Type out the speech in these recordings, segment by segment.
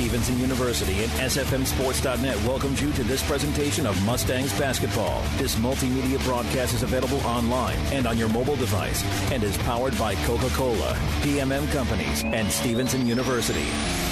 Stevenson University and SFMSports.net welcomes you to this presentation of Mustangs basketball. This multimedia broadcast is available online and on your mobile device and is powered by Coca-Cola, PMM Companies, and Stevenson University.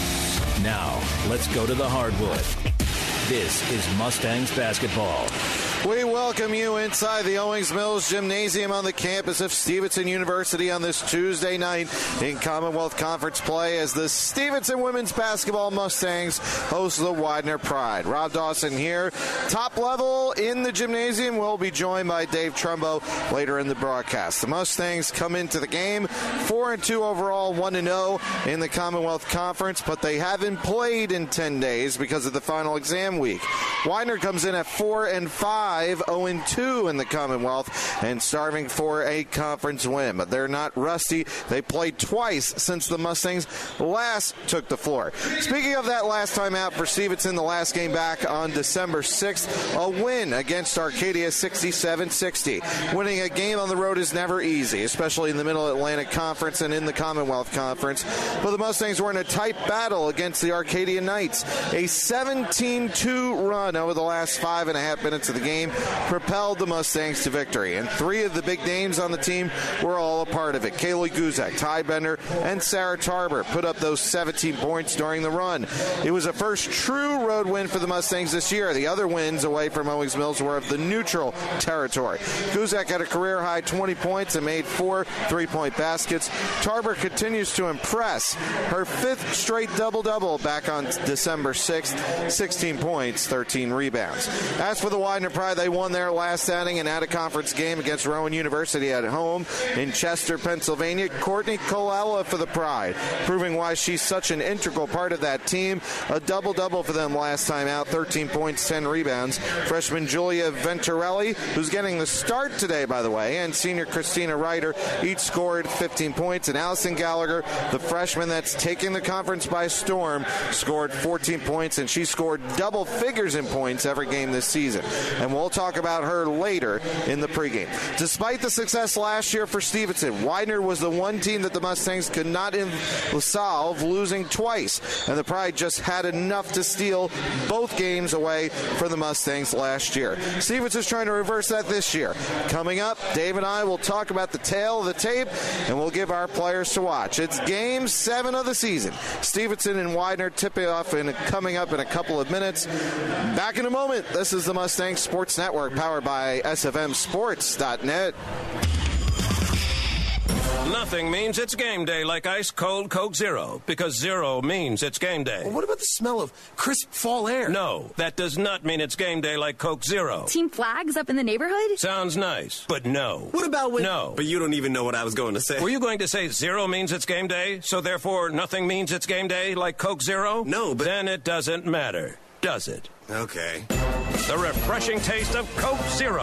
Now, let's go to the hardwood. This is Mustangs basketball. We welcome you inside the Owings Mills Gymnasium on the campus of Stevenson University on this Tuesday night in Commonwealth Conference play as the Stevenson women's basketball Mustangs host the Widener Pride. Rob Dawson here. Top level in the gymnasium. We'll be joined by Dave Trumbo later in the broadcast. The Mustangs come into the game 4-2 overall, 1-0 in the Commonwealth Conference, but they haven't played in 10 days because of the final exam week. Widener comes in at 4-5. 0-2 in the Commonwealth and starving for a conference win. But they're not rusty. They played twice since the Mustangs last took the floor. Speaking of that last time out for Stevenson, the last game back on December 6th, a win against Arcadia 67-60. Winning a game on the road is never easy, especially in the Middle Atlantic Conference and in the Commonwealth Conference. But the Mustangs were in a tight battle against the Arcadia Knights. A 17-2 run over the last 5.5 minutes of the game propelled the Mustangs to victory, and three of the big names on the team were all a part of it. Kaylee Guzak, Ty Bender, and Sarah Tarber put up those 17 points during the run. It was a first true road win for the Mustangs this year. The other wins away from Owings Mills were of the neutral territory. Guzak had a career-high 20 points and made 4 3-point baskets. Tarber continues to impress. Her 5th straight double-double back on December 6th, 16 points, 13 rebounds. As for the Widener Pride, they won their last outing and out-of-conference game against Rowan University at home in Chester, Pennsylvania. Courtney Colella for the Pride, proving why she's such an integral part of that team. A double-double for them last time out, 13 points, 10 rebounds. Freshman Julia Venturelli, who's getting the start today, by the way, and senior Christina Ryder each scored 15 points. And Allison Gallagher, the freshman that's taking the conference by storm, scored 14 points, and she scored double figures in points every game this season. And we'll talk about her later in the pregame. Despite the success last year for Stevenson, Widener was the one team that the Mustangs could not solve, losing twice. And the Pride just had enough to steal both games away from the Mustangs last year. Stevenson's trying to reverse that this year. Coming up, Dave and I will talk about the tale of the tape, and we'll give our players to watch. It's Game 7 of the season. Stevenson and Widener tipping off and coming up in a couple of minutes. Back in a moment. This is the Mustangs Sports Network, powered by SFMSports.net. Nothing means it's game day like ice cold Coke Zero, because zero means it's game day. Well, what about the smell of crisp fall air? No, that does not mean it's game day like Coke Zero. Team flags up in the neighborhood? Sounds nice, but no. What about when... No. But you don't even know what I was going to say. Were you going to say zero means it's game day, so therefore nothing means it's game day like Coke Zero? No, but... Then it doesn't matter, does it? Okay. The refreshing taste of Coke Zero.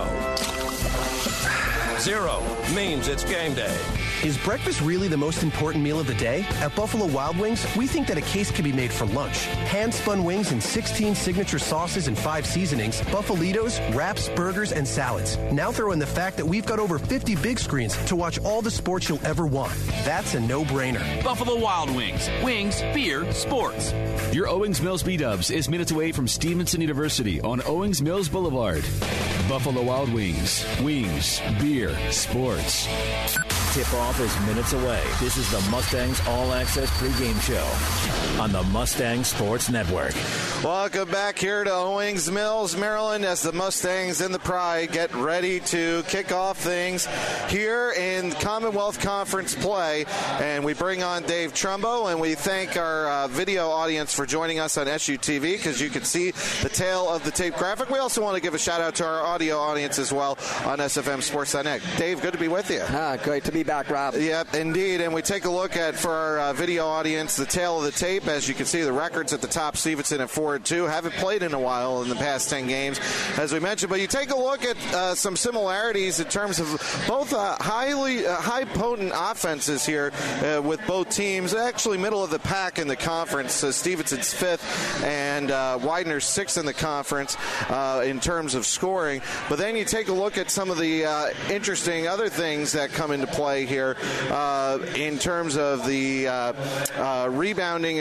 Zero means it's game day. Is breakfast really the most important meal of the day? At Buffalo Wild Wings, we think that a case can be made for lunch. Hand-spun wings in 16 signature sauces and 5 seasonings, Buffalitos, wraps, burgers, and salads. Now throw in the fact that we've got over 50 big screens to watch all the sports you'll ever want. That's a no-brainer. Buffalo Wild Wings. Wings, beer, sports. Your Owings Mills B-Dubs is minutes away from Stevenson University on Owings Mills Boulevard. Buffalo Wild Wings. Wings, beer, sports. Tip-off is minutes away. This is the Mustangs All-Access pregame show on the Mustang Sports Network. Welcome back here to Owings Mills, Maryland, as the Mustangs and the Pride get ready to kick off things here in Commonwealth Conference play. And we bring on Dave Trumbo, and we thank our video audience for joining us on SUTV, because you can see the tail of the tape graphic. We also want to give a shout-out to our audio audience as well on SFMSports.net. Dave, good to be with you. Great to be back, Rob. Yep, indeed. And we take a look at, for our video audience, the tail of the tape. As you can see, the records at the top, Stevenson at 4-2. Haven't played in a while in the past 10 games, as we mentioned. But you take a look at some similarities in terms of both high potent offenses here with both teams. Actually, middle of the pack in the conference. Stevenson's 5th and Widener's 6th in the conference in terms of scoring. But then you take a look at some of the interesting other things that come into play here in terms of the rebounding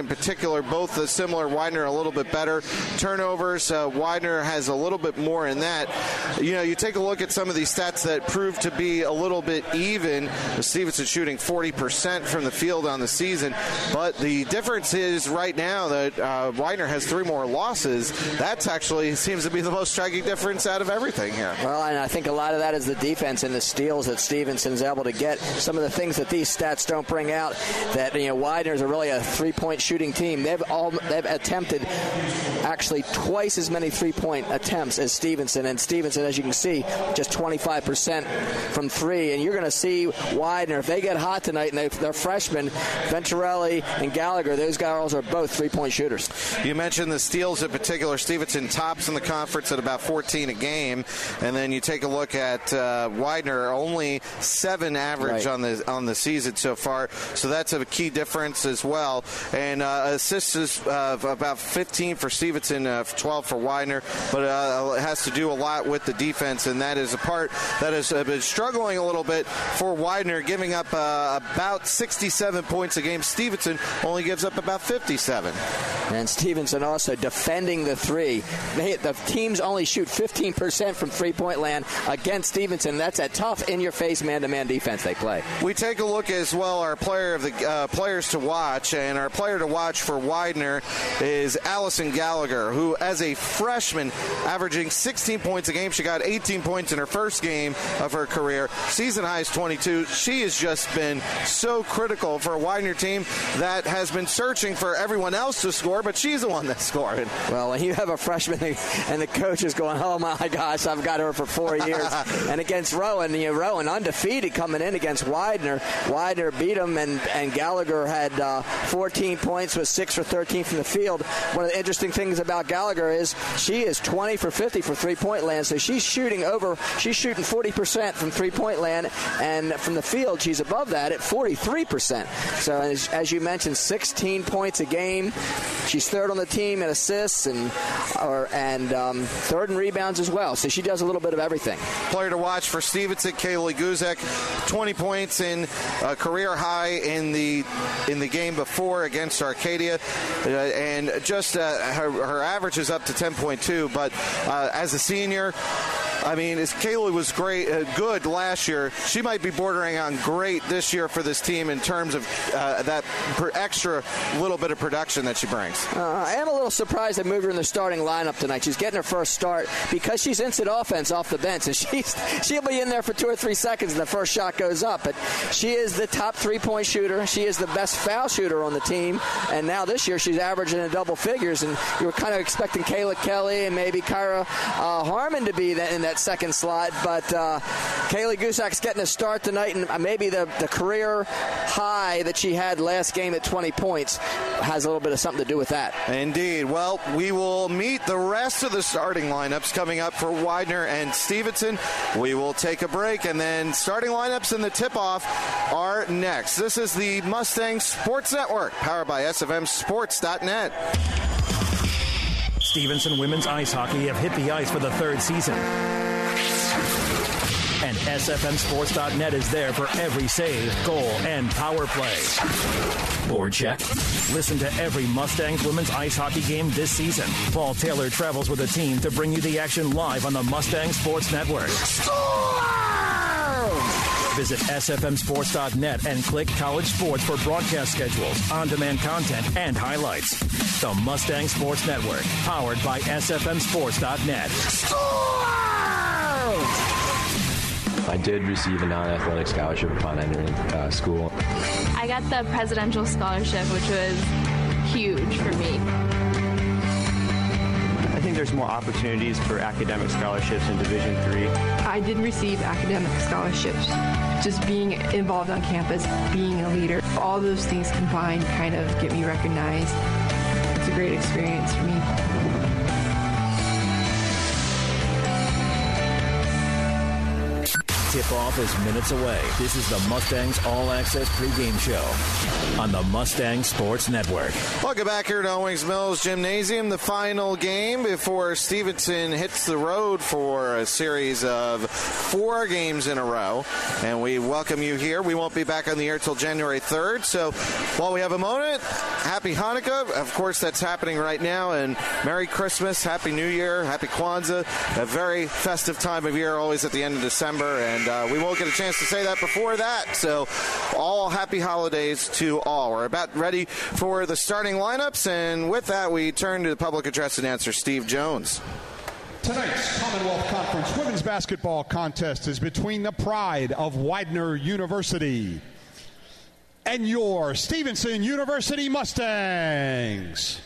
in particular, both similar. Widener a little bit better. Turnovers, Widener has a little bit more in that. You take a look at some of these stats that prove to be a little bit even. Stevenson shooting 40% from the field on the season, but the difference is right now that Widener has 3 more losses. That's actually seems to be the most striking difference out of everything here. Well, and I think a lot of that is the defense and the steals that Stevenson's able to get. Some of the things that these stats don't bring out, that Widener's are really a 3-point shooting team. They've attempted actually twice as many 3-point attempts as Stevenson, and Stevenson, as you can see, just 25% from 3. And you're going to see Widener, if they get hot tonight, and they're freshmen, Venturelli and Gallagher, those girls are both 3-point shooters. You mentioned the steals in particular. Stevenson tops in the conference at about 14 a game, and then you take a look at Widener, only 7 average on the season so far, so that's a key difference as well. And assists is about 15 for Stevenson, 12 for Widener, but it has to do a lot with the defense, and that is a part that has been struggling a little bit for Widener, giving up about 67 points a game. Stevenson only gives up about 57. And Stevenson also defending the 3. The teams only shoot 15% from three-point land against Stevenson. That's a tough, in-your-face, man-to-man defense they play. We take a look as well, our player of the players to watch, and our player to watch for Widener is Allison Gallagher, who, as a freshman, averaging 16 points a game. She got 18 points in her first game of her career. Season high is 22. She has just been so critical for a Widener team that has been searching for everyone else to score, but she's the one that's scoring. Well, when you have a freshman and the coach is going, oh my gosh, I've got her for 4 years. And against Rowan, Rowan undefeated coming in against Widener. Widener beat him, and Gallagher had 14 points with 6 for 13 from the field. One of the interesting things about Gallagher is she is 20 for 50 for three-point land, so she's shooting 40% from three-point land, and from the field she's above that at 43%. So as you mentioned, 16 points a game. She's third on the team in assists and third in rebounds as well. So she does a little bit of everything. Player to watch for Stevenson, Kaylee Guzek, 20 points in career high in the game before against Arcadia, and just her average is up to 10.2. But as a senior, I mean, Kaylee was good last year. She might be bordering on great this year for this team in terms of that extra little bit of production that she brings. I am a little surprised they moved her in the starting lineup tonight. She's getting her first start because she's instant offense off the bench, and she'll be in there for 2 or 3 seconds and the first shot goes up. But she is the top 3-point shooter. She is the best foul shooter on the team, and now this year she's averaging in double figures, and you were kind of expecting Kayla Kelly and maybe Kyra Harmon to be in that second slot, but Kaylee Guzek's getting a start tonight, and maybe the career high that she had last game at 20 points has a little bit of something to do with that. Indeed. Well, we will meet the rest of the starting lineups coming up for Widener and Stevenson. We will take a break, and then starting lineups and the tip-off are next. This is the Mustang Sports Network, powered by SFMSports.net. Stevenson women's ice hockey have hit the ice for the 3rd season. And SFMSports.net is there for every save, goal, and power play. Board check. Listen to every Mustangs women's ice hockey game this season. Paul Taylor travels with a team to bring you the action live on the Mustang Sports Network. Visit SFMSports.net and click College Sports for broadcast schedules, on-demand content, and highlights. The Mustang Sports Network, powered by SFMSports.net. I did receive a non-athletic scholarship upon entering school. I got the presidential scholarship, which was huge for me. I think there's more opportunities for academic scholarships in Division III. I did receive academic scholarships. Just being involved on campus, being a leader, all those things combined kind of get me recognized. It's a great experience for me. Tip-off is minutes away. This is the Mustangs All-Access pregame show on the Mustang Sports Network. Welcome back here to Owings Mills Gymnasium. The final game before Stevenson hits the road for a series of 4 games in a row. And we welcome you here. We won't be back on the air till January 3rd. So while we have a moment, happy Hanukkah. Of course, that's happening right now. And Merry Christmas, Happy New Year, Happy Kwanzaa. A very festive time of year, always at the end of December. And we won't get a chance to say that before that. So all happy holidays to all. We're about ready for the starting lineups. And with that, we turn to the public address announcer, Steve Jones. Tonight's Commonwealth Conference women's basketball contest is between the pride of Widener University and your Stevenson University Mustangs.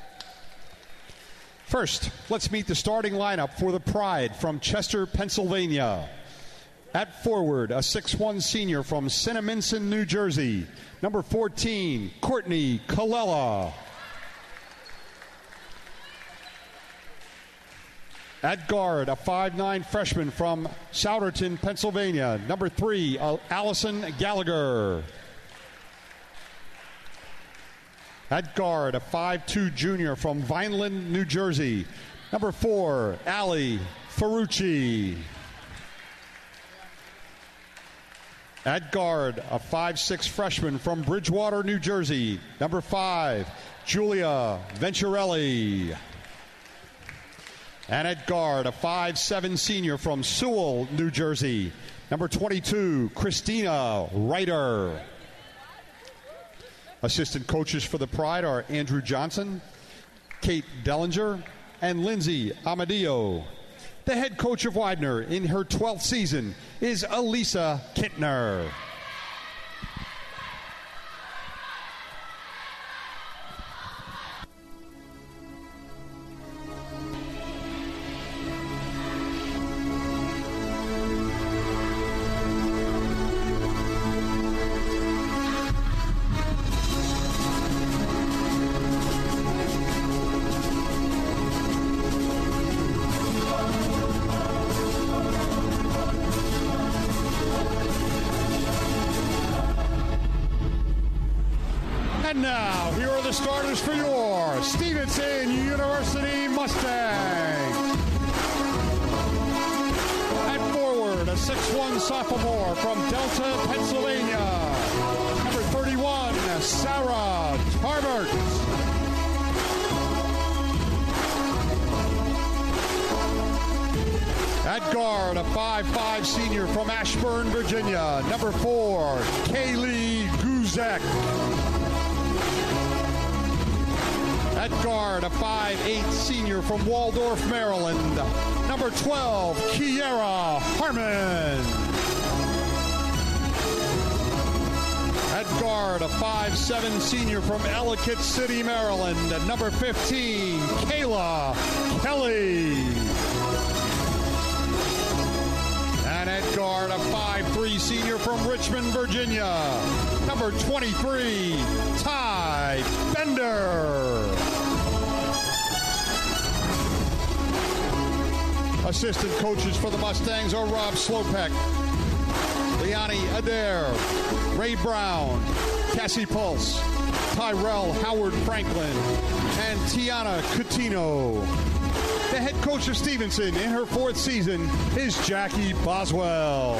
First, let's meet the starting lineup for the Pride from Chester, Pennsylvania. At forward, a 6'1 senior from Cinnaminson, New Jersey. Number 14, Courtney Colella. At guard, a 5'9 freshman from Souderton, Pennsylvania. Number 3, Allison Gallagher. At guard, a 5'2 junior from Vineland, New Jersey. Number 4, Allie Ferrucci. At guard, a 5'6 freshman from Bridgewater, New Jersey. Number 5, Julia Venturelli. And at guard, a 5'7 senior from Sewell, New Jersey. Number 22, Christina Reiter. Assistant coaches for the Pride are Andrew Johnson, Kate Dellinger, and Lindsay Amadio. The head coach of Widener in her 12th season is Elisa Kintner. And now, here are the starters for your Stevenson University Mustangs. At forward, a 6'1 sophomore from Delta, Pennsylvania. Number 31, Sarah Tarbert. At guard, a 5'5 senior from Ashburn, Virginia. Number 4, Kaylee Guzek. At guard, a 5'8 senior from Waldorf, Maryland. Number 12, Kiera Harmon. At guard, a 5'7 senior from Ellicott City, Maryland. Number 15, Kayla Kelly. And at guard, a 5'3 senior from Richmond, Virginia. Number 23, Ty Bender. Assistant coaches for the Mustangs are Rob Slopek, Liani Adair, Ray Brown, Cassie Pulse, Tyrell Howard Franklin, and Tiana Coutinho. The head coach of Stevenson in her 4th season is Jackie Boswell.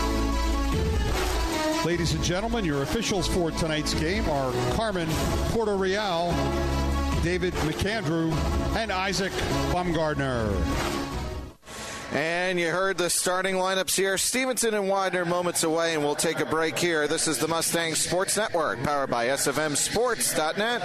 Ladies and gentlemen, your officials for tonight's game are Carmen Porter-Real, David McAndrew, and Isaac Baumgardner. And you heard the starting lineups here. Stevenson and Widener moments away, and we'll take a break here. This is the Mustang Sports Network, powered by SFMSports.net.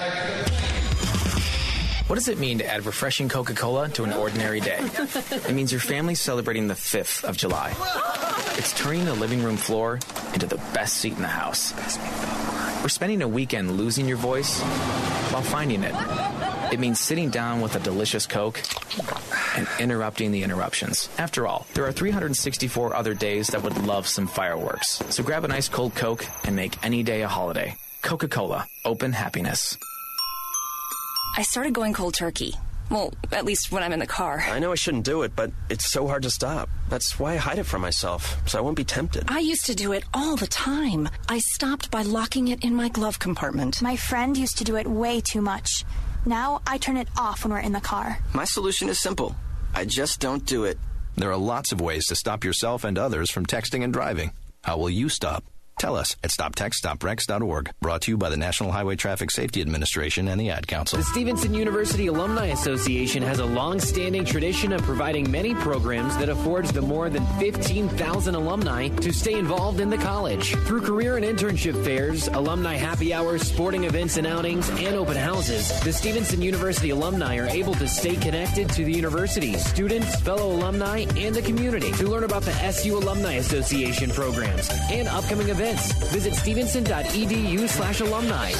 What does it mean to add refreshing Coca-Cola to an ordinary day? It means your family's celebrating the 5th of July. It's turning the living room floor into the best seat in the house. We're spending a weekend losing your voice while finding it. It means sitting down with a delicious Coke and interrupting the interruptions. After all, there are 364 other days that would love some fireworks. So grab a nice cold Coke and make any day a holiday. Coca-Cola. Open happiness. I started going cold turkey. Well, at least when I'm in the car. I know I shouldn't do it, but it's so hard to stop. That's why I hide it from myself, so I won't be tempted. I used to do it all the time. I stopped by locking it in my glove compartment. My friend used to do it way too much. Now I turn it off when we're in the car. My solution is simple. I just don't do it. There are lots of ways to stop yourself and others from texting and driving. How will you stop? Tell us at StopTextStopWrecks.org. Brought to you by the National Highway Traffic Safety Administration and the Ad Council. The Stevenson University Alumni Association has a long-standing tradition of providing many programs that affords the more than 15,000 alumni to stay involved in the college. Through career and internship fairs, alumni happy hours, sporting events and outings, and open houses, the Stevenson University alumni are able to stay connected to the university, students, fellow alumni, and the community. To learn about the SU Alumni Association programs and upcoming events, visit stevenson.edu/alumni.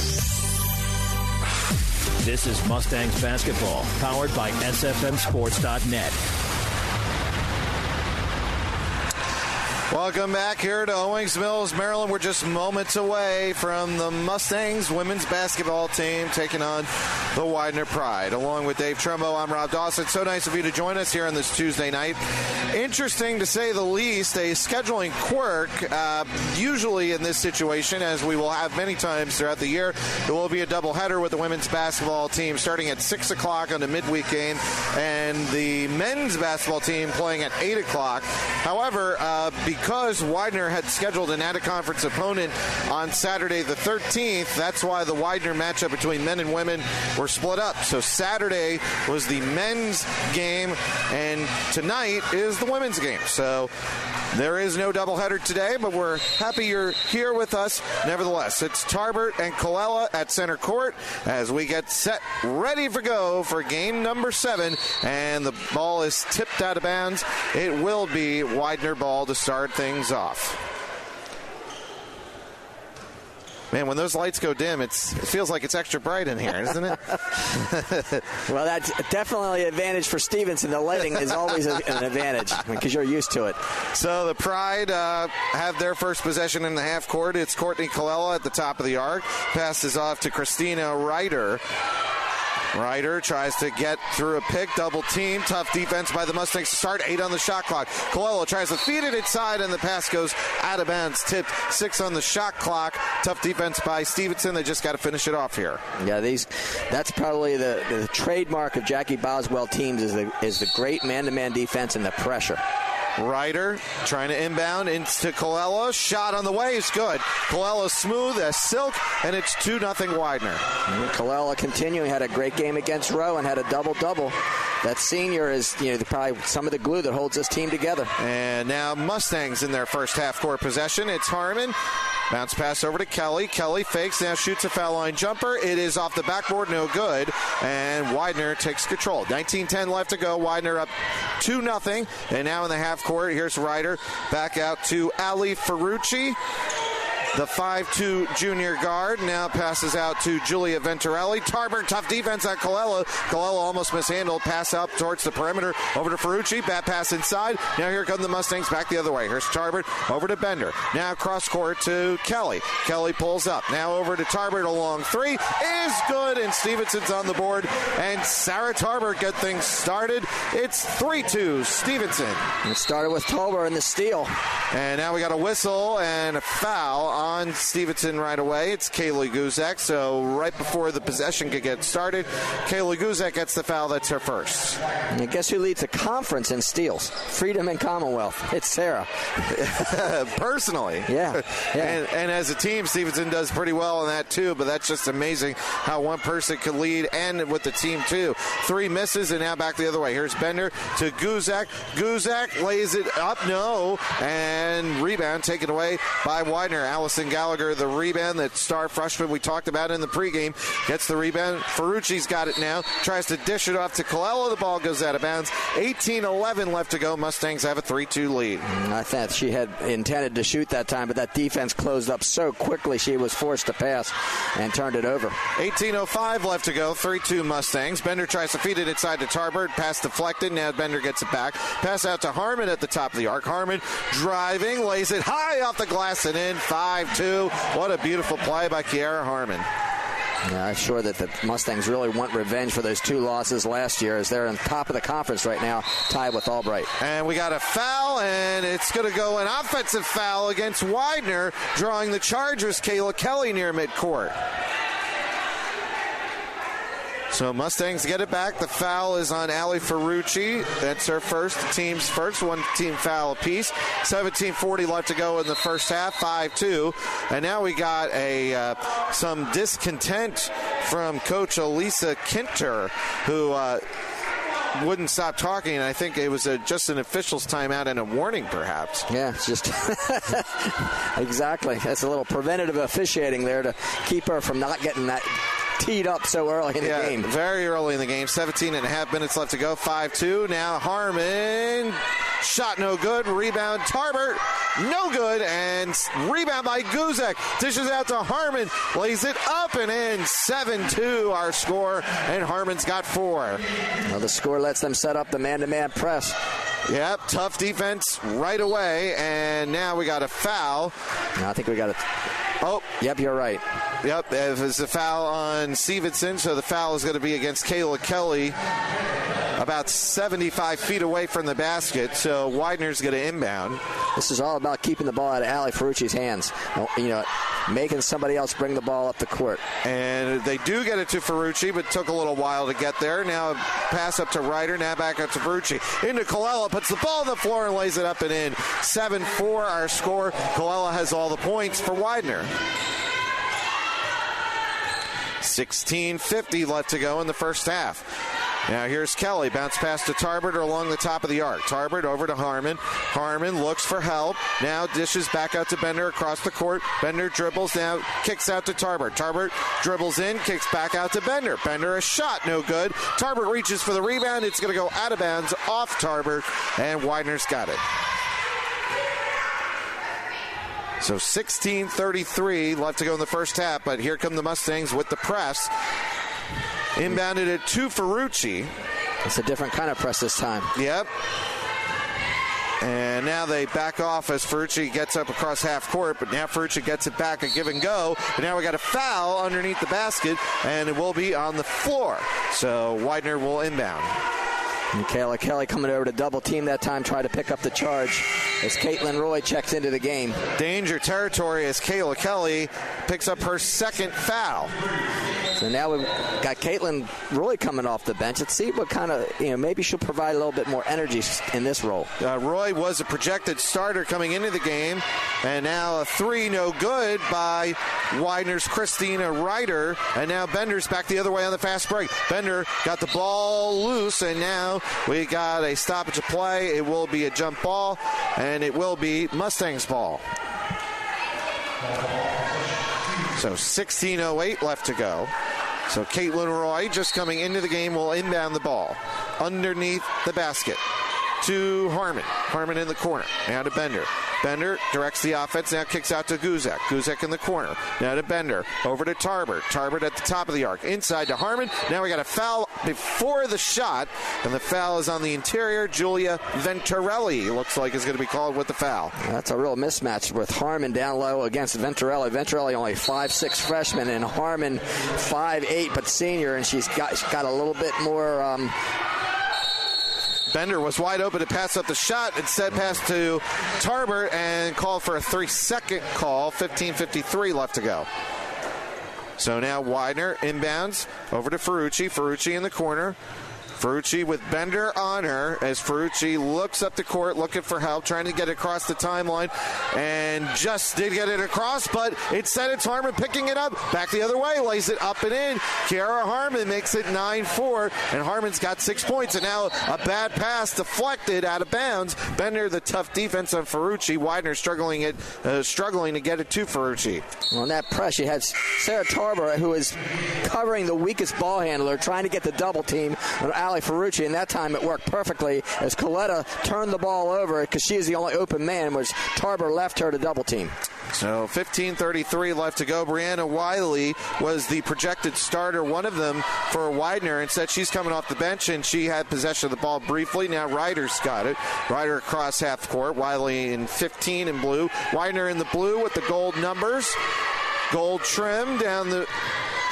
This is Mustangs basketball, powered by SFMSports.net. Welcome back here to Owings Mills, Maryland. We're just moments away from the Mustangs women's basketball team taking on the Widener Pride. Along with Dave Trumbo, I'm Rob Dawson. So nice of you to join us here on this Tuesday night. Interesting, to say the least, a scheduling quirk. Usually in this situation, as we will have many times throughout the year, there will be a doubleheader with the women's basketball team starting at 6 o'clock on the midweek game, and the men's basketball team playing at 8 o'clock. However, because Widener had scheduled an out-of-conference opponent on Saturday the 13th, that's why the Widener matchup between men and women were split up. So Saturday was the men's game, and tonight is the women's game. So there is no doubleheader today, but we're happy you're here with us nevertheless. It's Tarbert and Colella at center court as we get set, ready for go for game number 7, and the ball is tipped out of bounds. It will be Widener ball to start things off. Man, when those lights go dim, it feels like it's extra bright in here, doesn't it? Well, that's definitely an advantage for Stevenson. The lighting is always an advantage because you're used to it. So the Pride have their first possession in the half court. It's Courtney Colella at the top of the arc. Passes off to Christina Ryder. Ryder tries to get through a pick, double team. Tough defense by the Mustangs to start. 8 on the shot clock. Colella tries to feed it inside, and the pass goes out of bounds. Tipped. 6 on the shot clock. Tough defense by Stevenson. They just got to finish it off here. Yeah, that's probably the trademark of Jackie Boswell teams is the great man-to-man defense and the pressure. Ryder trying to inbound into Colella. Shot on the way is good. Colella smooth as silk, and it's 2-0 Widener. Colella continuing, had a great game against Rowe and had a double-double. That senior is probably some of the glue that holds this team together. And now Mustangs in their first half-court possession. It's Harmon. Bounce pass over to Kelly. Kelly fakes, now shoots a foul line jumper. It is off the backboard, no good. And Widener takes control. 19-10 left to go. Widener up 2-0. And now in the half court, here's Ryder. Back out to Ali Ferrucci. The 5'2 junior guard now passes out to Julia Venturelli. Tarbert, tough defense on Colella. Colella almost mishandled. Pass up towards the perimeter. Over to Ferrucci. Bad pass inside. Now here come the Mustangs back the other way. Here's Tarbert over to Bender. Now cross court to Kelly. Kelly pulls up. Now over to Tarbert. A long 3 is good, and Stevenson's on the board. And Sarah Tarbert get things started. It's 3-2 Stevenson. It started with Tolber in the steal. And now we got a whistle and a foul on Stevenson right away. It's Kaylee Guzek. So right before the possession could get started, Kaylee Guzek gets the foul. That's her first. And guess who leads the conference in steals? Freedom and Commonwealth. It's Sarah. Personally. Yeah. And as a team, Stevenson does pretty well in that too, but that's just amazing how one person can lead and with the team too. 3 misses and now back the other way. Here's Bender to Guzek. Guzek lays it up. No. And rebound taken away by Widener. Allison Gallagher, the rebound, that star freshman we talked about in the pregame, gets the rebound. Ferrucci's got it now. Tries to dish it off to Colella. The ball goes out of bounds. 18-11 left to go. Mustangs have a 3-2 lead. I thought she had intended to shoot that time, but that defense closed up so quickly she was forced to pass and turned it over. 18:05 left to go. 3-2 Mustangs. Bender tries to feed it inside to Tarbert. Pass deflected. Now Bender gets it back. Pass out to Harmon at the top of the arc. Harmon driving, lays it high off the glass and in. 5-2. What a beautiful play by Kiara Harmon. Yeah, I'm sure that the Mustangs really want revenge for those 2 losses last year, as they're on top of the conference right now, tied with Albright. And we got a foul, and it's going to go an offensive foul against Widener, drawing the charge was Kayla Kelly near midcourt. So Mustangs get it back. The foul is on Ali Ferrucci. That's her first, the team's first. 1 team foul apiece. 17:40 left to go in the first half, 5-2. And now we got some discontent from Coach Elisa Kinter, who wouldn't stop talking, and I think it was just an official's timeout and a warning, perhaps. Yeah, it's just exactly. That's a little preventative officiating there to keep her from not getting that teed up so early in the game. Very early in the game. 17.5 minutes left to go. 5-2. Now Harmon. Shot no good. Rebound Tarbert. No good. And rebound by Guzek. Dishes out to Harmon. Lays it up and in. 7-2 our score. And Harmon's got 4. Well, the score lets them set up the man-to-man press. Yep, tough defense right away. And now we got a foul. No, I think we got a... Oh. Yep, you're right. Yep, it's a foul on Stevenson, so the foul is going to be against Kayla Kelly, about 75 feet away from the basket, so Widener's going to inbound. This is all about keeping the ball out of Ali Ferrucci's hands, making somebody else bring the ball up the court. And they do get it to Ferrucci, but took a little while to get there. Now pass up to Ryder, now back up to Ferrucci. Into Colella, puts the ball on the floor and lays it up and in. 7-4 our score. Colella has all the points for Widener. 16:50 left to go in the first half. Now here's Kelly. Bounce pass to Tarbert along the top of the arc. Tarbert over to Harmon. Harmon looks for help. Now dishes back out to Bender across the court. Bender dribbles now, kicks out to Tarbert. Tarbert dribbles in, kicks back out to Bender. Bender a shot, no good. Tarbert reaches for the rebound. It's going to go out of bounds off Tarbert, and Widener's got it. So 16:33 left to go in the first half, but here come the Mustangs with the press. Inbounded it to Ferrucci. It's a different kind of press this time. Yep. And now they back off as Ferrucci gets up across half court, but now Ferrucci gets it back, a give and go. But now we got a foul underneath the basket, and it will be on the floor. So Widener will inbound. And Kayla Kelly coming over to double team that time, try to pick up the charge as Caitlin Roy checks into the game. Danger territory as Kayla Kelly picks up her second foul. So now we've got Caitlin Roy coming off the bench. Let's see what kind of, maybe she'll provide a little bit more energy in this role. Roy was a projected starter coming into the game, and now a 3 no good by Widener's Christina Ryder, and now Bender's back the other way on the fast break. Bender got the ball loose, and now we got a stoppage of play. It will be a jump ball, and it will be Mustangs ball. So 16:08 left to go. So Caitlin Roy, just coming into the game, will inbound the ball underneath the basket to Harmon. Harmon in the corner. Now to Bender. Bender directs the offense, now kicks out to Guzek. Guzek in the corner. Now to Bender. Over to Tarbert. Tarbert at the top of the arc. Inside to Harmon. Now we got a foul before the shot, and the foul is on the interior. Julia Venturelli looks like is going to be called with the foul. That's a real mismatch with Harmon down low against Venturelli. Venturelli only 5'6" freshman, and Harmon 5'8" but senior, and she's got a little bit more... Bender was wide open to pass up the shot. Instead, pass to Tarbert and call for a 3-second call. 15:53 left to go. So now Widener inbounds over to Ferrucci. Ferrucci in the corner. Ferrucci with Bender on her as Ferrucci looks up the court looking for help, trying to get across the timeline, and just did get it across, but instead it's Harmon picking it up. Back the other way, lays it up and in. Kiara Harmon makes it 9-4, and Harmon's got 6 points, and now a bad pass deflected out of bounds. Bender, the tough defense on Ferrucci. Widener struggling to get it to Ferrucci. Well, on that press, you had Sarah Tarbert, who is covering the weakest ball handler, trying to get the double team on Ali Ferrucci, and that time it worked perfectly as Coletta turned the ball over because she is the only open man, which Tarbert left her to double team. So 15:33 left to go. Brianna Wiley was the projected starter, one of them for Widener. Instead, she's coming off the bench, and she had possession of the ball briefly. Now Ryder's got it. Ryder across half court. Wiley in 15 in blue. Widener in the blue with the gold numbers. Gold trim down the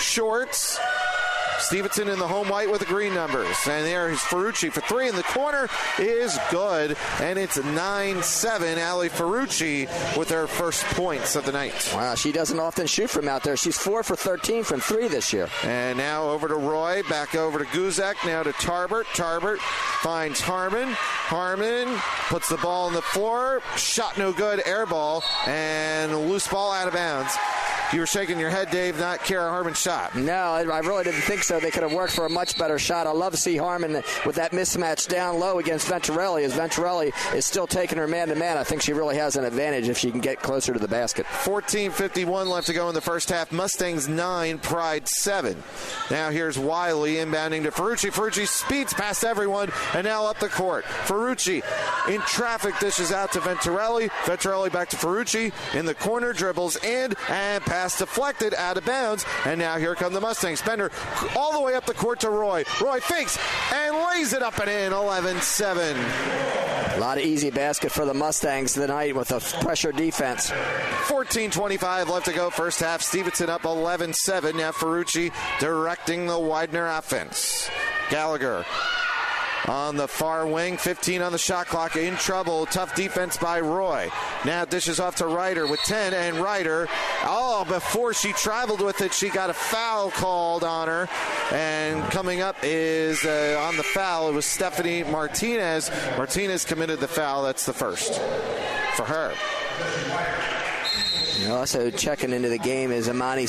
shorts. Stevenson in the home white with the green numbers. And there is Ferrucci for three in the corner is good. And it's 9-7. Ali Ferrucci with her first points of the night. Wow, she doesn't often shoot from out there. She's 4 for 13 from three this year. And now over to Roy, back over to Guzak, now to Tarbert. Tarbert finds Harmon. Harmon puts the ball on the floor. Shot no good, air ball, and loose ball out of bounds. You were shaking your head, Dave, not Kara Harmon's shot. No, I really didn't think so. They could have worked for a much better shot. I love to see Harmon with that mismatch down low against Venturelli, as Venturelli is still taking her man-to-man. I think she really has an advantage if she can get closer to the basket. 14:51 left to go in the first half. Mustangs 9, Pride 7. Now here's Wiley inbounding to Ferrucci. Ferrucci speeds past everyone and now up the court. Ferrucci in traffic dishes out to Venturelli. Venturelli back to Ferrucci in the corner, dribbles in and pass deflected out of bounds, and now here come the Mustangs. Bender all the way up the court to Roy. Roy fakes and lays it up and in. 11-7. A lot of easy basket for the Mustangs tonight with a pressure defense. 14:25 left to go first half. Stevenson up 11-7. Now Ferrucci directing the Widener offense. Gallagher on the far wing, 15 on the shot clock, in trouble. Tough defense by Roy. Now dishes off to Ryder with 10, and Ryder, before she traveled with it, she got a foul called on her. And coming up is on the foul, it was Stephanie Martinez. Martinez committed the foul. That's the first for her. Also checking into the game is Amani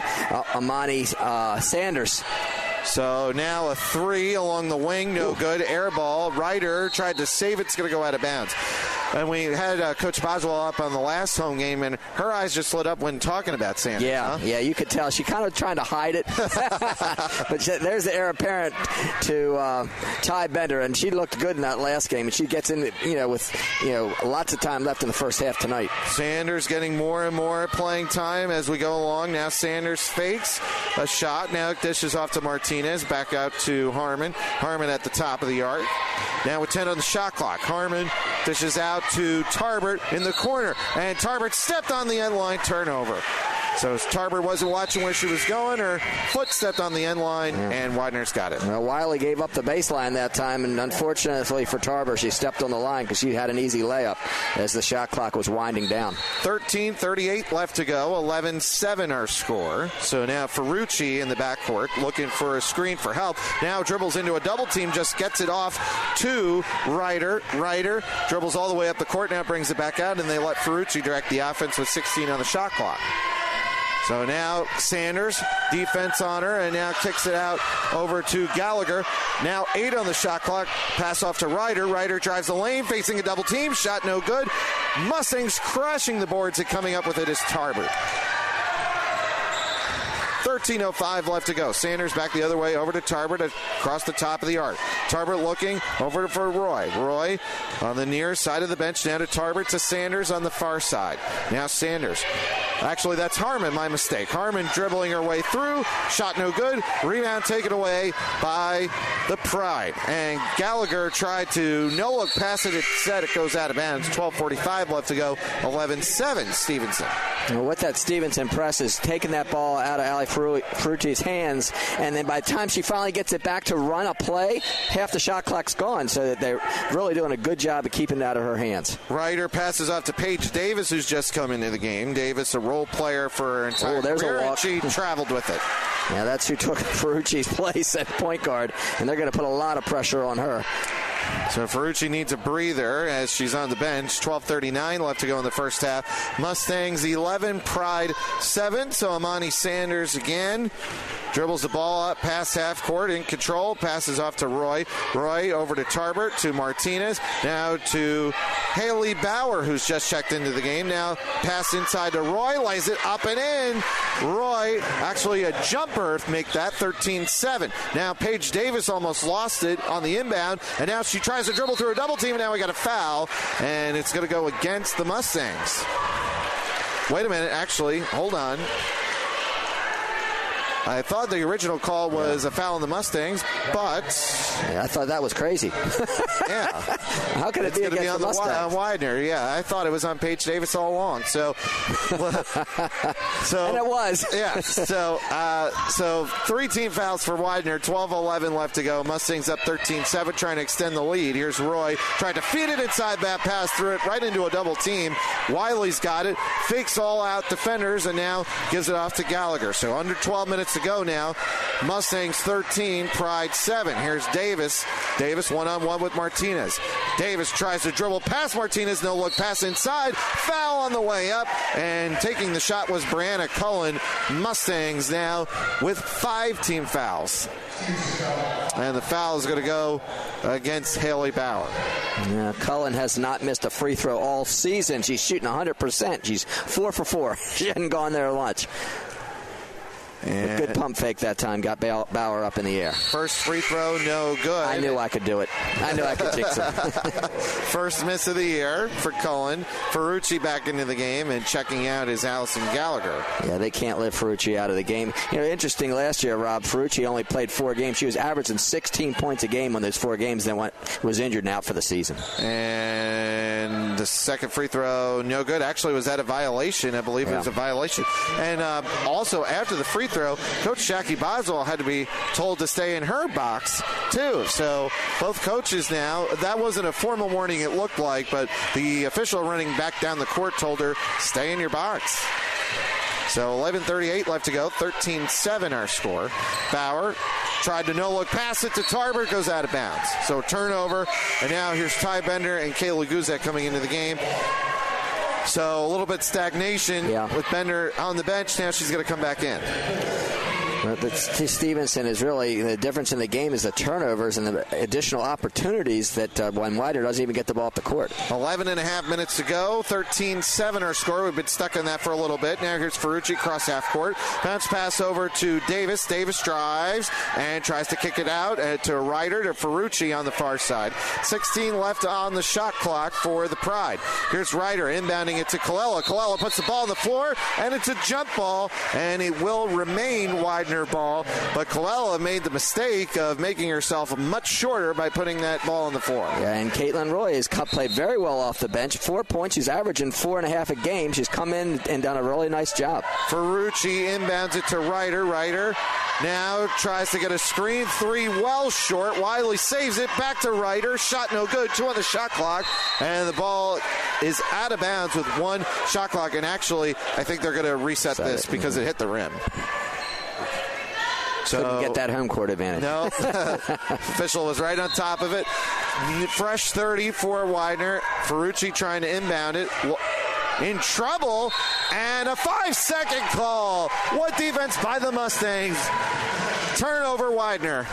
Sanders. So now a three along the wing, no good. Air ball. Ryder tried to save it. It's going to go out of bounds. And we had Coach Boswell up on the last home game, and her eyes just lit up when talking about Sanders. Yeah, yeah, you could tell. She kind of trying to hide it. But there's the heir apparent to Ty Bender, and she looked good in that last game. And she gets in, with lots of time left in the first half tonight. Sanders getting more and more playing time as we go along. Now Sanders fakes a shot. Now dishes off to Martinez. Back out to Harmon. Harmon at the top of the arc. Now with 10 on the shot clock. Harmon dishes out to Tarbert in the corner, and Tarbert stepped on the end line, turnover. So Tarbert wasn't watching where she was going. Her foot stepped on the end line, and Widener's got it. Well, Wiley gave up the baseline that time, and unfortunately for Tarbert, she stepped on the line because she had an easy layup as the shot clock was winding down. 13:38 left to go. 11-7 our score. So now Ferrucci in the backcourt looking for a screen for help. Now dribbles into a double team, just gets it off to Ryder. Ryder dribbles all the way up the court, now brings it back out, and they let Ferrucci direct the offense with 16 on the shot clock. So now Sanders, defense on her, and now kicks it out over to Gallagher. Now 8 on the shot clock. Pass off to Ryder. Ryder drives the lane, facing a double team. Shot no good. Mustangs crashing the boards, and coming up with it is Tarbert. 13:05 left to go. Sanders back the other way over to Tarbert across the top of the arc. Tarbert looking over for Roy. Roy on the near side of the bench. Now to Tarbert, to Sanders on the far side. Now Sanders. Actually, that's Harmon, my mistake. Harmon dribbling her way through. Shot no good. Rebound taken away by the Pride. And Gallagher tried to no-look pass it. Instead, it goes out of bounds. 12:45 left to go. 11-7 Stevenson. Well, with that Stevenson press is taking that ball out of Ali Ferrucci's hands, and then by the time she finally gets it back to run a play, half the shot clock's gone, so that they're really doing a good job of keeping it out of her hands. Ryder passes off to Paige Davis, who's just come into the game. Davis, a role player for her entire career, and she traveled with it. Yeah, that's who took Ferrucci's place at point guard, and they're going to put a lot of pressure on her. So Ferrucci needs a breather as she's on the bench. 12:39 left to go in the first half. Mustangs 11, Pride 7. So Amani Sanders again dribbles the ball up past half court, in control, passes off to Roy. Roy over to Tarbert, to Martinez, now to Haley Bauer, who's just checked into the game. Now pass inside to Roy, lays it up and in. Roy, actually a jumper, make that 13-7. Now Paige Davis almost lost it on the inbound, and now she tries to dribble through a double team, and now we got a foul, and it's going to go against the Mustangs. Wait a minute, actually, hold on. I thought the original call was a foul on the Mustangs, but I thought that was crazy. Yeah, how could it be against on the Mustangs? On Widener? Yeah, I thought it was on Paige Davis all along. So and it was. Yeah. So 3 team fouls for Widener. 12:11 left to go. Mustangs up 13-7, trying to extend the lead. Here's Roy trying to feed it inside that pass, through it right into a double team. Wiley's got it, fakes all out defenders, and now gives it off to Gallagher. So under 12 minutes to go now. Mustangs 13, Pride 7. Here's Davis. Davis one-on-one with Martinez. Davis tries to dribble past Martinez. No look pass inside. Foul on the way up. And taking the shot was Brianna Cullen. Mustangs now with 5 team fouls. And the foul is going to go against Haley Bauer. Yeah, Cullen has not missed a free throw all season. She's shooting 100%. She's 4 for 4. She hadn't gone there lunch. A good pump fake that time. Got Bauer up in the air. First free throw, no good. I knew I could do it. I knew I could jinx it. First miss of the year for Cullen. Ferrucci back into the game, and checking out is Allison Gallagher. Yeah, they can't let Ferrucci out of the game. You know, interesting last year, Rob, Ferrucci only played 4 games. She was averaging 16 points a game on those 4 games, then was injured and out for the season. And the second free throw, no good. Actually, was that a violation? I believe it was a violation. And also, after the free throw, Coach Jackie Boswell had to be told to stay in her box, too. So both coaches now, that wasn't a formal warning, it looked like, but the official running back down the court told her, stay in your box. So 11:38 left to go, 13-7 our score. Bauer tried to no-look pass it to Tarver, goes out of bounds. So turnover, and now here's Ty Bender and Kayla Guzek coming into the game. So a little bit stagnation with Bender on the bench. Now she's going to come back in. Stevenson is really the difference in the game is the turnovers and the additional opportunities that when Widener doesn't even get the ball up the court. 11.5 minutes to go. 13-7 our score. We've been stuck on that for a little bit. Now here's Ferrucci cross half court. Bounce pass over to Davis. Davis drives and tries to kick it out to Ryder to Ferrucci on the far side. 16 left on the shot clock for the Pride. Here's Ryder inbounding it to Colella. Colella puts the ball on the floor, and it's a jump ball, and it will remain Widener ball, but Colella made the mistake of making herself much shorter by putting that ball on the floor. Yeah, and Caitlin Roy has played very well off the bench. 4 points. She's averaging 4.5 a game. She's come in and done a really nice job. Ferrucci inbounds it to Ryder. Ryder now tries to get a screen. 3 well short. Wiley saves it. Back to Ryder. Shot no good. 2 on the shot clock. And the ball is out of bounds with 1 shot clock. And actually, I think they're going to reset this because it hit the rim. So couldn't get that home court advantage. No. Official was right on top of it. Fresh 30 for Widener. Ferrucci trying to inbound it. In trouble. And a 5-second call. What defense by the Mustangs. Turnover, Widener.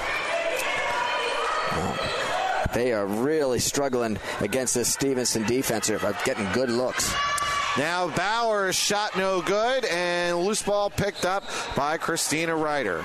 They are really struggling against this Stevenson defense. They're getting good looks. Now Bauer's shot no good, and loose ball picked up by Christina Ryder.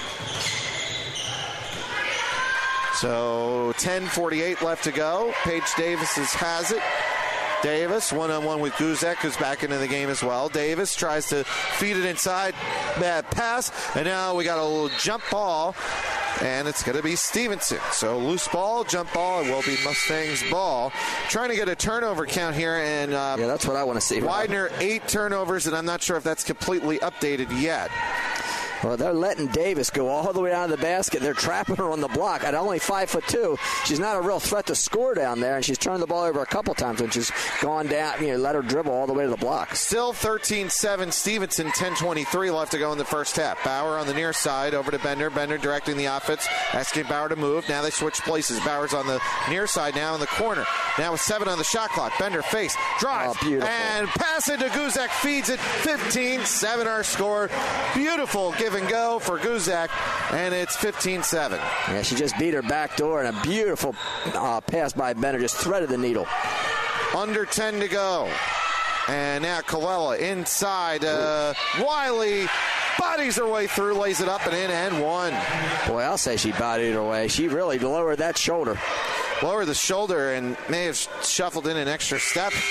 So 10:48 left to go. Paige Davis has it. Davis one-on-one with Guzek, who's back into the game as well. Davis tries to feed it inside. Bad pass. And now we got a little jump ball. And it's going to be Stevenson. So loose ball, jump ball, it will be Mustangs ball. Trying to get a turnover count here. And yeah, that's what I want to see. Widener, 8 turnovers, and I'm not sure if that's completely updated yet. Well, they're letting Davis go all the way out of the basket. They're trapping her on the block. At only 5'2", she's not a real threat to score down there, and she's turned the ball over a couple times when she's gone down, let her dribble all the way to the block. Still 13-7 Stevenson, 10:23 left to go in the first half. Bauer on the near side, over to Bender. Bender directing the offense, asking Bauer to move. Now they switch places. Bauer's on the near side, now in the corner. Now with 7 on the shot clock. Bender face, drives, and pass it to Guzek, feeds it. 15-7 our score. Beautiful give and go for Guzek, and it's 15-7. Yeah, she just beat her back door, and a beautiful pass by Bender just threaded the needle. Under 10 to go. And now Colella inside. Wiley bodies her way through, lays it up and in, and 1. Boy, I'll say she bodied her way. She really lowered that shoulder. Lowered the shoulder and may have shuffled in an extra step.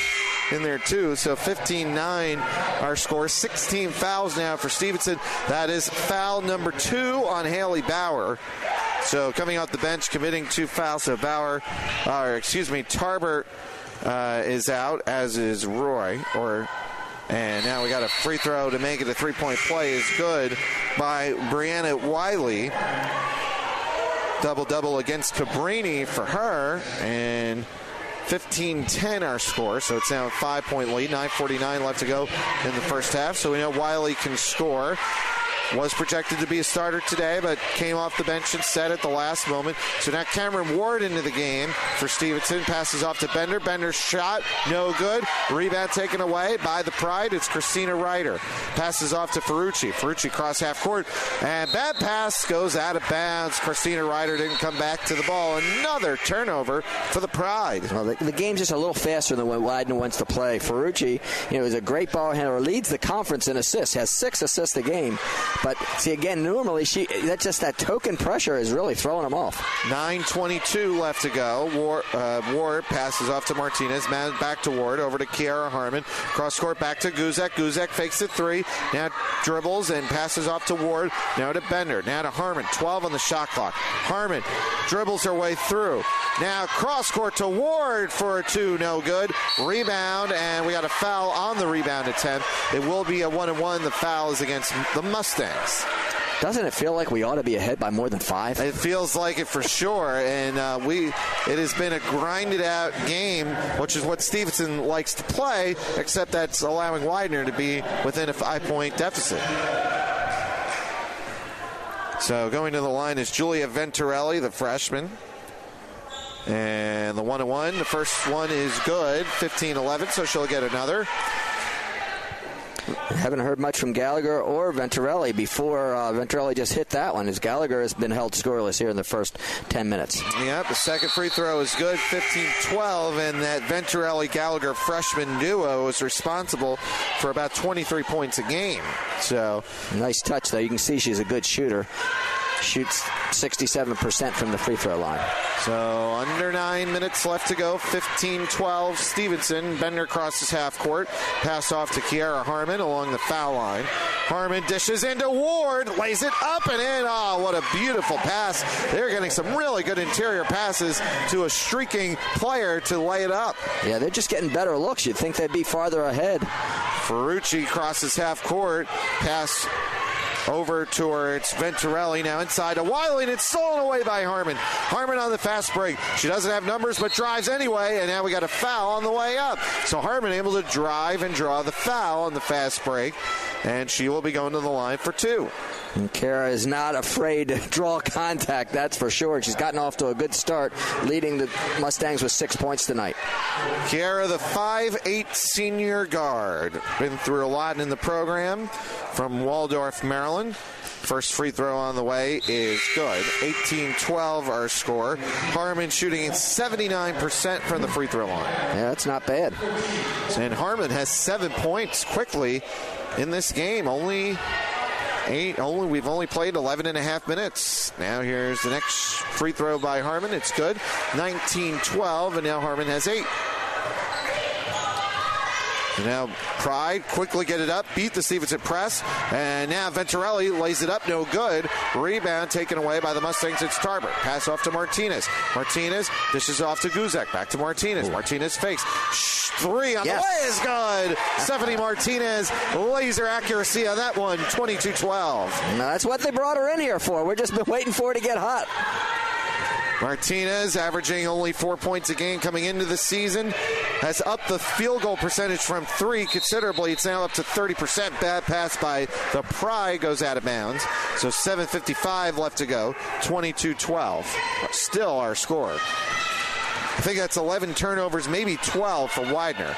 in there too. So 15-9 our score. 16 fouls now for Stevenson. That is foul number 2 on Haley Bauer. So coming off the bench, committing 2 fouls. So Tarbert is out, as is Roy. And now we got a free throw to make it a 3-point play. Is good by Brianna Wiley. Double-double against Cabrini for her. And 15-10 our score. So it's now a 5-point lead. 9:49 left to go in the first half. So we know Wiley can score. Was projected to be a starter today, but came off the bench and set at the last moment. So now Cameron Ward into the game for Stevenson. Passes off to Bender. Bender's shot, no good. Rebound taken away by the Pride. It's Christina Ryder. Passes off to Ferrucci. Ferrucci cross half court. And bad pass goes out of bounds. Christina Ryder didn't come back to the ball. Another turnover for the Pride. Well, the game's just a little faster than when Widener wants to play. Ferrucci, is a great ball handler. Leads the conference in assists. Has 6 assists a game. But, see, again, normally that's just that token pressure is really throwing them off. 9:22 left to go. Ward passes off to Martinez. Back to Ward. Over to Kiara Harmon. Cross court back to Guzek. Guzek fakes it 3. Now dribbles and passes off to Ward. Now to Bender. Now to Harmon. 12 on the shot clock. Harmon dribbles her way through. Now cross court to Ward for a 2. No good. Rebound, and we got a foul on the rebound attempt. It will be a 1-and-1. The foul is against the Mustangs. Doesn't it feel like we ought to be ahead by more than 5? It feels like it for sure, and it has been a grinded-out game, which is what Stevenson likes to play, except that's allowing Widener to be within a 5-point deficit. So going to the line is Julia Venturelli, the freshman. And the 1-and-1, the first one is good, 15-11, so she'll get another. Haven't heard much from Gallagher or Venturelli before Venturelli just hit that one, as Gallagher has been held scoreless here in the first 10 minutes. Yeah, the second free throw is good, 15-12, and that Venturelli-Gallagher freshman duo is responsible for about 23 points a game. So nice touch, though. You can see she's a good shooter. Shoots 67% from the free throw line. So under 9 minutes left to go. 15-12 Stevenson. Bender crosses half court. Pass off to Kiara Harmon along the foul line. Harmon dishes into Ward. Lays it up and in. Oh, what a beautiful pass. They're getting some really good interior passes to a streaking player to lay it up. Yeah, they're just getting better looks. You'd think they'd be farther ahead. Ferrucci crosses half court. Pass over towards Venturelli. Now inside to Wiley, and it's stolen away by Harmon. Harmon on the fast break. She doesn't have numbers, but drives anyway, and now we got a foul on the way up. So Harmon able to drive and draw the foul on the fast break, and she will be going to the line for 2. And Kara is not afraid to draw contact, that's for sure. She's gotten off to a good start, leading the Mustangs with 6 points tonight. Kiara, the 5'8 senior guard. Been through a lot in the program from Waldorf, Maryland. First free throw on the way is good. 18-12 our score. Harmon shooting at 79% from the free throw line. Yeah, that's not bad. And Harmon has 7 points quickly in this game. We've only played 11 and a half minutes. Now here's the next free throw by Harmon. It's good. 19-12, and now Harmon has 8. And now Pride quickly get it up, beat the Stevenson press, and now Venturelli lays it up, no good. Rebound taken away by the Mustangs. It's Tarbert. Pass off to Martinez. Martinez dishes off to Guzek. Back to Martinez. Martinez fakes. 3 on the way is good. Stephanie Martinez, laser accuracy on that one. 22-12. Now that's what they brought her in here for. We've just been waiting for her to get hot. Martinez, averaging only 4 points a game coming into the season, has upped the field goal percentage from 3 considerably. It's now up to 30%. Bad pass by the Pride goes out of bounds. So 7:55 left to go. 22-12. Still our score. I think that's 11 turnovers, maybe 12 for Widener.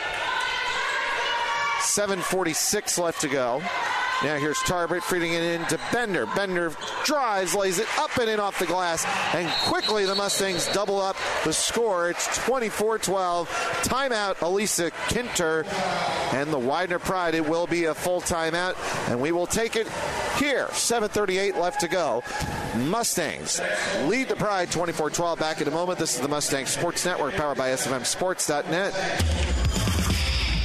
7:46 left to go. Now here's Tarbert feeding it in to Bender. Bender drives, lays it up and in off the glass, and quickly the Mustangs double up the score. It's 24-12. Timeout, Elisa Kinter and the Widener Pride. It will be a full timeout, and we will take it here. 7:38 left to go. Mustangs lead the Pride 24-12. Back in a moment. This is the Mustang Sports Network, powered by SFMSports.net.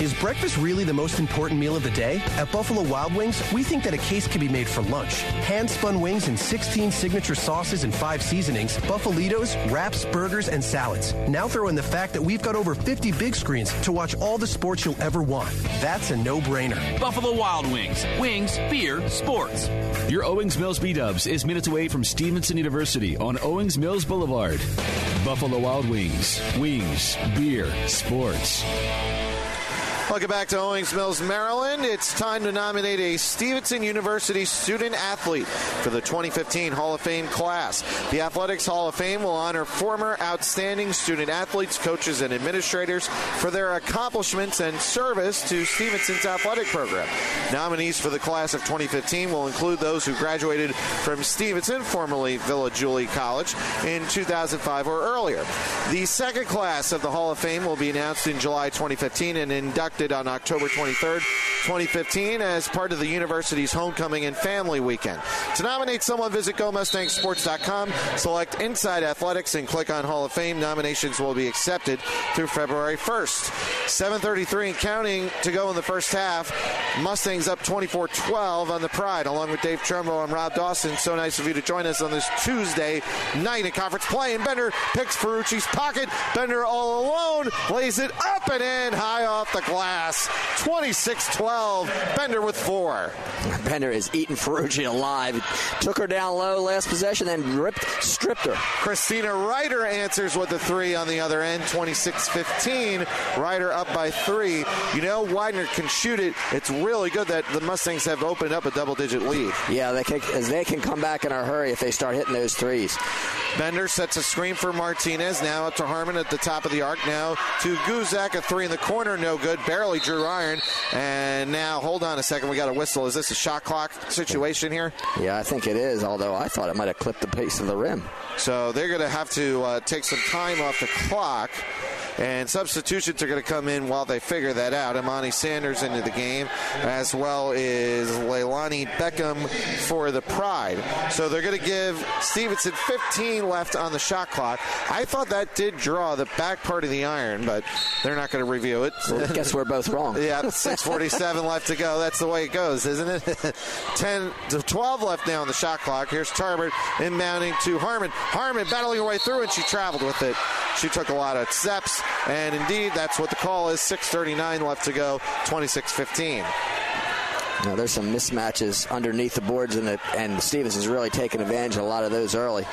Is breakfast really the most important meal of the day? At Buffalo Wild Wings, we think that a case can be made for lunch. Hand-spun wings in 16 signature sauces and 5 seasonings, Buffalitos, wraps, burgers, and salads. Now throw in the fact that we've got over 50 big screens to watch all the sports you'll ever want. That's a no-brainer. Buffalo Wild Wings. Wings, beer, sports. Your Owings Mills B-Dubs is minutes away from Stevenson University on Owings Mills Boulevard. Buffalo Wild Wings. Wings, beer, sports. Welcome back to Owings Mills, Maryland. It's time to nominate a Stevenson University student athlete for the 2015 Hall of Fame class. The Athletics Hall of Fame will honor former outstanding student athletes, coaches, and administrators for their accomplishments and service to Stevenson's athletic program. Nominees for the class of 2015 will include those who graduated from Stevenson, formerly Villa Julie College, in 2005 or earlier. The second class of the Hall of Fame will be announced in July 2015 and inducted on October 23rd, 2015 as part of the university's homecoming and family weekend. To nominate someone, visit GoMustangSports.com, select Inside Athletics, and click on Hall of Fame. Nominations will be accepted through February 1st. 7:33 and counting to go in the first half. Mustangs up 24-12 on the Pride. Along with Dave Trumbo, I'm Rob Dawson. So nice of you to join us on this Tuesday night in conference play. And Bender picks Ferrucci's pocket. Bender all alone, lays it up and in, high off the glass. 26-12. Bender with 4. Bender is eating Ferrucci alive. Took her down low last possession, then stripped her. Christina Ryder answers with a 3 on the other end. 26-15. Ryder up by 3. You know, Widener can shoot it. It's really good that the Mustangs have opened up a double-digit lead. Yeah, they can come back in a hurry if they start hitting those threes. Bender sets a screen for Martinez. Now up to Harmon at the top of the arc. Now to Guzak, a 3 in the corner. No good. Barely drew iron. And now, hold on a second. We got a whistle. Is this a shot clock situation here? Yeah, I think it is, although I thought it might have clipped the base of the rim. So they're going to have to take some time off the clock. And substitutions are going to come in while they figure that out. Imani Sanders into the game, as well as Leilani Beckham for the Pride. So they're going to give Stevenson 15 left on the shot clock. I thought that did draw the back part of the iron, but they're not going to review it. Well, I guess we're both wrong. Yeah, 6:47 left to go. That's the way it goes, isn't it? 10 to 12 left now on the shot clock. Here's Tarbert inbounding to Harmon. Harmon battling her way through, and she traveled with it. She took a lot of steps, and indeed, that's what the call is. 6:39 left to go, 26-15. Now, there's some mismatches underneath the boards, and Stevenson's really taking advantage of a lot of those early.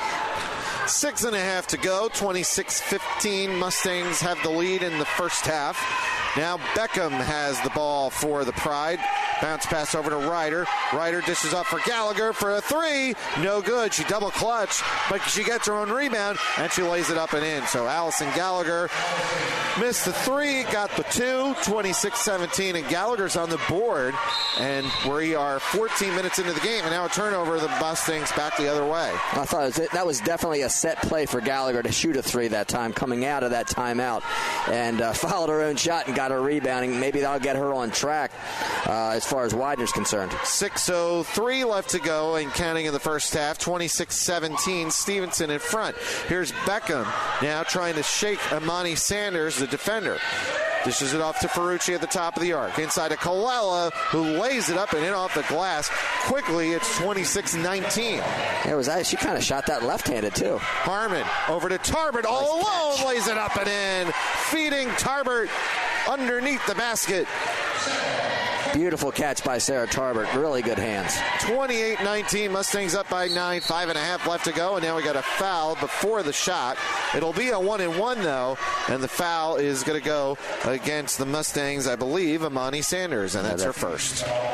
6.5 to go, 26-15. Mustangs have the lead in the first half. Now Beckham has the ball for the Pride. Bounce pass over to Ryder. Ryder dishes off for Gallagher for a 3. No good. She double clutch, but she gets her own rebound, and she lays it up and in. So Allison Gallagher missed the 3, got the 2, 26-17, and Gallagher's on the board. And we are 14 minutes into the game, and now a turnover. The Mustangs back the other way. I thought that was definitely a set play for Gallagher to shoot a 3 that time, coming out of that timeout, and fouled her own shot and got her rebounding. Maybe that'll get her on track as far as Widener's concerned. 6:03 left to go and counting in the first half. 26-17, Stevenson in front. Here's Beckham now trying to shake Imani Sanders, the defender. Dishes it off to Ferrucci at the top of the arc. Inside to Colella, who lays it up and in off the glass. Quickly, it's 26-19. She kind of shot that left-handed, too. Harmon over to Tarbert. All alone, lays it up and in. Feeding Tarbert underneath the basket. Beautiful catch by Sarah Tarbert. Really good hands. 28-19. Mustangs up by 9. 5.5 left to go. And now we got a foul before the shot. It'll be a 1-and-1, though. And the foul is going to go against the Mustangs, I believe, Imani Sanders. And that's her first.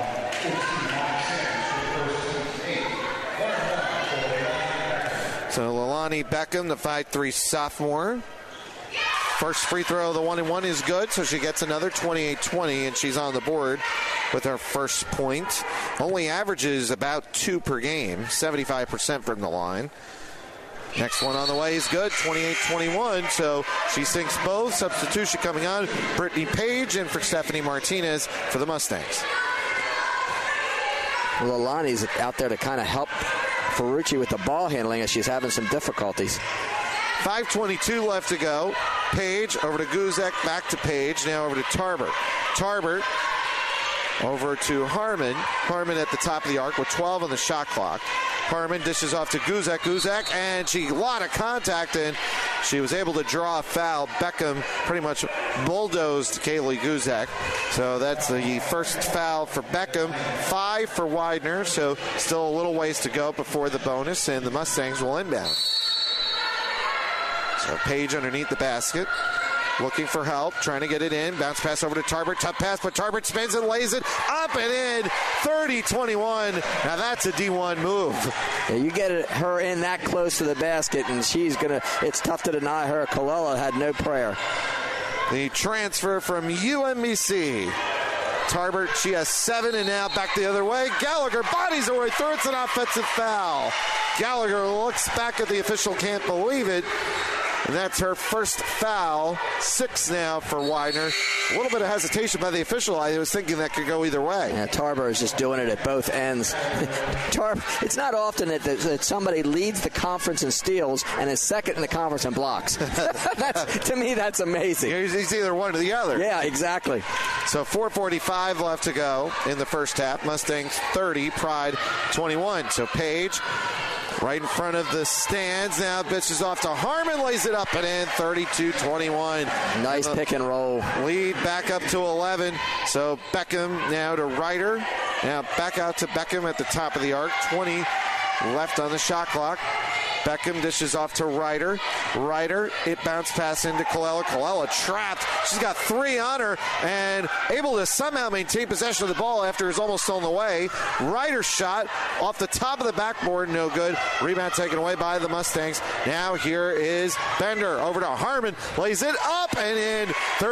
So Leilani Beckham, the 5'3" sophomore. First free throw of the 1-and-1 is good, so she gets another 28-20, and she's on the board with her first point. Only averages about 2 per game, 75% from the line. Next one on the way is good, 28-21, so she sinks both. Substitution coming on, Brittany Page, and for Stephanie Martinez for the Mustangs. Well, Leilani's out there to kind of help Ferrucci with the ball handling as she's having some difficulties. 5:22 left to go. Page over to Guzek, back to Page, now over to Tarbert. Tarbert over to Harmon. Harmon at the top of the arc with 12 on the shot clock. Harmon dishes off to Guzek. Guzek, and a lot of contact, and she was able to draw a foul. Beckham pretty much bulldozed Kaylee Guzek. So that's the first foul for Beckham. 5 for Widener, so still a little ways to go before the bonus, and the Mustangs will inbound. So Page underneath the basket, looking for help, trying to get it in. Bounce pass over to Tarbert. Tough pass, but Tarbert spins and lays it up and in. 30-21. Now that's a D1 move. Yeah, you get her in that close to the basket, and it's tough to deny her. Colella had no prayer. The transfer from UMBC. Tarbert, she has 7, and now back the other way. Gallagher bodies her way through. It's an offensive foul. Gallagher looks back at the official, can't believe it. And that's her first foul. 6 now for Widener. A little bit of hesitation by the official. I was thinking that could go either way. Yeah, Tarbert is just doing it at both ends. It's not often that somebody leads the conference in steals and is second in the conference in blocks. To me, that's amazing. He's either one or the other. Yeah, exactly. So 4:45 left to go in the first half. Mustangs 30, Pride 21. So Page right in front of the stands. Now pitches off to Harmon, lays it up and in. 32-21. Nice pick and roll. Lead back up to 11. So Beckham now to Ryder. Now back out to Beckham at the top of the arc. 20 left on the shot clock. Beckham dishes off to Ryder. Ryder, it bounce pass into Colella. Colella trapped. She's got 3 on her and able to somehow maintain possession of the ball after it's almost stolen away. Ryder's shot off the top of the backboard, no good. Rebound taken away by the Mustangs. Now here is Bender over to Harmon. Lays it up and in.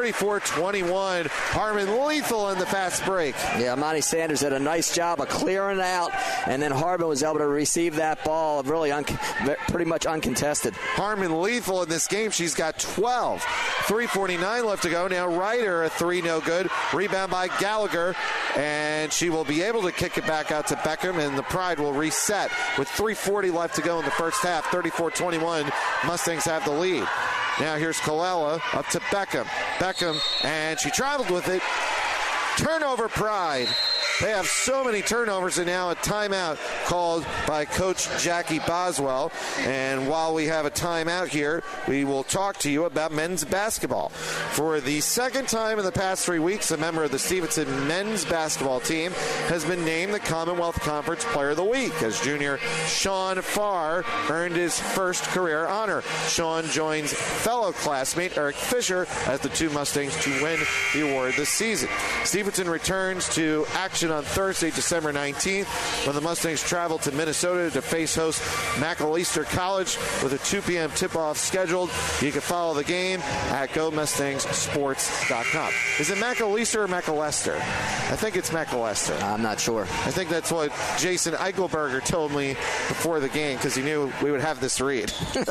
34-21. Harmon lethal in the fast break. Yeah, Monty Sanders did a nice job of clearing out, and then Harmon was able to receive that ball really pretty much uncontested. Harmon lethal in this game. She's got 12. 3:49 left to go. Now Ryder, a 3, no good. Rebound by Gallagher, and she will be able to kick it back out to Beckham, and the Pride will reset with 3:40 left to go in the first half. 34-21. Mustangs have the lead. Now here's Colella up to Beckham. Beckham, and she traveled with it. Turnover, Pride. They have so many turnovers, and now a timeout called by Coach Jackie Boswell. And while we have a timeout here, we will talk to you about men's basketball. For the second time in the past 3 weeks, a member of the Stevenson men's basketball team has been named the Commonwealth Conference Player of the Week, as junior Sean Farr earned his first career honor. Sean joins fellow classmate Eric Fisher as the 2 Mustangs to win the award this season. Stevenson returns to action on Thursday, December 19th, when the Mustangs travel to Minnesota to face host McAllister College with a 2 p.m. tip-off scheduled. You can follow the game at GoMustangsSports.com. Is it McAllister or McAllister? I think it's McAllister. I'm not sure. I think that's what Jason Eichelberger told me before the game, because he knew we would have this read.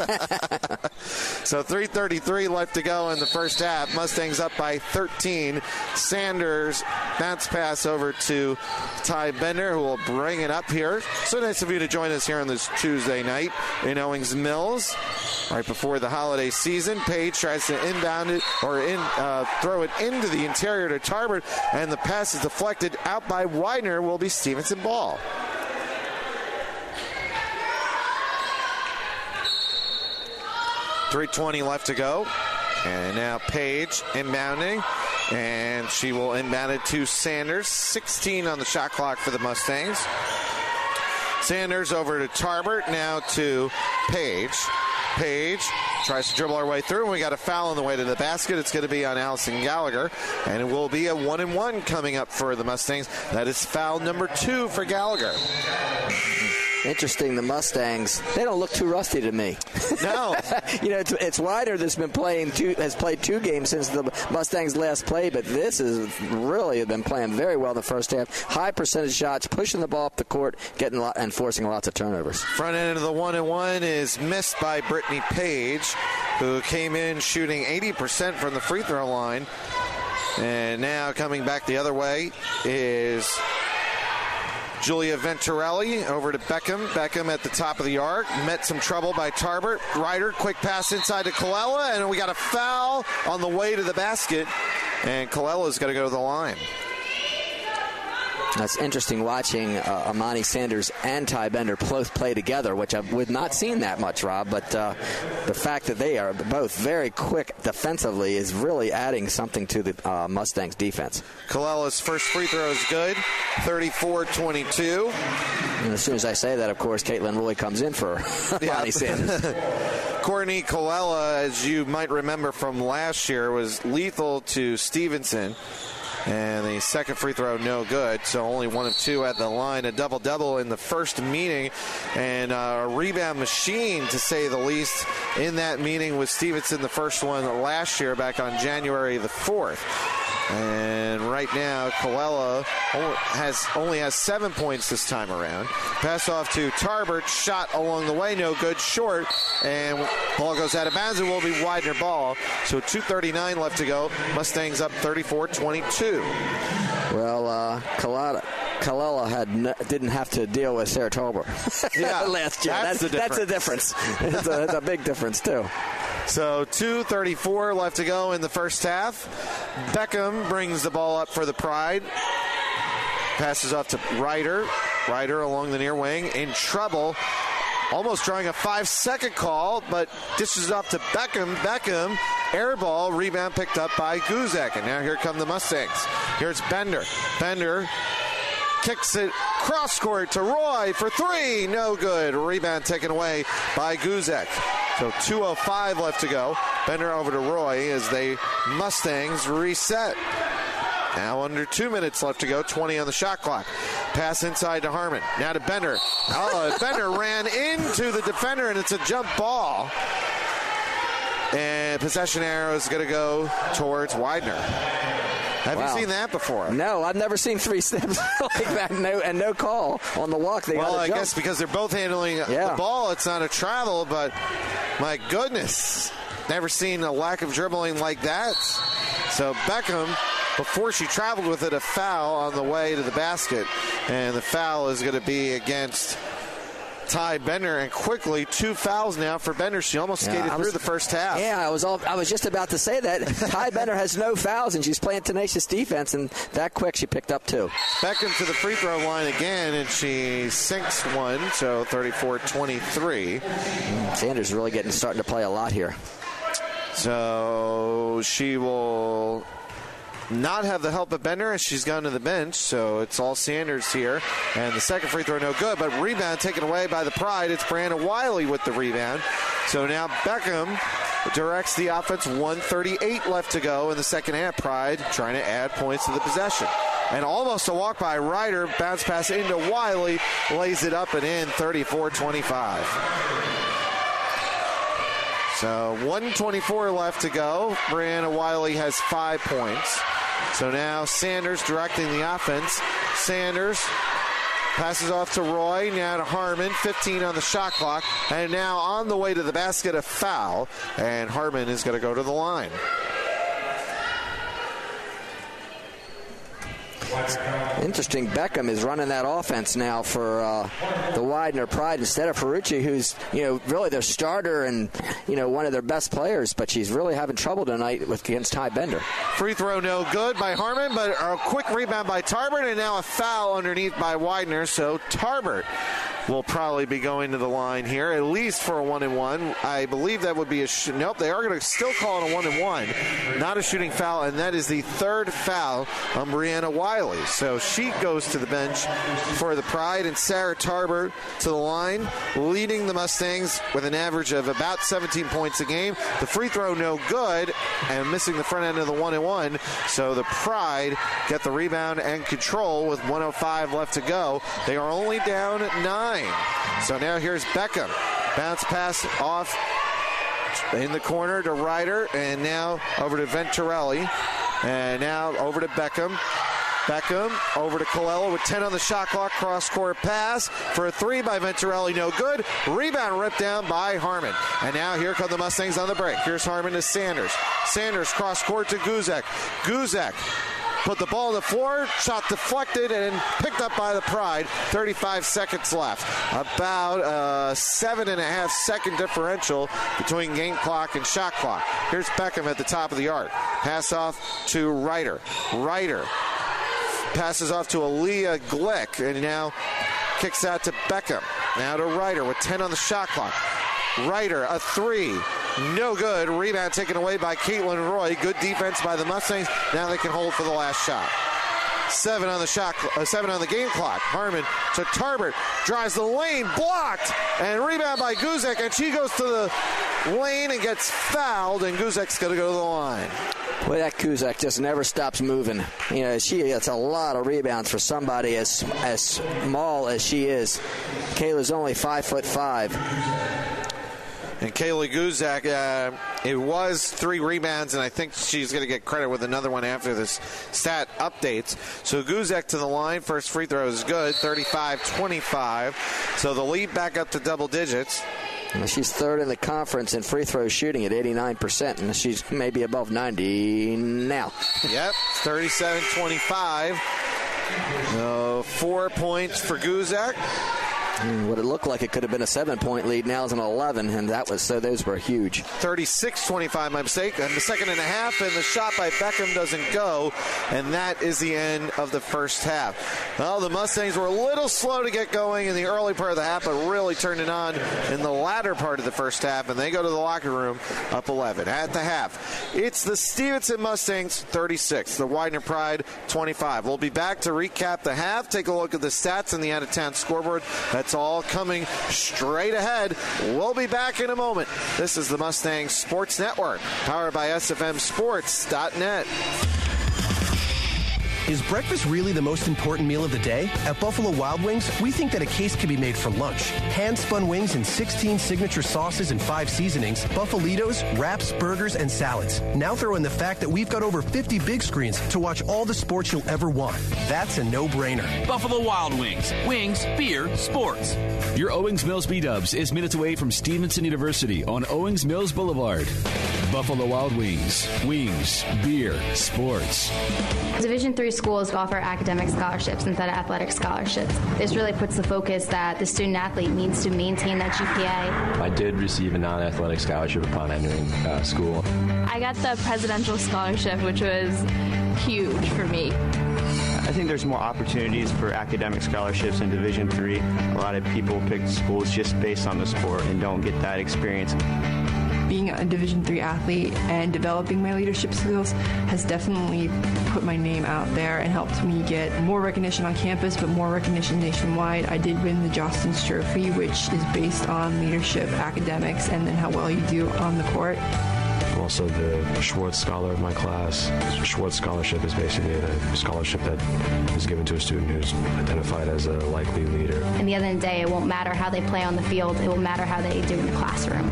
So 3:33 left to go in the first half. Mustangs up by 13. Sanders bounce pass over to Ty Bender, who will bring it up here. So nice of you to join us here on this Tuesday night in Owings Mills, right before the holiday season. Page tries to inbound it, or throw it into the interior to Tarbert, and the pass is deflected out by Widener. Will be Stevenson ball. .320 left to go. And now Page inbounding, and she will inbound it to Sanders. 16 on the shot clock for the Mustangs. Sanders over to Tarbert, now to Page. Page tries to dribble her way through, and we got a foul on the way to the basket. It's going to be on Allison Gallagher, and it will be a 1-and-1 coming up for the Mustangs. That is foul number 2 for Gallagher. Interesting, the Mustangs, they don't look too rusty to me. No. It's Widener that's has played 2 games since the Mustangs last played, but this is really been playing very well in the first half. High percentage shots, pushing the ball up the court, and forcing lots of turnovers. Front end of the 1-and-1 is missed by Brittany Page, who came in shooting 80% from the free throw line. And now coming back the other way is Julia Venturelli over to Beckham. Beckham at the top of the arc. Met some trouble by Tarbert. Ryder, quick pass inside to Colella, and we got a foul on the way to the basket. And Colella's going to go to the line. That's interesting watching Amani Sanders and Ty Bender both play together, which I've not seen that much, Rob. But the fact that they are both very quick defensively is really adding something to the Mustangs' defense. Colella's first free throw is good, 34-22. And as soon as I say that, of course, Caitlin Woolley comes in for Amani Sanders. Courtney Colella, as you might remember from last year, was lethal to Stevenson. And the second free throw, no good. So only 1 of 2 at the line. A double-double in the first meeting. And a rebound machine, to say the least, in that meeting with Stevenson, the first one last year back on January the 4th. And right now, Colella only has 7 points this time around. Pass off to Tarbert. Shot along the way, no good, short. And ball goes out of bounds. It will be Widener ball. So 2:39 left to go. Mustangs up 34-22. Well, Colella didn't have to deal with Sarah Tolbert last year. That's the difference. It's a big difference, too. So 2:34 left to go in the first half. Beckham brings the ball up for the Pride. Passes off to Ryder. Ryder along the near wing. In trouble. Almost drawing a 5-second call, but dishes off to Beckham. Beckham, air ball, rebound picked up by Guzek. And now here come the Mustangs. Here's Bender. Bender kicks it cross court to Roy for 3. No good. Rebound taken away by Guzek. So 2:05 left to go. Bender over to Roy as the Mustangs reset. Now under 2 minutes left to go. 20 on the shot clock. Pass inside to Harmon. Now to Bender. Bender ran into the defender, and it's a jump ball. And possession arrow is going to go towards Widener. Have you seen that before? No, I've never seen 3 steps like that and no call on the walk. I guess because they're both handling the ball, it's not a travel, but my goodness, never seen a lack of dribbling like that. So Beckham, before she traveled with it, a foul on the way to the basket, and the foul is going to be against Ty Bender, and quickly 2 fouls now for Bender. She almost skated through the first half. Yeah, I was just about to say that. Ty Bender has no fouls, and she's playing tenacious defense, and that quick she picked up 2. Beckham to the free throw line again, and she sinks one, so 34-23. Sanders really starting to play a lot here. So she will not have the help of Bender as she's gone to the bench, so it's all Sanders here. And the second free throw no good, but rebound taken away by the Pride. It's Brianna Wiley with the rebound. So now Beckham directs the offense. 1:38 left to go in the second half. Pride trying to add points to the possession. And almost a walk by Ryder. Bounce pass into Wiley. Lays it up and in. 34-25. So 1:24 left to go. Brianna Wiley has 5 points. So now Sanders directing the offense. Sanders passes off to Roy. Now to Harmon. 15 on the shot clock. And now on the way to the basket, a foul. And Harmon is going to go to the line. Interesting. Beckham is running that offense now for the Widener Pride instead of Ferrucci, who's really their starter and one of their best players, but she's really having trouble tonight against Ty Bender. Free throw no good by Harmon, but a quick rebound by Tarbert, and now a foul underneath by Widener. So Tarbert will probably be going to the line here, at least for a 1-and-1. I believe that would be nope, they are going to still call it a 1-and-1. Not a shooting foul, and that is the 3rd foul on Brianna Wiley. So she goes to the bench for the Pride, and Sarah Tarbert to the line, leading the Mustangs with an average of about 17 points a game. The free throw no good, and missing the front end of the 1-and-1. So the Pride get the rebound and control with 1:05 left to go. They are only down 9. So now here's Beckham. Bounce pass off in the corner to Ryder, and now over to Venturelli. And now over to Beckham. Beckham over to Colella with 10 on the shot clock. Cross-court pass for a 3 by Venturelli. No good. Rebound ripped down by Harmon. And now here come the Mustangs on the break. Here's Harmon to Sanders. Sanders cross-court to Guzek. Guzek put the ball on the floor. Shot deflected and picked up by the Pride. 35 seconds left. About a 7.5 second differential between game clock and shot clock. Here's Beckham at the top of the arc. Pass off to Ryder. Ryder passes off to Aaliyah Glick, and now kicks out to Beckham. Now to Ryder with 10 on the shot clock. Ryder, a three. No good. Rebound taken away by Caitlin Roy. Good defense by the Mustangs. Now they can hold for the last shot. 7 on the game clock. Harmon to Tarbert. Drives the lane. Blocked. And rebound by Guzek. And she goes to the lane and gets fouled. And Guzek's going to go to the line. Well, that Guzek just never stops moving. You know, she gets a lot of rebounds for somebody as small as she is. Kayla's only 5'5". And Kaylee Guzek, it was 3 rebounds, and I think she's going to get credit with another one after this stat updates. So Guzek to the line. First free throw is good, 35-25. So the lead back up to double digits. She's third in the conference in free throw shooting at 89%, and she's maybe above 90 now. Yep, 37-25. 4 points for Guzek. What it looked like it could have been a 7-point lead. Now it's an 11, and those were huge. 36-25, my mistake. And the second and a half, and the shot by Beckham doesn't go, and that is the end of the first half. Well, the Mustangs were a little slow to get going in the early part of the half, but really turned it on in the latter part of the first half, and they go to the locker room up 11. At the half, it's the Stevenson Mustangs 36, the Widener Pride 25. We'll be back to recap the half, take a look at the stats and the out-of-town scoreboard. That's all coming straight ahead. We'll be back in a moment. This is the Mustang Sports Network, powered by SFMSports.net. Is breakfast really the most important meal of the day? At Buffalo Wild Wings, we think that a case can be made for lunch. Hand-spun wings in 16 signature sauces and 5 seasonings, Buffalitos, wraps, burgers, and salads. Now throw in the fact that we've got over 50 big screens to watch all the sports you'll ever want. That's a no-brainer. Buffalo Wild Wings. Wings, beer, sports. Your Owings Mills B-Dubs is minutes away from Stevenson University on Owings Mills Boulevard. Buffalo Wild Wings. Wings, beer, sports. Division III schools offer academic scholarships instead of athletic scholarships. This really puts the focus that the student athlete needs to maintain that GPA. I did receive a non-athletic scholarship upon entering school. I got the presidential scholarship, which was huge for me. I think there's more opportunities for academic scholarships in Division III. A lot of people pick schools just based on the sport and don't get that experience. Being a Division III athlete and developing my leadership skills has definitely put my name out there and helped me get more recognition on campus, but more recognition nationwide. I did win the Jostens Trophy, which is based on leadership, academics, and then how well you do on the court. I'm also the Schwartz Scholar of my class. Schwartz Scholarship is basically a scholarship that is given to a student who's identified as a likely leader. At the end of the day, it won't matter how they play on the field. It will matter how they do in the classroom.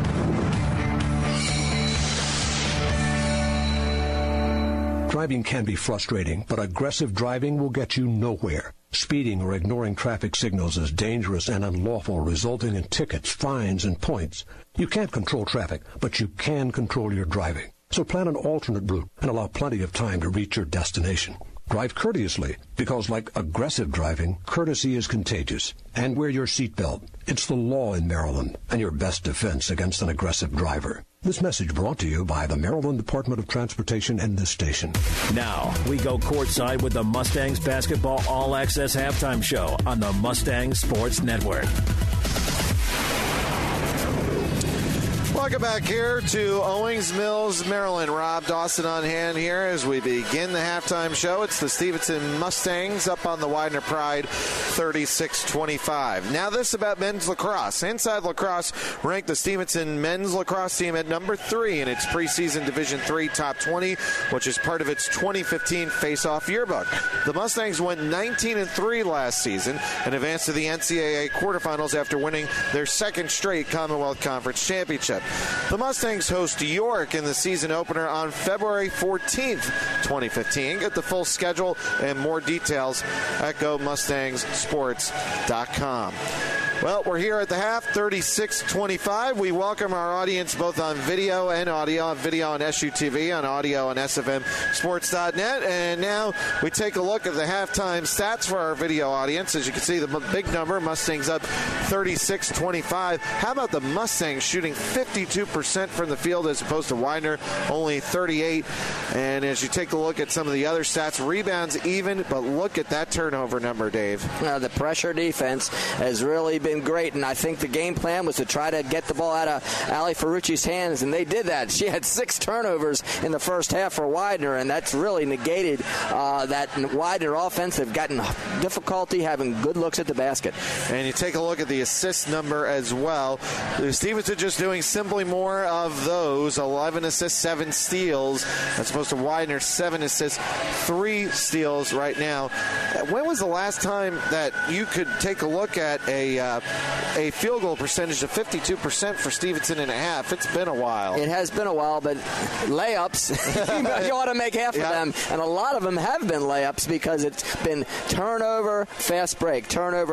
Driving can be frustrating, but aggressive driving will get you nowhere. Speeding or ignoring traffic signals is dangerous and unlawful, resulting in tickets, fines, and points. You can't control traffic, but you can control your driving. So plan an alternate route and allow plenty of time to reach your destination. Drive courteously, because like aggressive driving, courtesy is contagious. And wear your seatbelt. It's the law in Maryland, and your best defense against an aggressive driver. This message brought to you by the Maryland Department of Transportation and this station. Now, we go courtside with the Mustangs Basketball All-Access Halftime Show on the Mustang Sports Network. Welcome back here to Owings Mills, Maryland. Rob Dawson on hand here as we begin the halftime show. It's the Stevenson Mustangs up on the Widener Pride 36-25. Now this about men's lacrosse. Inside Lacrosse ranked the Stevenson men's lacrosse team at number 3 in its preseason Division III Top 20, which is part of its 2015 face-off yearbook. The Mustangs went 19-3 last season and advanced to the NCAA quarterfinals after winning their second straight Commonwealth Conference championship. The Mustangs host York in the season opener on February 14th, 2015. Get the full schedule and more details at GoMustangsSports.com. Well, we're here at the half, 36-25. We welcome our audience both on video and audio, video on SUTV, on audio on SFMSports.net. And now we take a look at the halftime stats for our video audience. As you can see, the big number, Mustangs up 36-25. How about the Mustangs shooting 52% from the field as opposed to Widener, only 38. And as you take a look at some of the other stats, rebounds even, but look at that turnover number, Dave. The pressure defense has really been great, and I think the game plan was to try to get the ball out of Ali Ferrucci's hands, and they did that. She had 6 turnovers in the first half for Widener, and that's really negated that Widener offense. They've gotten difficulty having good looks at the basket. And you take a look at the assist number as well. Stevenson just doing simply more of those, 11 assists, 7 steals, as opposed to Widener, 7 assists, 3 steals right now. When was the last time that you could take a look at a field goal percentage of 52% for Stevenson in a half? It's been a while. It has been a while, but layups, you ought to make half of them. And a lot of them have been layups because it's been turnover, fast break,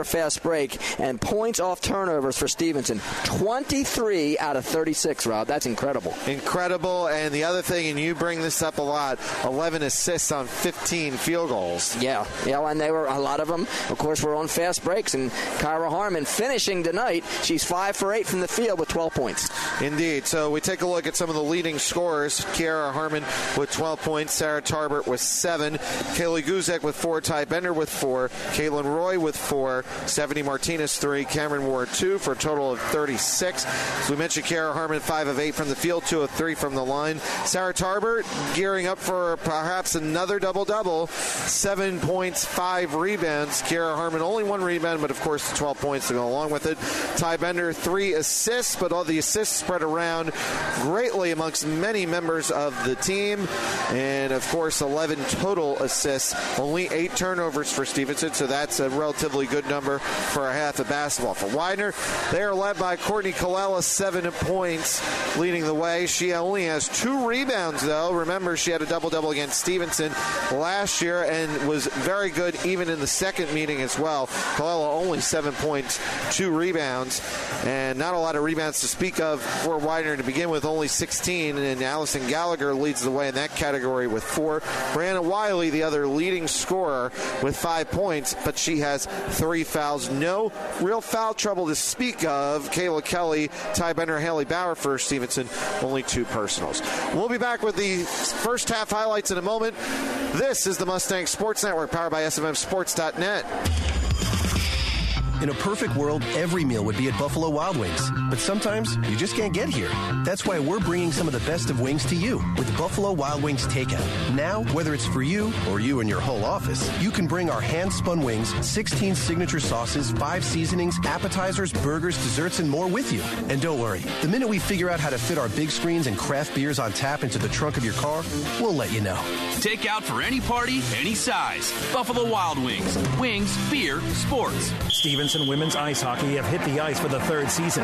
and points off turnovers for Stevenson. 23 out of 36, Rob. That's incredible. Incredible. And the other thing, and you bring this up a lot, 11 assists on 15 field goals. Yeah, and they were, a lot of them, of course, were on fast breaks. And Kyra Harmon finishing tonight, she's 5 for 8 from the field with 12 points. Indeed. So we take a look at some of the leading scorers. Kiara Harmon with 12 points, Sarah Tarbert with 7, Kaylee Guzek with 4, Ty Bender with 4, Caitlin Roy with 4, Stephanie Martinez 3, Cameron Ward 2 for a total of 36. So we mentioned Kiara Harmon 5 of 8 from the field, 2 of 3 from the line. Sarah Tarbert gearing up for perhaps another double-double, 7 points, 5 rebounds. Kiara Harmon only 1 rebound, but of course the 12 points to go along with it. Ty Bender 3 assists, but all the assists spread around greatly amongst many members of the team. And of course 11 total assists, only 8 turnovers for Stevenson, so that's a relatively good number for a half of basketball. For Widener, they are led by Courtney Colella, 7 points, leading the way. She only has 2 rebounds, though. Remember, she had a double-double against Stevenson last year and was very good even in the second meeting as well. Colella only 7 points, 2 rebounds, and not a lot of rebounds to speak of for Widener to begin with, only 16, and Allison Gallagher leads the way in that category with 4. Brianna Wiley, the other leading scorer, with 5 points, but she has 3 fouls. No real foul trouble to speak of. Kayla Kelly, Ty Bender, Haley Bauer for Stevenson, only 2 personals. We'll be back with the first half highlights in a moment. This is the Mustang Sports Network, powered by SFMSports.net. In a perfect world, every meal would be at Buffalo Wild Wings. But sometimes you just can't get here. That's why we're bringing some of the best of wings to you with Buffalo Wild Wings Takeout. Now, whether it's for you or you and your whole office, you can bring our hand-spun wings, 16 signature sauces, 5 seasonings, appetizers, burgers, desserts, and more with you. And don't worry, the minute we figure out how to fit our big screens and craft beers on tap into the trunk of your car, we'll let you know. Takeout for any party, any size. Buffalo Wild Wings. Wings, beer, sports. Stevenson women's ice hockey have hit the ice for the 3rd season.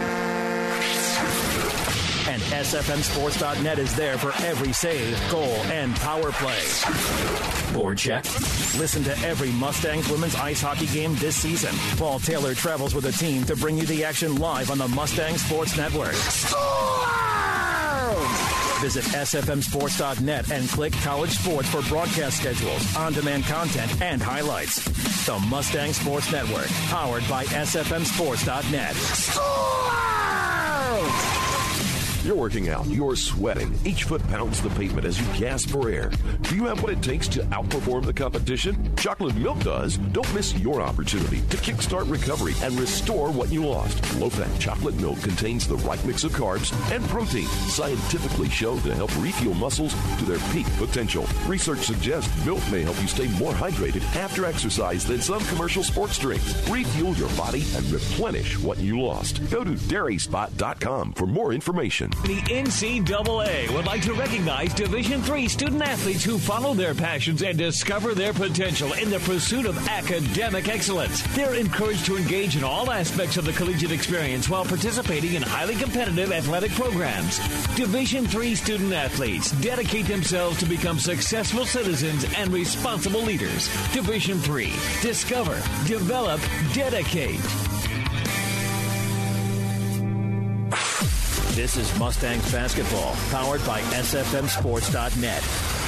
And SFMSports.net is there for every save, goal, and power play. Board check. Listen to every Mustangs women's ice hockey game this season. Paul Taylor travels with a team to bring you the action live on the Mustang Sports Network. Visit SFMSports.net and click College Sports for broadcast schedules, on-demand content, and highlights. The Mustang Sports Network, powered by SFMSports.net. You're working out, you're sweating. Each foot pounds the pavement as you gasp for air. Do you have what it takes to outperform the competition? Chocolate Milk does. Don't miss your opportunity to kickstart recovery and restore what you lost. Low-fat chocolate milk contains the right mix of carbs and protein, scientifically shown to help refuel muscles to their peak potential. Research suggests milk may help you stay more hydrated after exercise than some commercial sports drinks. Refuel your body and replenish what you lost. Go to dairyspot.com for more information. The NCAA would like to recognize Division III student athletes who follow their passions and discover their potential in the pursuit of academic excellence. They're encouraged to engage in all aspects of the collegiate experience while participating in highly competitive athletic programs. Division III student athletes dedicate themselves to become successful citizens and responsible leaders. Division III. Discover, develop, dedicate. This is Mustangs basketball, powered by SFMSports.net.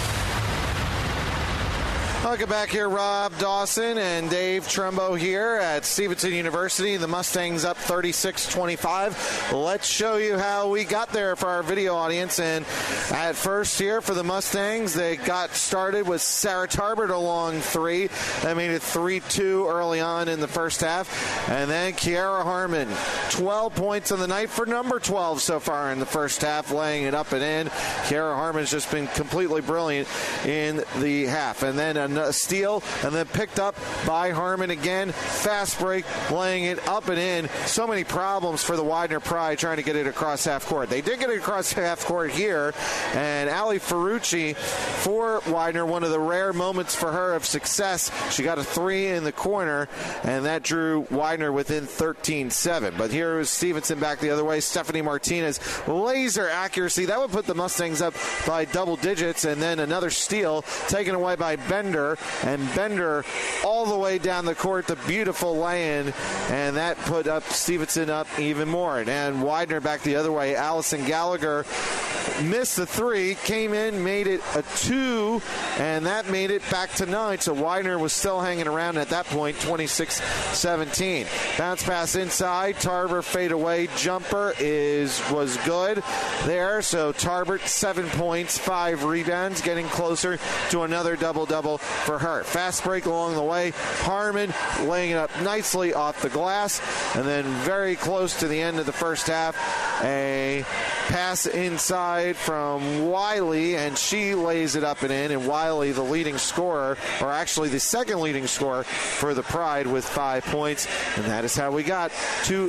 Welcome back here, Rob Dawson and Dave Trumbo here at Stevenson University. The Mustangs up 36-25. Let's show you how we got there for our video audience. And at first here for the Mustangs, they got started with Sarah Tarbert along three. They made it 3-2 early on in the first half. And then Kiara Harmon, 12 points on the night for number 12 so far in the first half, laying it up and in. Kiara Harmon's just been completely brilliant in the half. And then a steal, and then picked up by Harmon again. Fast break, laying it up and in. So many problems for the Widener Pride trying to get it across half court. They did get it across half court here, and Ali Ferrucci for Widener, one of the rare moments for her of success. She got a three in the corner, and that drew Widener within 13-7. But here is Stevenson back the other way. Stephanie Martinez, laser accuracy. That would put the Mustangs up by double digits, and then another steal taken away by Bender. And Bender all the way down the court, the beautiful lay-in, and that put up Stevenson up even more. And Widener back the other way. Allison Gallagher missed the three, came in, made it a two, and that made it back to 9. So Widener was still hanging around at that point, 26-17. Bounce pass inside, Tarbert fade away jumper was good there. So Tarbert 7 points, 5 rebounds, getting closer to another double-double for her. Fast break along the way. Harmon laying it up nicely off the glass, and then very close to the end of the first half, a pass inside from Wiley, and she lays it up and in. And Wiley, the leading scorer, or actually the second leading scorer for the Pride, with 5 points. And that is how we got to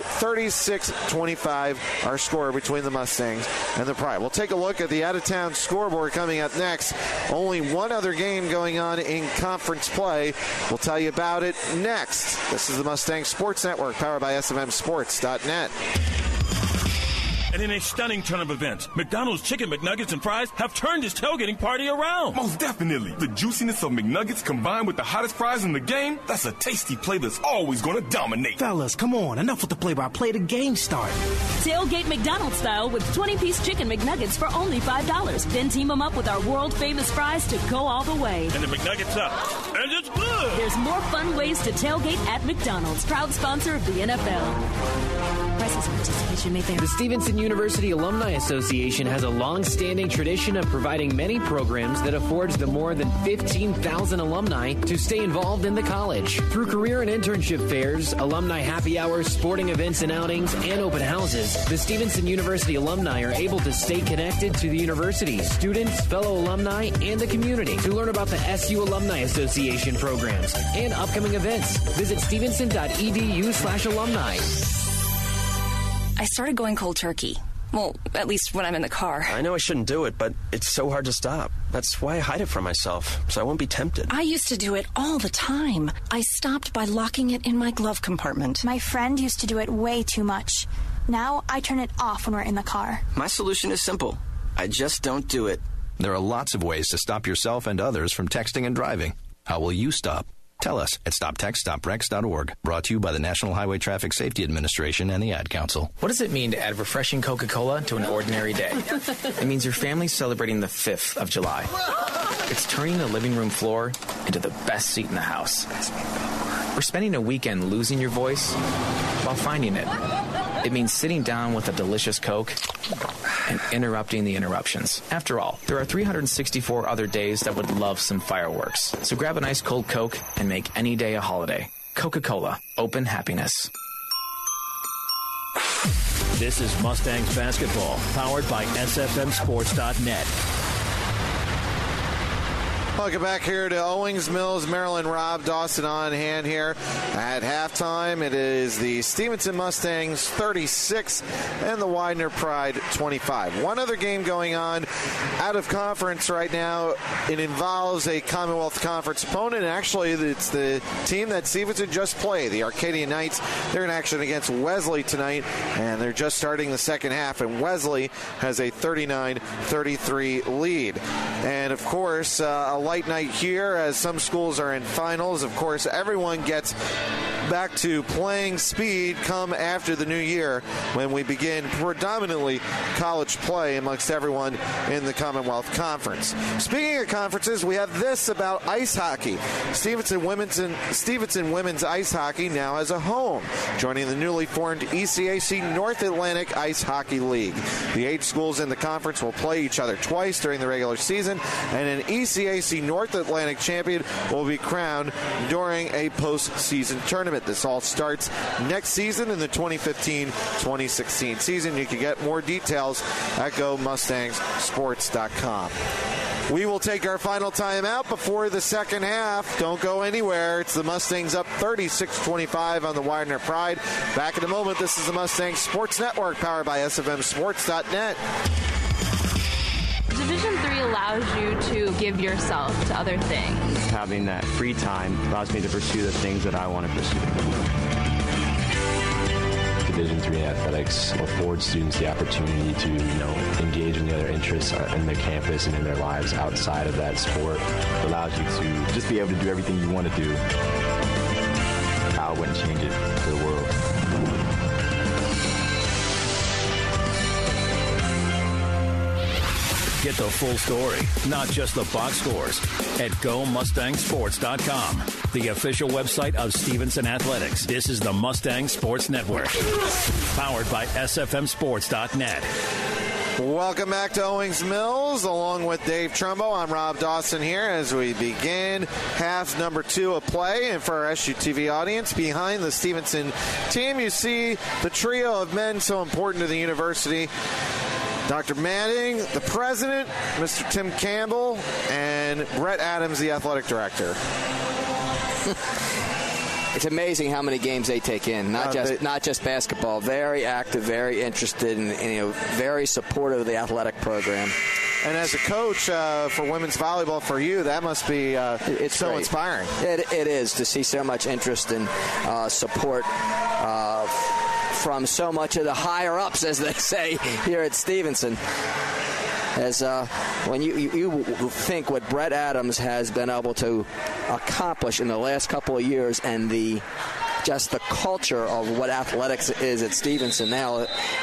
36-25, our score between the Mustangs and the Pride. We'll take a look at the out-of-town scoreboard coming up next. Only one other game going on in conference play. We'll tell you about it next. This is the Mustang Sports Network, powered by SFMSports.net. And in a stunning turn of events, McDonald's Chicken McNuggets and Fries have turned this tailgating party around. Most definitely. The juiciness of McNuggets combined with the hottest fries in the game, that's a tasty play that's always going to dominate. Fellas, come on. Enough with the play-by-play. The game start. Tailgate McDonald's style with 20-piece Chicken McNuggets for only $5. Then team them up with our world-famous fries to go all the way. And the McNuggets up. And it's good. There's more fun ways to tailgate at McDonald's, proud sponsor of the NFL. Prices and participation may vary. The Stevenson University Alumni Association has a long-standing tradition of providing many programs that affords the more than 15,000 alumni to stay involved in the college. Through career and internship fairs, alumni happy hours, sporting events and outings, and open houses, the Stevenson University alumni are able to stay connected to the university, students, fellow alumni, and the community. To learn about the SU Alumni Association programs and upcoming events, visit stevenson.edu/alumni. I started going cold turkey. Well, at least when I'm in the car. I know I shouldn't do it, but it's so hard to stop. That's why I hide it from myself, so I won't be tempted. I used to do it all the time. I stopped by locking it in my glove compartment. My friend used to do it way too much. Now I turn it off when we're in the car. My solution is simple. I just don't do it. There are lots of ways to stop yourself and others from texting and driving. How will you stop? Tell us at stoptextstoprex.org. Brought to you by the National Highway Traffic Safety Administration and the Ad Council. What does it mean to add refreshing Coca-Cola to an ordinary day? It means your family's celebrating the 5th of July. It's turning the living room floor into the best seat in the house. We're spending a weekend losing your voice while finding it. It means sitting down with a delicious Coke and interrupting the interruptions. After all, there are 364 other days that would love some fireworks. So grab a nice cold Coke and make any day a holiday. Coca-Cola. Open happiness. This is Mustangs basketball, powered by SFMSports.net. Welcome back here to Owings Mills, Maryland. Rob Dawson on hand here at halftime. It is the Stevenson Mustangs 36 and the Widener Pride 25. One other game going on out of conference right now. It involves a Commonwealth Conference opponent. Actually, it's the team that Stevenson just played, the Arcadia Knights. They're in action against Wesley tonight, and they're just starting the second half, and Wesley has a 39-33 lead. And, of course, a light night here as some schools are in finals. Of course, everyone gets back to playing speed come after the new year when we begin predominantly college play amongst everyone in the Commonwealth Conference. Speaking of conferences, we have this about ice hockey. Stevenson Women's Ice Hockey now has a home, joining the newly formed ECAC North Atlantic Ice Hockey League. The 8 schools in the conference will play each other twice during the regular season, and an ECAC North Atlantic champion will be crowned during a postseason tournament. This all starts next season in the 2015-2016 season. You can get more details at GoMustangsSports.com. We will take our final timeout before the second half. Don't go anywhere. It's the Mustangs up 36-25 on the Widener Pride. Back in a moment. This is the Mustangs Sports Network, powered by SFMSports.net. Division III allows you to give yourself to other things. Having that free time allows me to pursue the things that I want to pursue. Division III athletics affords students the opportunity to, engage in the other interests in their campus and in their lives outside of that sport. It allows you to just be able to do everything you want to do. I wouldn't change it for the world. Get the full story, not just the box scores, at GoMustangSports.com, the official website of Stevenson Athletics. This is the Mustang Sports Network, powered by SFMSports.net. Welcome back to Owings Mills, along with Dave Trumbo. I'm Rob Dawson here as we begin half number 2 of play. And for our SUTV audience, behind the Stevenson team, you see the trio of men so important to the university. Dr. Manning, the president, Mr. Tim Campbell, and Brett Adams, the athletic director. It's amazing how many games they take in, not just basketball. Very active, very interested, and very supportive of the athletic program. And as a coach for women's volleyball for you, that must be it's so great. Inspiring. It is to see so much interest and support from so much of the higher-ups, as they say, here at Stevenson. As when you think what Brett Adams has been able to accomplish in the last couple of years and just the culture of what athletics is at Stevenson now,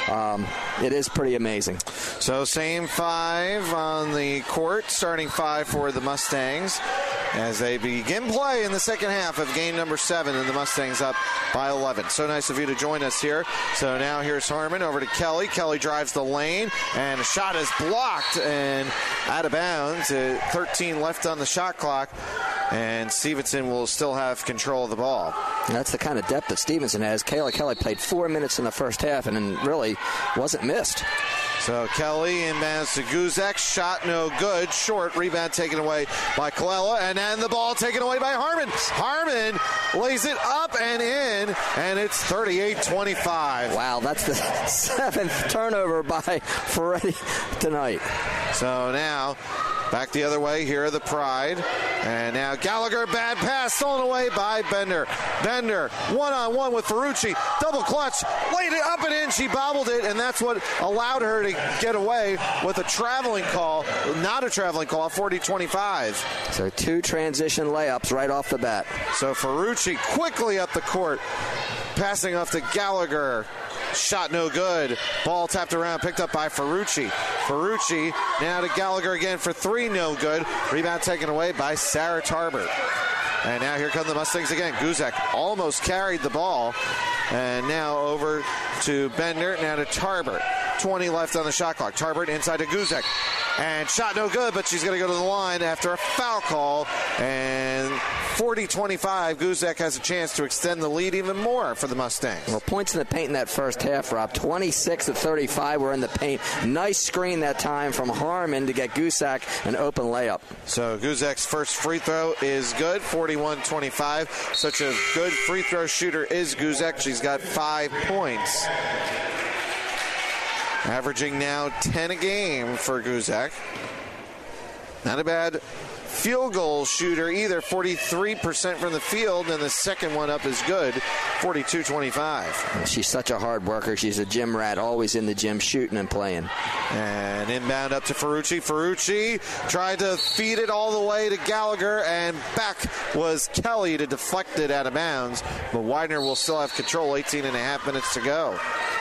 it is pretty amazing. So same 5 on the court, starting 5 for the Mustangs as they begin play in the second half of game number 7, and the Mustangs up by 11. So nice of you to join us here. So now here's Harmon over to Kelly. Kelly drives the lane, and a shot is blocked and out of bounds. 13 left on the shot clock, and Stevenson will still have control of the ball. That's the kind of depth that Stevenson has. Kayla Kelly played 4 minutes in the first half and really wasn't missed. So Kelly inbounds to Guzek. Shot no good. Short. Rebound taken away by Colella. And then the ball taken away by Harmon. Harmon lays it up and in, and it's 38-25. Wow, that's the 7th turnover by Ferretti tonight. So now back the other way. Here are the Pride. And now Gallagher, bad pass, stolen away by Bender. Bender, one-on-one with Ferrucci. Double clutch, laid it up and in. She bobbled it, and that's what allowed her to get away with a traveling call. Not a traveling call, 40-25. So 2 transition layups right off the bat. So Ferrucci quickly up the court, passing off to Gallagher. Shot no good. Ball tapped around, picked up by Ferrucci. Ferrucci now to Gallagher again for 3, no good. Rebound taken away by Sarah Tarbert. And now here come the Mustangs again. Guzek almost carried the ball. And now over to Bender, now to Tarbert. 20 left on the shot clock. Tarbert inside to Guzek. And shot no good, but she's going to go to the line after a foul call. And 40-25, Guzek has a chance to extend the lead even more for the Mustangs. Well, points in the paint in that first half, Rob. 26-35 were in the paint. Nice screen that time from Harmon to get Guzek an open layup. So Guzek's first free throw is good, 41-25. Such a good free throw shooter is Guzek. She's got 5 points. Averaging now 10 a game for Guzek. Not a bad field goal shooter either, 43% from the field, and the second one up is good, 42-25. She's such a hard worker. She's a gym rat, always in the gym shooting and playing. And inbound up to Ferrucci. Ferrucci tried to feed it all the way to Gallagher, and back was Kelly to deflect it out of bounds, but Widener will still have control, 18 and a half minutes to go.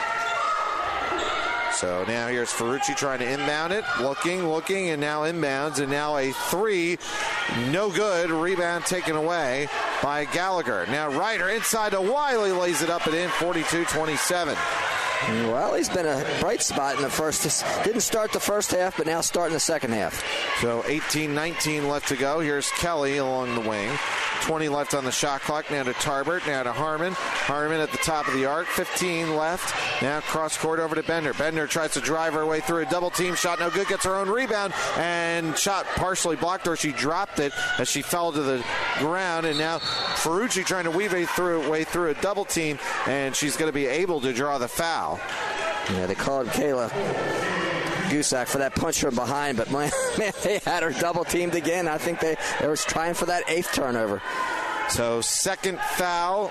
So now here's Ferrucci trying to inbound it. Looking, and now inbounds. And now a three. No good. Rebound taken away by Gallagher. Now Ryder inside to Wiley. Lays it up and in. 42-27. Wiley's been a bright spot in the first. Didn't start the first half, but now starting the second half. So 18-19 left to go. Here's Kelly along the wing. 20 left on the shot clock. Now to Tarbert. Now to Harmon. Harmon at the top of the arc. 15 left. Now cross court over to Bender. Bender tries to drive her way through a double team shot. No good. Gets her own rebound. And shot partially blocked her. She dropped it as she fell to the ground. And now Ferrucci trying to weave way through a double team. And she's going to be able to draw the foul. Yeah, they called Kayla Gusak for that punch from behind, but man, they had her double teamed again. I think they were trying for that 8th turnover. So second foul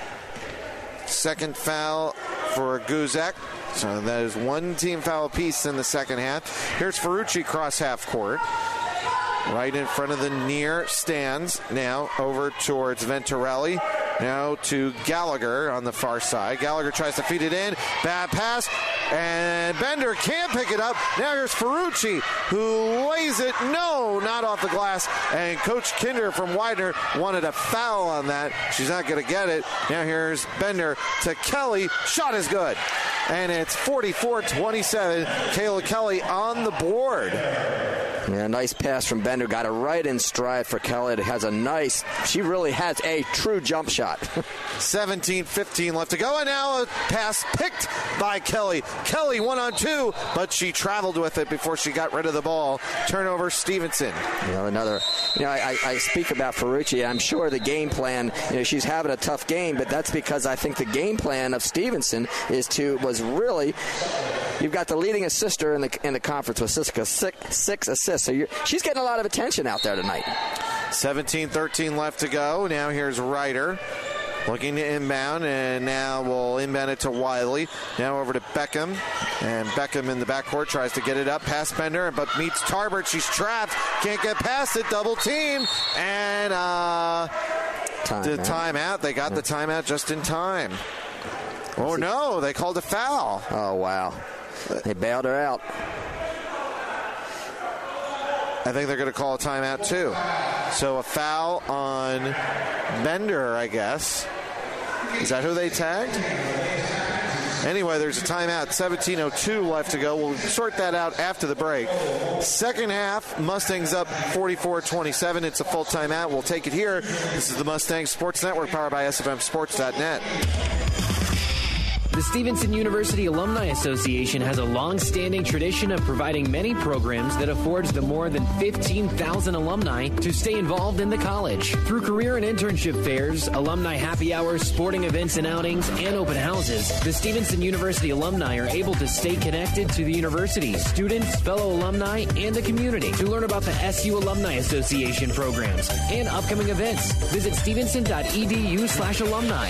for Gusak. So that is one team foul apiece in the second half. Here's Ferrucci cross half court. Right in front of the near stands. Now over towards Venturelli. Now to Gallagher on the far side. Gallagher tries to feed it in. Bad pass. And Bender can't pick it up. Now here's Ferrucci, who lays it. No, not off the glass. And Coach Kinder from Widener wanted a foul on that. She's not going to get it. Now here's Bender to Kelly. Shot is good. And it's 44-27. Kayla Kelly on the board. Yeah, nice pass from Bender. Got it right in stride for Kelly. It has she really has a true jump shot. 17-15 left to go. And now a pass picked by Kelly. Kelly 1-on-2, but she traveled with it before she got rid of the ball. Turnover, Stevenson. I speak about Ferrucci. I'm sure the game plan, she's having a tough game, but that's because I think the game plan of Stevenson was really, you've got the leading assister in the conference with six assists. So she's getting a lot of attention out there tonight. 17-13 left to go. Now here's Ryder. Looking to inbound, and now we'll inbound it to Wiley. Now over to Beckham, and Beckham in the backcourt tries to get it up past Bender, but meets Tarbert. She's trapped, can't get past it, double team, and the timeout. They got the timeout just in time. Oh no, they called a foul. Oh wow, they bailed her out. I think they're going to call a timeout too. So a foul on Bender, I guess. Is that who they tagged? Anyway, there's a timeout. 17:02 left to go. We'll sort that out after the break. Second half, Mustangs up 44-27. It's a full timeout. We'll take it here. This is the Mustang Sports Network, powered by SFMSports.net. The Stevenson University Alumni Association has a long-standing tradition of providing many programs that affords the more than 15,000 alumni to stay involved in the college. Through career and internship fairs, alumni happy hours, sporting events and outings, and open houses, the Stevenson University alumni are able to stay connected to the university, students, fellow alumni, and the community. To learn about the SU Alumni Association programs and upcoming events, visit stevenson.edu/alumni.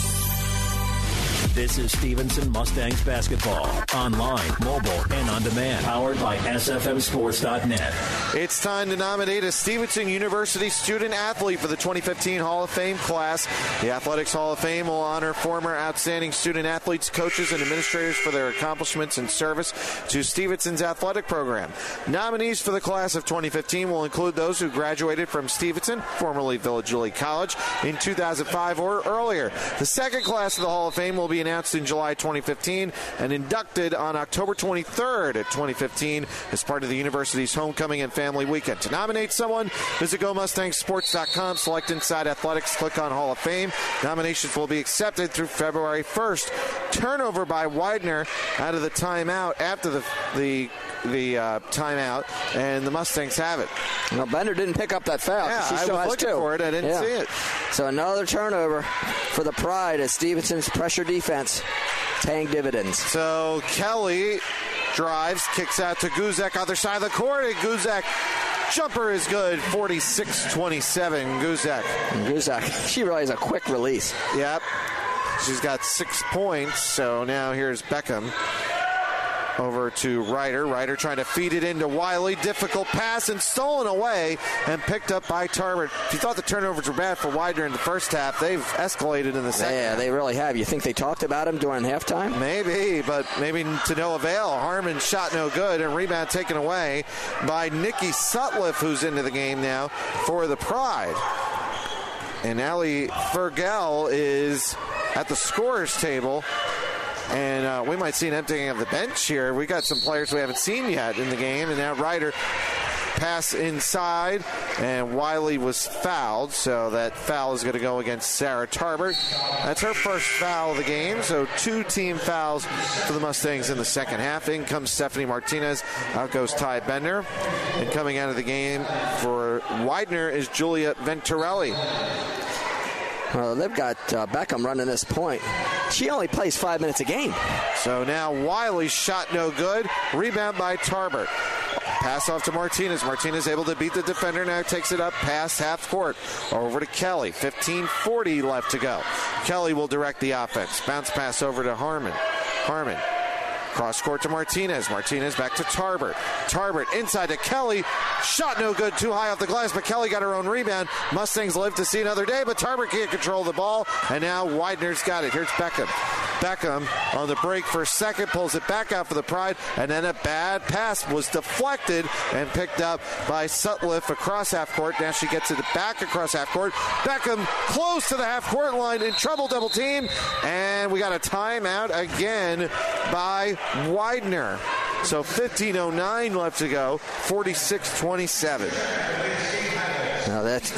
This is Stevenson Mustangs basketball. Online, mobile, and on demand. Powered by SFMSports.net. It's time to nominate a Stevenson University student athlete for the 2015 Hall of Fame class. The Athletics Hall of Fame will honor former outstanding student athletes, coaches, and administrators for their accomplishments and service to Stevenson's athletic program. Nominees for the class of 2015 will include those who graduated from Stevenson, formerly Village Lee College, in 2005 or earlier. The second class of the Hall of Fame will be announced in July 2015 and inducted on October 23rd at 2015 as part of the university's homecoming and family weekend. To nominate someone, visit GoMustangSports.com, select Inside Athletics, click on Hall of Fame. Nominations will be accepted through February 1st. Turnover by Widener out of the timeout after the timeout, and the Mustangs have it. Well, Bender didn't pick up that foul. Yeah, she still I was looking for it. I didn't see it. So another turnover for the Pride as Stevenson's pressure defense paying dividends. So Kelly drives, kicks out to Gusak, other side of the court, and Gusak Jumper is good, 46-27, Guzek. Guzek, she really has a quick release. Yep. She's got 6 points, so now here's Beckham. Over to Ryder. Ryder trying to feed it into Wiley. Difficult pass and stolen away and picked up by Tarbert. If you thought the turnovers were bad for Widener in the first half, they've escalated in the second. Yeah, they really have. You think they talked about him during halftime? Maybe, but maybe to no avail. Harmon shot no good, and rebound taken away by Nikki Sutliff, who's into the game now for the Pride. And Allie Fergel is at the scorer's table. And we might see an emptying of the bench here. We got some players we haven't seen yet in the game. And now Ryder pass inside, and Wiley was fouled. So that foul is going to go against Sarah Tarbert. That's her first foul of the game. So 2 team fouls for the Mustangs in the second half. In comes Stephanie Martinez. Out goes Ty Bender. And coming out of the game for Widener is Julia Venturelli. Well, they've got Beckham running this point. She only plays 5 minutes a game. So now Wiley's shot no good. Rebound by Tarbert. Pass off to Martinez. Martinez able to beat the defender. Now takes it up past half court. Over to Kelly. 15:40 left to go. Kelly will direct the offense. Bounce pass over to Harmon. Harmon. Cross court to Martinez. Martinez back to Tarbert. Tarbert inside to Kelly. Shot no good. Too high off the glass, but Kelly got her own rebound. Mustangs live to see another day, but Tarbert can't control the ball. And now Widener's got it. Here's Beckham. Beckham on the break for a second. Pulls it back out for the Pride. And then a bad pass was deflected and picked up by Sutliff across half court. Now she gets it back across half court. Beckham close to the half court line. In trouble, double team. And we got a timeout again by Widener. So 15:09 left to go, 46-27. No, that's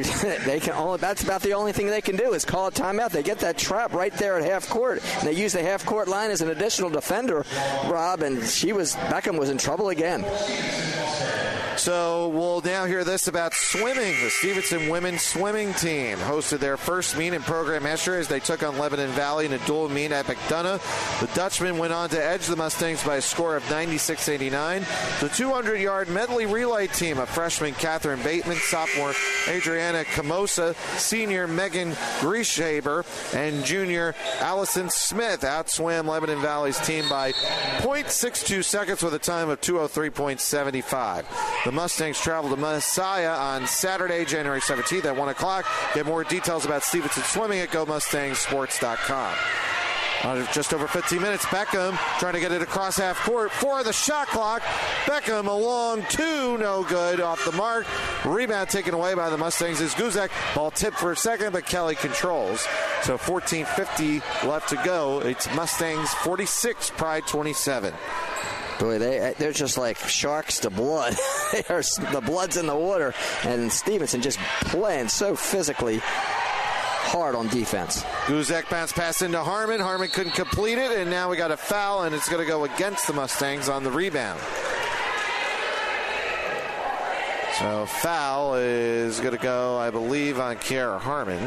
about the only thing they can do is call a timeout. They get that trap right there at half court, and they use the half court line as an additional defender, Rob, and Beckham was in trouble again. So we'll now hear this about swimming. The Stevenson women's swimming team hosted their first meet in program history as they took on Lebanon Valley in a dual meet at McDonough. The Dutchmen went on to edge the Mustangs by a score of 96-89. The 200-yard medley relay team of freshman Catherine Bateman, sophomore Adriana Camosa, senior Megan Grieshaber, and junior Allison Smith outswam Lebanon Valley's team by 0.62 seconds with a time of 2:03.75. The Mustangs travel to Messiah on Saturday, January 17th at 1 o'clock. Get more details about Stevenson swimming at GoMustangsSports.com. Just over 15 minutes, Beckham trying to get it across half court for the shot clock. Beckham along 2, no good, off the mark. Rebound taken away by the Mustangs is Guzek. Ball tipped for a second, but Kelly controls. So 14:50 left to go. It's Mustangs 46, Pride 27. Boy, they're just like sharks to blood. The blood's in the water, and Stevenson just playing so physically hard on defense. Guzek bounce pass into Harmon. Harmon couldn't complete it, and now we got a foul, and it's going to go against the Mustangs on the rebound. So foul is going to go, I believe, on Kiara Harmon.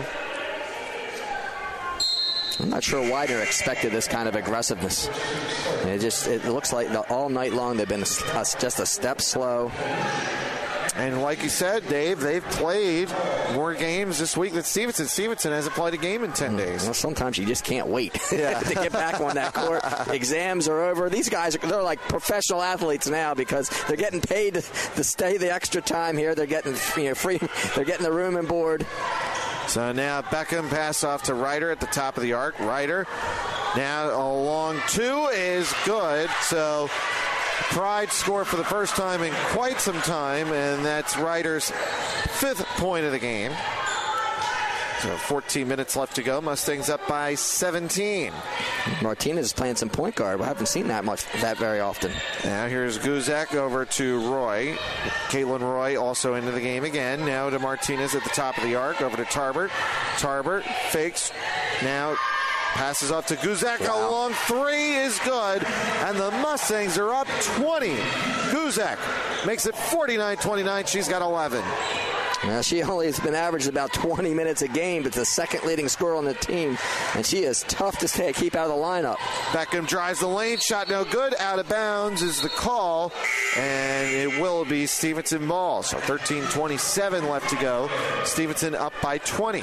I'm not sure Widener expected this kind of aggressiveness. It looks like all night long they've been just a step slow. And like you said, Dave, they've played more games this week than Stevenson. Stevenson hasn't played a game in 10 days. Well, sometimes you just can't wait to get back on that court. Exams are over. These guys, they're like professional athletes now because they're getting paid to stay the extra time here. They're getting free. They're getting the room and board. So now Beckham pass off to Ryder at the top of the arc. Ryder now along 2 is good. So Pride score for the first time in quite some time, and that's Ryder's 5th point of the game. So 14 minutes left to go. Mustangs up by 17. Martinez is playing some point guard. We haven't seen that very often. Now here's Guzek over to Roy. Caitlin Roy also into the game again. Now to Martinez at the top of the arc. Over to Tarbert. Tarbert fakes. Now passes off to Guzek. Wow. A long 3 is good. And the Mustangs are up 20. Guzek makes it 49-29. She's got 11. Now, she only has been averaged about 20 minutes a game, but the second leading scorer on the team, and she is tough to keep out of the lineup. Beckham drives the lane, shot no good, out of bounds is the call, and it will be Stevenson ball. So 13:27 left to go. Stevenson up by 20.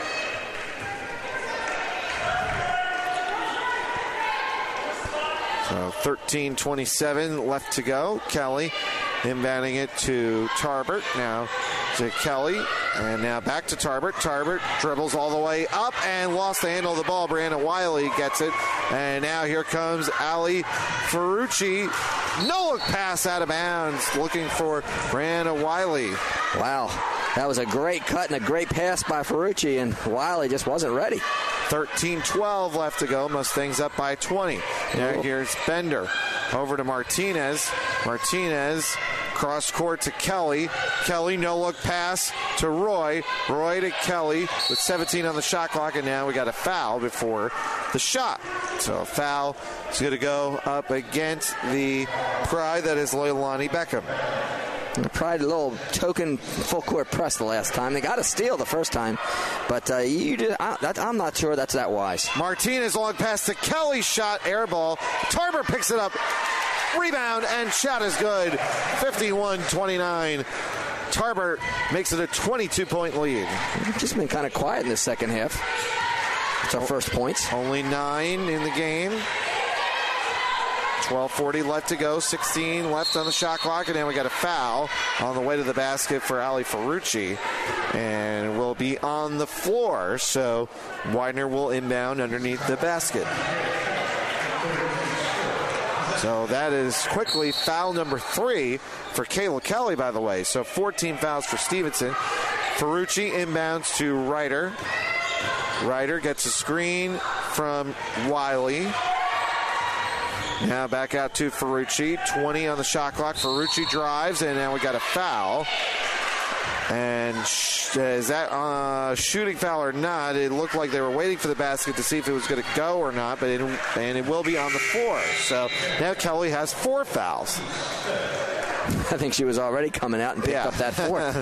So 13:27 left to go. Kelly inbounding it to Tarbert. Now to Kelly. And now back to Tarbert. Tarbert dribbles all the way up and lost the handle of the ball. Brianna Wiley gets it. And now here comes Ali Ferrucci. No look pass out of bounds. Looking for Brianna Wiley. Wow. That was a great cut and a great pass by Ferrucci, and Wiley just wasn't ready. 13:12 left to go. Mustangs up by 20. Now here's Bender. Over to Martinez. Martinez cross court to Kelly. Kelly, no look pass to Roy. Roy to Kelly with 17 on the shot clock, and now we got a foul before the shot. So a foul is going to go up against the Pride. That is Leilani Beckham. Pride a little token full court press the last time. They got a steal the first time, but I'm not sure that's that wise. Martinez long pass to Kelly, shot air ball. Tarver picks it up, rebound, and shot is good. 51-29. Tarbert makes it a 22-point lead. We've just been kind of quiet in the second half. It's our first points. Only 9 in the game. 12:40 left to go, 16 left on the shot clock, and then we got a foul on the way to the basket for Ali Ferrucci, and will be on the floor, so Widener will inbound underneath the basket. So that is quickly foul number 3 for Kayla Kelly, by the way. So 14 fouls for Stevenson. Ferrucci inbounds to Ryder. Ryder gets a screen from Wiley. Now back out to Ferrucci. 20 on the shot clock. Ferrucci drives, and now we got a foul. And is that a shooting foul or not? It looked like they were waiting for the basket to see if it was going to go or not, but it will be on the floor. So now Kelly has 4 fouls. I think she was already coming out and picked up that 4th.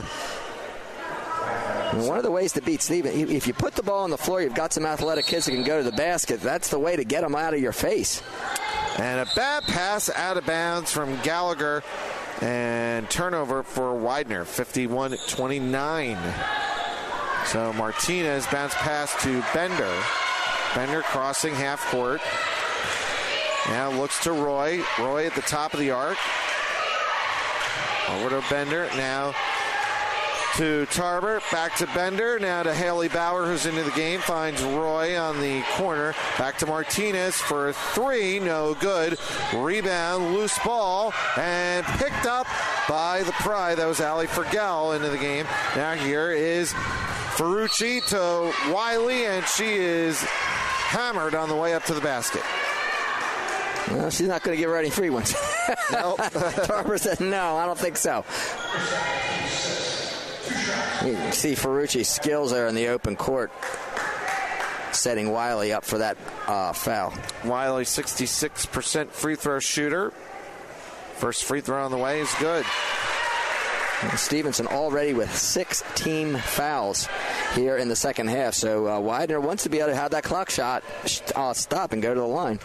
One of the ways to beat Steven, if you put the ball on the floor, you've got some athletic kids that can go to the basket. That's the way to get them out of your face. And a bad pass out of bounds from Gallagher, and turnover for Widener, 51-29. So Martinez bounce pass to Bender. Bender crossing half court. Now looks to Roy. Roy at the top of the arc. Over to Bender. Now to Tarver, back to Bender, now to Haley Bauer, who's into the game, finds Roy on the corner, back to Martinez for 3, no good, rebound, loose ball, and picked up by the Pride. That was Ali Fergel into the game. Now here is Ferrucci to Wiley, and she is hammered on the way up to the basket. Well, she's not going to give her any free ones. Nope. Tarver said, no, I don't think so. You can see Ferrucci's skills there in the open court, setting Wiley up for that foul. Wiley, 66% free throw shooter. First free throw on the way is good. And Stevenson already with 6 team fouls here in the second half. So Widener wants to be able to have that clock shot stop and go to the line.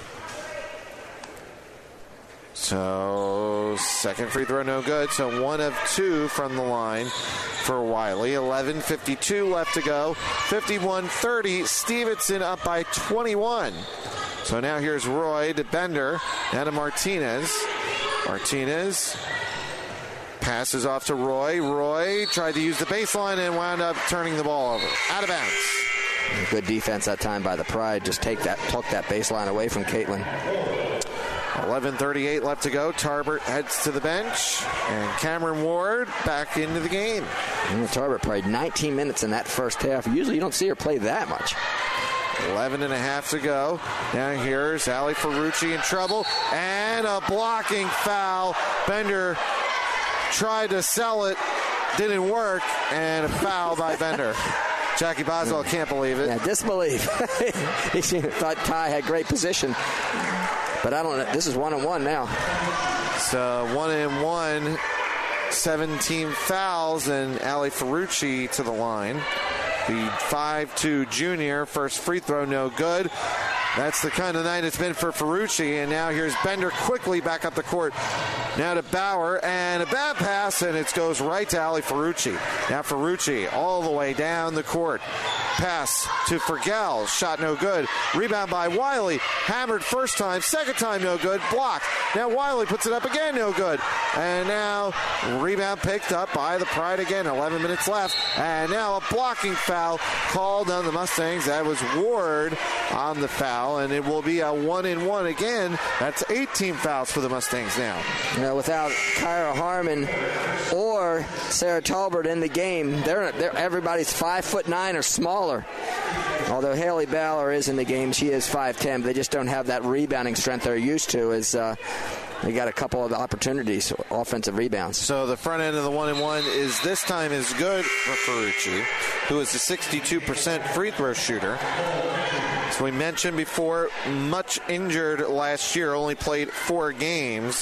So second free throw no good. So 1 of 2 from the line for Wiley. 11:52 left to go. 51-30. Stevenson up by 21. So now here's Roy to Bender. Now to Martinez. Martinez passes off to Roy. Roy tried to use the baseline and wound up turning the ball over. Out of bounds. Good defense that time by the Pride. Just took that baseline away from Caitlin. 11:38 left to go. Tarbert heads to the bench, and Cameron Ward back into the game. Tarbert played 19 minutes in that first half. Usually you don't see her play that much. 11 and a half to go. Now here's Ali Ferrucci in trouble, and a blocking foul. Bender tried to sell it, didn't work, and a foul by Bender. Jackie Boswell can't believe it. Yeah, disbelief. He thought Ty had great position. But I don't know. This is 1-1 now. So 1-1 17 fouls, and Ali Ferrucci to the line. The 5'2 junior, first free throw, no good. That's the kind of night it's been for Ferrucci. And now here's Bender quickly back up the court. Now to Bauer, and a bad pass, and it goes right to Ali Ferrucci. Now Ferrucci all the way down the court. Pass to Fergel, shot no good. Rebound by Wiley, hammered first time, second time no good, blocked. Now Wiley puts it up again, no good. And now rebound picked up by the Pride again, 11 minutes left. And now a blocking foul called on the Mustangs. That was Ward on the foul, and it will be a 1-and-1 again. That's 18 fouls for the Mustangs now. Without Kyra Harmon or Sarah Talbert in the game, they're everybody's 5'9" or smaller. Although Haley Bauer is in the game, she is 5'10", but they just don't have that rebounding strength they're used to. As they got a couple of opportunities, offensive rebounds. So the front end of the 1-and-1 is this time is good for Ferrucci, who is a 62% free throw shooter. As we mentioned before, much injured last year, only played 4 games.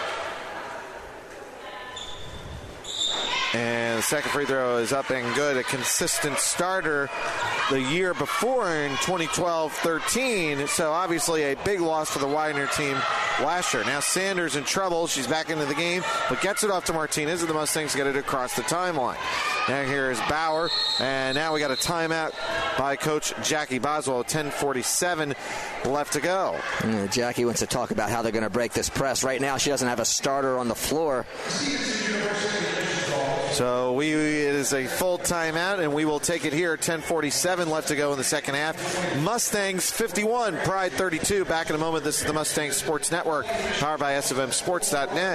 And the second free throw is up and good. A consistent starter the year before in 2012-13. So obviously a big loss for the Widener team last year. Now Sanders in trouble. She's back into the game, but gets it off to Martinez, and the Mustangs get it across the timeline. Now here is Bauer, and now we got a timeout by Coach Jackie Boswell. 10:47 left to go. Jackie wants to talk about how they're going to break this press. Right now she doesn't have a starter on the floor. So it is a full timeout, and we will take it here. 10:47 left to go in the second half. Mustangs 51, Pride 32. Back in a moment. This is the Mustangs Sports Network, powered by SFMSports.net.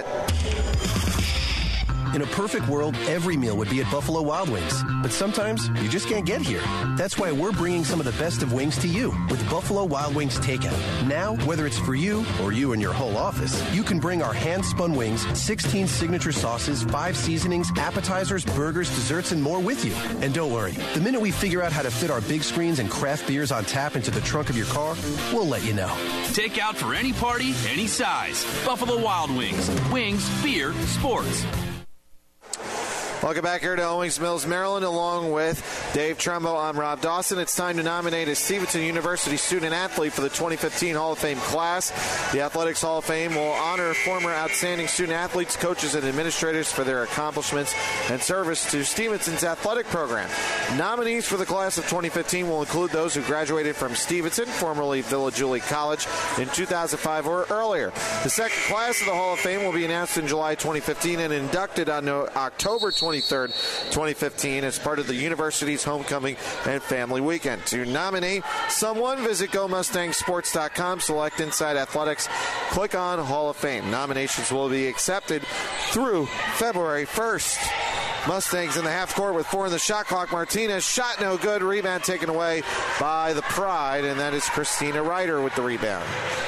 In a perfect world, every meal would be at Buffalo Wild Wings. But sometimes you just can't get here. That's why we're bringing some of the best of wings to you with Buffalo Wild Wings Takeout. Now, whether it's for you or you and your whole office, you can bring our hand-spun wings, 16 signature sauces, 5 seasonings, appetizers, burgers, desserts, and more with you. And don't worry, the minute we figure out how to fit our big screens and craft beers on tap into the trunk of your car, we'll let you know. Takeout for any party, any size. Buffalo Wild Wings. Wings, beer, sports. Welcome back here to Owings Mills, Maryland, along with Dave Trumbo. I'm Rob Dawson. It's time to nominate a Stevenson University student-athlete for the 2015 Hall of Fame class. The Athletics Hall of Fame will honor former outstanding student-athletes, coaches, and administrators for their accomplishments and service to Stevenson's athletic program. Nominees for the class of 2015 will include those who graduated from Stevenson, formerly Villa Julie College, in 2005 or earlier. The second class of the Hall of Fame will be announced in July 2015 and inducted on October 23rd, 2015 as part of the university's homecoming and family weekend. To nominate someone, visit GoMustangSports.com, select Inside Athletics, click on Hall of Fame. Nominations will be accepted through February 1st. Mustangs in the half court with 4 in the shot clock. Martinez shot no good. Rebound taken away by the Pride, and that is Christina Ryder with the rebound.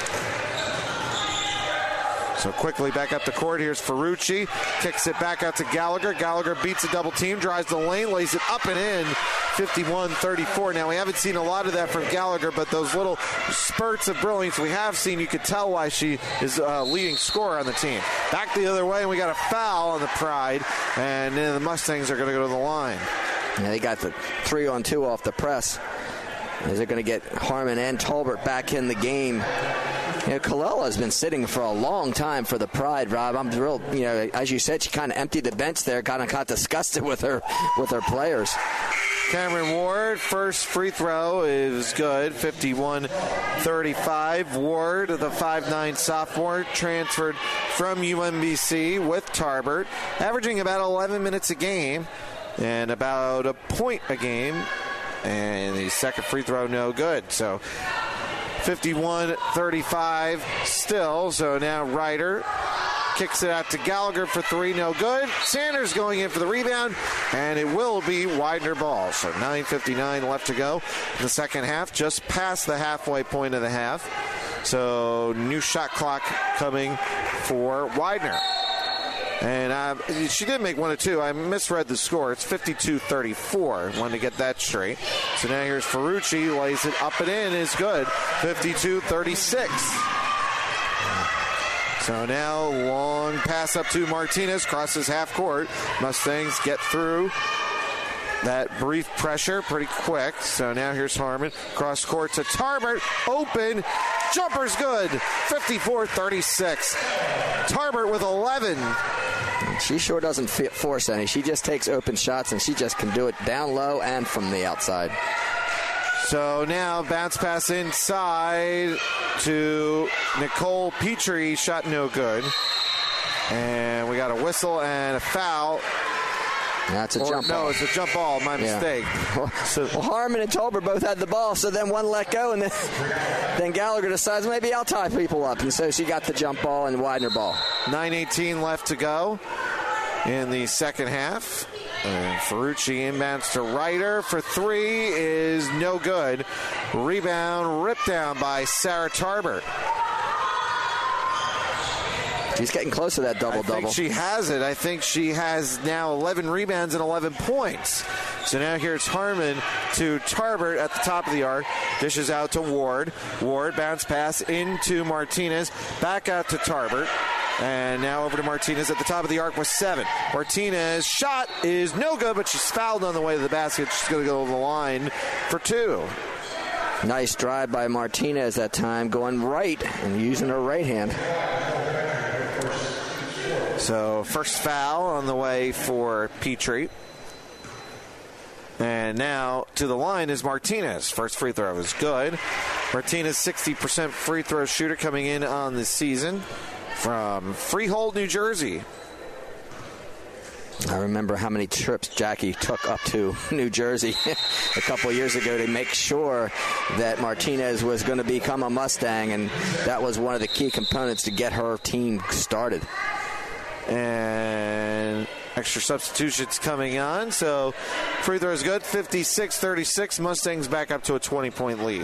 So quickly back up the court. Here's Ferrucci. Kicks it back out to Gallagher. Gallagher beats a double team, drives the lane, lays it up and in. 51-34. Now, we haven't seen a lot of that from Gallagher, but those little spurts of brilliance we have seen, you could tell why she is leading scorer on the team. Back the other way, and we got a foul on the Pride, and then the Mustangs are going to go to the line. Yeah, they got the 3-on-2 off the press. As they're going to get Harmon and Talbert back in the game. You know, Colella has been sitting for a long time for the Pride, Rob. I'm thrilled. You know, as you said, she kind of emptied the bench there, kind of got disgusted with her players. Cameron Ward, first free throw is good, 51-35. Ward, the 5'9 sophomore, transferred from UMBC with Tarbert, averaging about 11 minutes a game and about a point a game. And the second free throw, no good. So 51-35 still. So now Ryder kicks it out to Gallagher for 3, no good. Sanders going in for the rebound, and it will be Widener ball. So 9:59 left to go in the second half, just past the halfway point of the half. So new shot clock coming for Widener. And she did make 1 of 2. I misread the score. It's 52-34. Wanted to get that straight. So now here's Ferrucci. Lays it up and in. Is good. 52-36. So now long pass up to Martinez, crosses half court. Mustangs get through that brief pressure pretty quick. So now here's Harmon. Cross court to Tarbert. Open. Jumper's good. 54-36. Tarbert with 11. She sure doesn't force any. She just takes open shots, and she just can do it down low and from the outside. So now bounce pass inside to Nicole Petrie. Shot no good. And we got a whistle and a foul. That's a jump ball. No, it's a jump ball. My mistake. Well, Harmon and Tolbert both had the ball, so then one let go, and then Gallagher decides maybe I'll tie people up. And so she got the jump ball and Widener ball. 9:18 left to go in the second half. And Ferrucci inbounds to Ryder for three is no good. Rebound ripped down by Sarah Tarbert. She's getting close to that double-double. I think she has it. I think she has now 11 rebounds and 11 points. So now here's Harmon to Tarbert at the top of the arc. Dishes out to Ward. Ward bounce pass into Martinez. Back out to Tarbert. And now over to Martinez at the top of the arc with 7. Martinez shot is no good, but she's fouled on the way to the basket. She's going to go to the line for 2. Nice drive by Martinez that time, going right and using her right hand. So first foul on the way for Petrie. And now to the line is Martinez. First free throw is good. Martinez, 60% free throw shooter coming in on the season from Freehold, New Jersey. I remember how many trips Jackie took up to New Jersey a couple years ago to make sure that Martinez was going to become a Mustang, and that was one of the key components to get her team started. And extra substitutions coming on. So free throw is good. 56-36. Mustangs back up to a 20-point lead.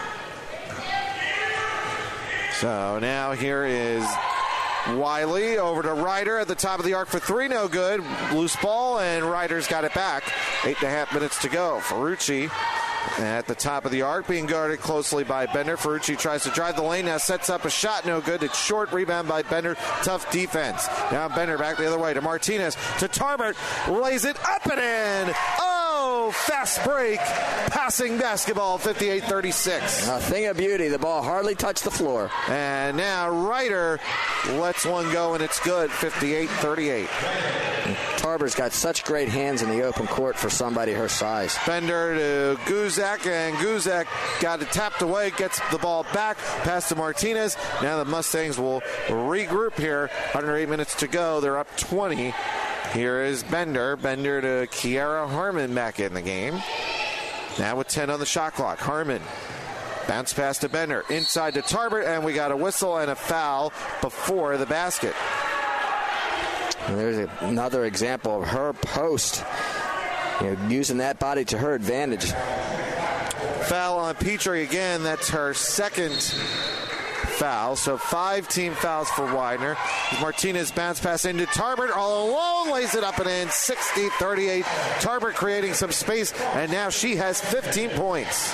So now here is Wiley over to Ryder at the top of the arc for 3. No good. Loose ball, and Ryder's got it back. 8.5 minutes to go. Ferrucci at the top of the arc, being guarded closely by Bender. Ferrucci tries to drive the lane, now sets up a shot, no good. It's short, rebound by Bender. Tough defense. Now Bender back the other way to Martinez, to Tarbert, lays it up and in. Oh, fast break. Passing basketball, 58-36. A thing of beauty. The ball hardly touched the floor. And now Ryder lets one go, and it's good, 58-38. Tarber's got such great hands in the open court for somebody her size. Bender to Guzak, and Guzak got it tapped away, gets the ball back, pass to Martinez. Now the Mustangs will regroup here. Under 8 minutes to go. They're up 20. Here is Bender. Bender to Kiara Harmon back in the game. Now with 10 on the shot clock. Harmon. Bounce pass to Bender. Inside to Tarbert, and we got a whistle and a foul before the basket. And there's another example of her post, using that body to her advantage. Foul on Petrie again. That's her second foul. So 5 team fouls for Widener. Martinez bounce pass into Tarbert all alone, lays it up and in. 60-38. Tarbert creating some space, and now she has 15 points.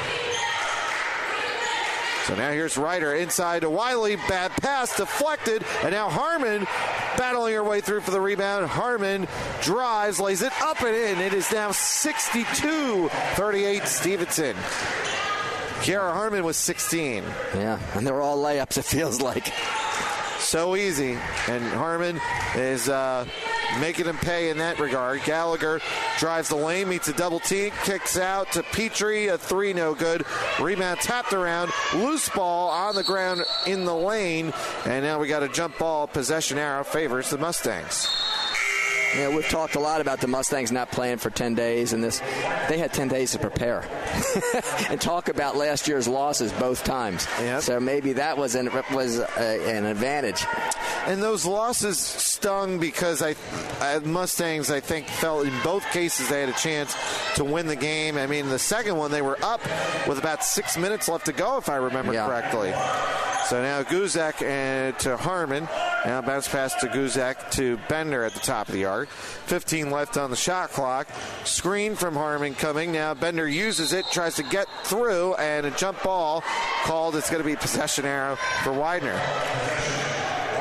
So now here's Ryder inside to Wiley. Bad pass, deflected. And now Harmon battling her way through for the rebound. Harmon drives, lays it up and in. It is now 62-38 Stevenson. Kiara Harmon was 16. Yeah, and they're all layups, it feels like. So easy. And Harmon is making him pay in that regard. Gallagher drives the lane, meets a double team, kicks out to Petrie, a 3, no good. Rebound tapped around, loose ball on the ground in the lane, and now we got a jump ball. Possession arrow favors the Mustangs. We've talked a lot about the Mustangs not playing for 10 days, and they had 10 days to prepare. And talk about last year's losses both times. Yep. So maybe that was an advantage. And those losses stung because Mustangs, I think, felt in both cases they had a chance to win the game. I mean, the second one, they were up with about 6 minutes left to go, if I remember correctly. So now Guzak to Harmon. Now bounce pass to Guzak to Bender at the top of the arc. 15 left on the shot clock. Screen from Harmon coming. Now Bender uses it, tries to get through, and a jump ball called. It's going to be possession arrow for Widener.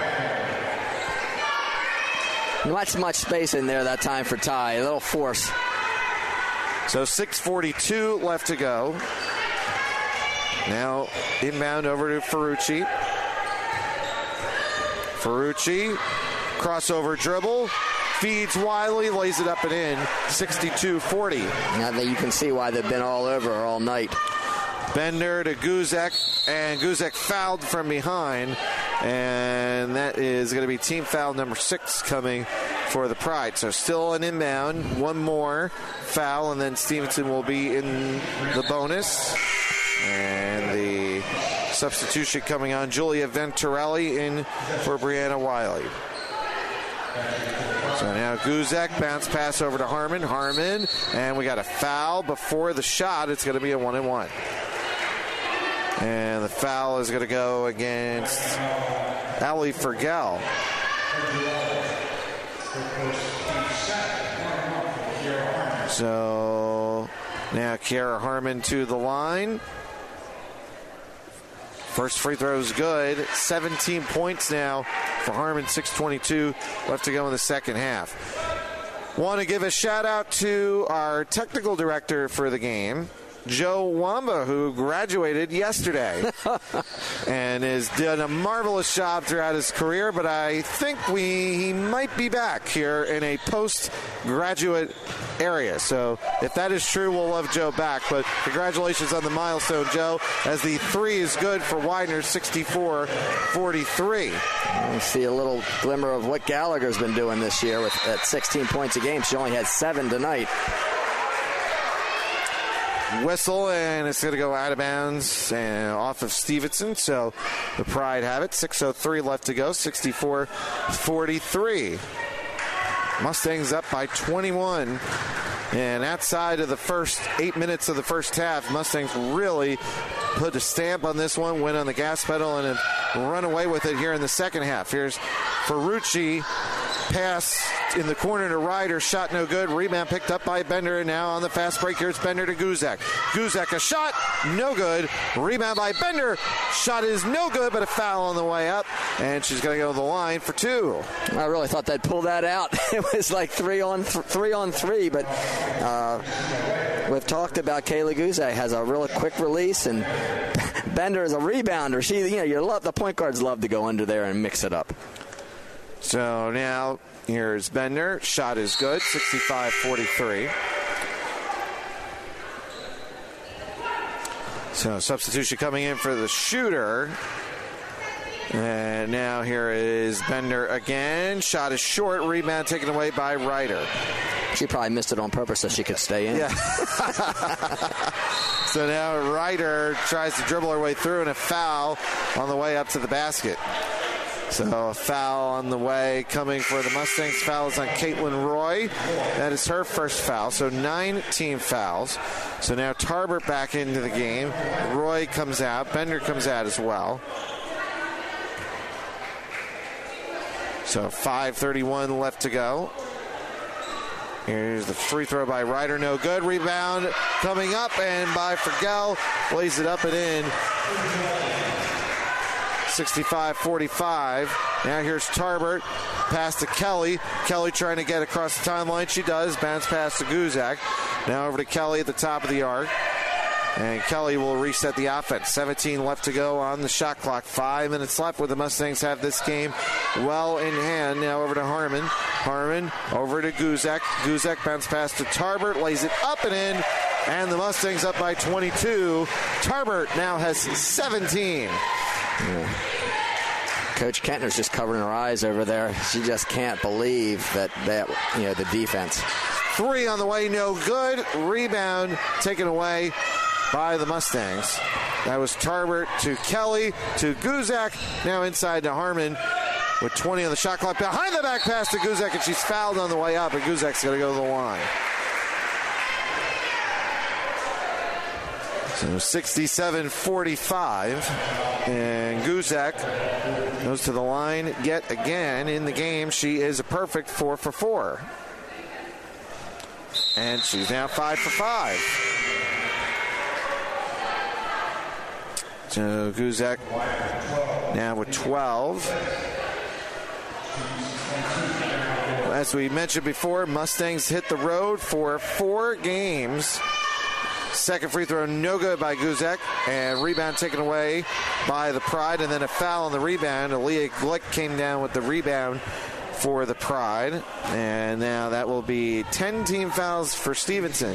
Not much space in there that time for Ty. A little force. So 6:42 left to go. Now inbound over to Ferrucci. Ferrucci, crossover dribble, feeds Wiley, lays it up and in, 62-40. Now that you can see why they've been all over her all night. Bender to Guzek, and Guzek fouled from behind, and that is going to be team foul number 6 coming for the Pride. So still an inbound, one more foul, and then Stevenson will be in the bonus. And the substitution coming on, Julia Venturelli in for Brianna Wiley. So now Guzek, bounce pass over to Harmon. Harmon, and we got a foul before the shot. It's going to be a 1-and-1. And the foul is going to go against Ali Fergel. So now Kiara Harmon to the line. First free throw is good. 17 points now for Harmon. 6:22 left to go in the second half. Want to give a shout out to our technical director for the game, Joe Wamba, who graduated yesterday and has done a marvelous job throughout his career, but I think he might be back here in a postgraduate area. So if that is true, we'll love Joe back. But congratulations on the milestone, Joe, as the 3 is good for Widener, 64-43. You see a little glimmer of what Gallagher's been doing this year at 16 points a game. She only had 7 tonight. Whistle, and it's going to go out of bounds and off of Stevenson. So the Pride have it. 6:03 left to go. 64-43. Mustangs up by 21. And outside of the first 8 minutes of the first half, Mustangs really put a stamp on this one, went on the gas pedal, and have run away with it here in the second half. Here's Ferrucci. Pass in the corner to Ryder. Shot no good. Rebound picked up by Bender. And now on the fast break, here's Bender to Guzek. Guzek, a shot. No good. Rebound by Bender. Shot is no good, but a foul on the way up. And she's going to go to the line for 2. I really thought they'd pull that out. It was like 3 on 3. But we've talked about Kayla Guzek has a really quick release, and Bender is a rebounder. The point guards love to go under there and mix it up. So now here's Bender. Shot is good. 65-43. So substitution coming in for the shooter. And now here is Bender again. Shot is short. Rebound taken away by Ryder. She probably missed it on purpose so she could stay in. Yeah. So now Ryder tries to dribble her way through, and a foul on the way up to the basket. So a foul on the way coming for the Mustangs. Foul is on Caitlin Roy. That is her first foul. So 9 team fouls. So now Tarbert back into the game. Roy comes out. Bender comes out as well. So 5:31 left to go. Here's the free throw by Ryder. No good. Rebound coming up, and by Fergel. Lays it up and in. 65-45. Now here's Tarbert. Pass to Kelly. Kelly trying to get across the timeline. She does. Bounce pass to Guzek. Now over to Kelly at the top of the arc. And Kelly will reset the offense. 17 left to go on the shot clock. 5 minutes left where the Mustangs have this game well in hand. Now over to Harmon. Harmon over to Guzek. Guzek bounce pass to Tarbert. Lays it up and in. And the Mustangs up by 22. Tarbert now has 17. Yeah. Coach Kentner's just covering her eyes over there. She just can't believe that the defense. 3 on the way, no good. Rebound taken away by the Mustangs. That was Tarbert to Kelly to Guzek. Now inside to Harmon with 20 on the shot clock. Behind the back pass to Guzek, and she's fouled on the way up, and Guzek's going to go to the line. So 67-45, and Guzek goes to the line yet again in the game. She is a perfect 4 for 4. And she's now 5 for 5. So Guzek now with 12. as we mentioned before, Mustangs hit the road for 4 games. Second free throw, no good by Guzek, and rebound taken away by the Pride, and then a foul on the rebound. Aaliyah Glick came down with the rebound for the Pride, and now that will be 10 team fouls for Stevenson.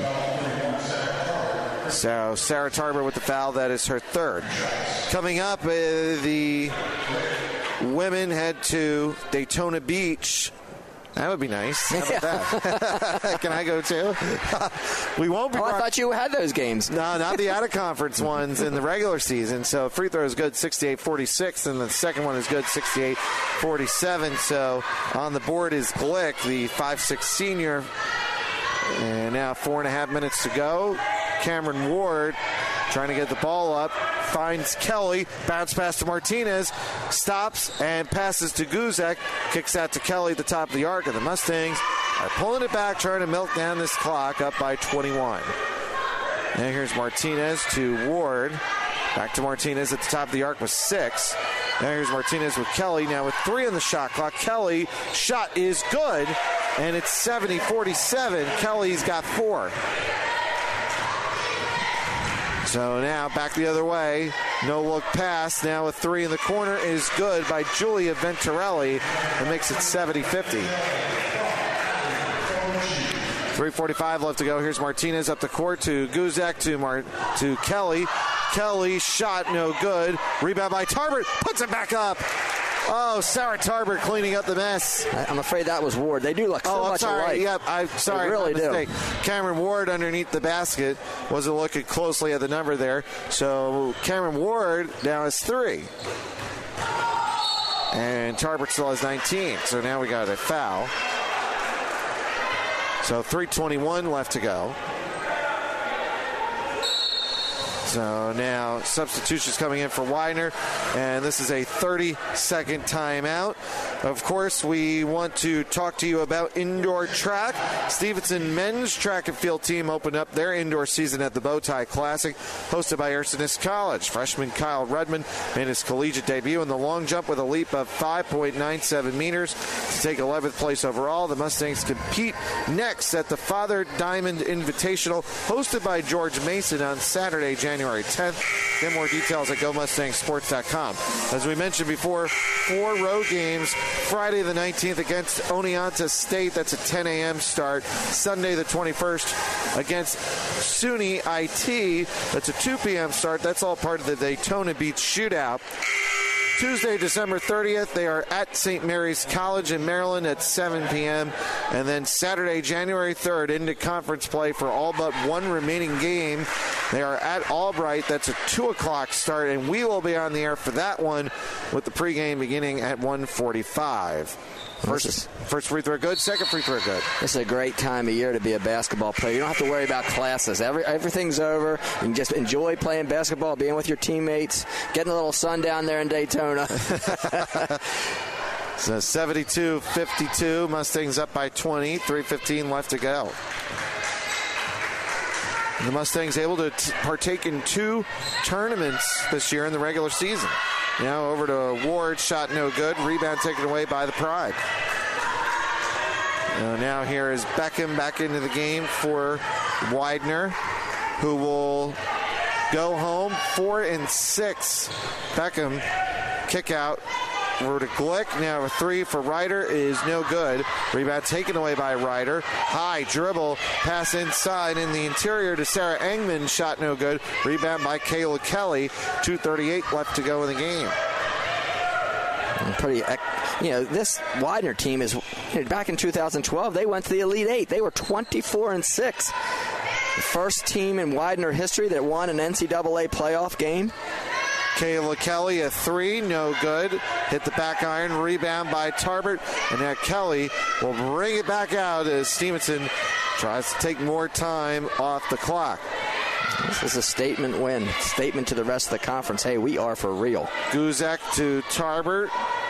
So Sarah Tarver with the foul, that is her third. Coming up, the women head to Daytona Beach. That would be nice. How about that? Can I go too? We won't be. I thought you had those games. No, not the out-of-conference ones in the regular season. So free throw is good, 68-46, and the second one is good, 68-47. So on the board is Glick, the 5'6" senior. And now 4.5 minutes to go. Cameron Ward trying to get the ball up, finds Kelly, bounce pass to Martinez, stops and passes to Guzek, kicks out to Kelly at the top of the arc, and the Mustangs are pulling it back, trying to milk down this clock, up by 21. Now here's Martinez to Ward, back to Martinez at the top of the arc with 6. Now here's Martinez with Kelly, now with 3 on the shot clock. Kelly, shot is good, and it's 70-47. Kelly's got 4. So now back the other way. No look pass. Now a 3 in the corner is good by Julia Venturelli. That makes it 70-50. 3:45 left to go. Here's Martinez up the court to Guzek to Kelly. Kelly shot no good. Rebound by Tarbert. Puts it back up. Oh, Sarah Tarver cleaning up the mess. I'm afraid that was Ward. They do look so much alike. Yep, I'm sorry. They really do. Cameron Ward underneath the basket wasn't looking closely at the number there. So Cameron Ward now has 3. And Tarbert still has 19. So now we got a foul. So 3:21 left to go. So now substitutions coming in for Widener, and this is a 30-second timeout. Of course, we want to talk to you about indoor track. Stevenson men's track and field team opened up their indoor season at the Bowtie Classic, hosted by Ursinus College. Freshman Kyle Redmond made his collegiate debut in the long jump with a leap of 5.97 meters to take 11th place overall. The Mustangs compete next at the Father Diamond Invitational, hosted by George Mason on Saturday, January 10th. Get more details at GoMustangSports.com. As we mentioned before, 4 road games. Friday the 19th against Oneonta State. That's a 10 a.m. start. Sunday the 21st against SUNY IT. That's a 2 p.m. start. That's all part of the Daytona Beach Shootout. Tuesday, December 30th, they are at St. Mary's College in Maryland at 7 p.m. And then Saturday, January 3rd, into conference play for all but one remaining game. They are at Albright. That's a 2 o'clock start, and we will be on the air for that one with the pregame beginning at 1:45. First free throw good, second free throw good. This is a great time of year to be a basketball player. You don't have to worry about classes. Everything's over. You can just enjoy playing basketball, being with your teammates, getting a little sun down there in Daytona. So 72-52, Mustangs up by 20, 3:15 left to go. The Mustangs able to partake in 2 tournaments this year in the regular season. Now over to Ward, shot no good. Rebound taken away by the Pride. Now here is Beckham back into the game for Widener, who will go home 4-6. Beckham, kick out. Over to Glick. Now a 3 for Ryder is no good. Rebound taken away by Ryder. High dribble. Pass inside in the interior to Sarah Engman. Shot no good. Rebound by Kayla Kelly. 2:38 left to go in the game. This Widener team is, back in 2012, they went to the Elite 8. They were 24-6. The first team in Widener history that won an NCAA playoff game. Kayla Kelly, a 3, no good. Hit the back iron, rebound by Tarbert, and now Kelly will bring it back out as Stevenson tries to take more time off the clock. This is a statement win. Statement to the rest of the conference. Hey, we are for real. Guzek to Tarbert.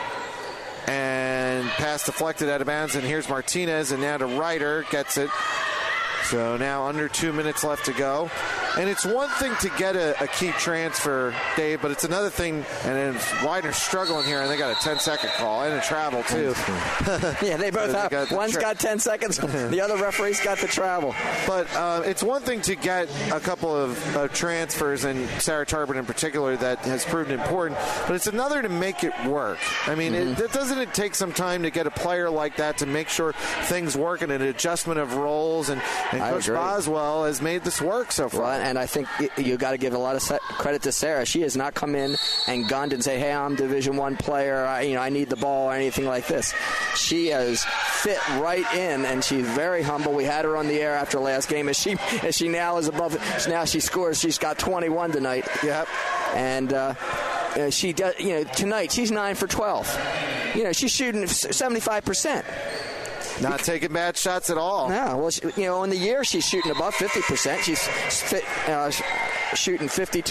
And pass deflected out of bounds, and here's Martinez, and now to Ryder, gets it. So now under 2 minutes left to go. And it's one thing to get a key transfer, Dave, but it's another thing, and Widener's struggling here, and they got a 10-second call and a travel, too. Yeah, they both have. One's got 10 seconds. The other referee's got the travel. But it's one thing to get a couple of transfers, and Sarah Tarbert in particular, that has proven important, but it's another to make it work. I mean, doesn't it take some time to get a player like that to make sure things work and an adjustment of roles? And Coach Boswell has made this work so far. Well, and I think you got to give a lot of credit to Sarah. She has not come in and gunned and say, "Hey, I'm Division I player. I need the ball," or anything like this. She has fit right in, and she's very humble. We had her on the air after last game. As she now is above it. Now she scores. She's got 21 tonight. Yep. And she does. Tonight she's 9 for 12. She's shooting 75%. Not taking bad shots at all. No, well, in the year she's shooting above 50%. She's shooting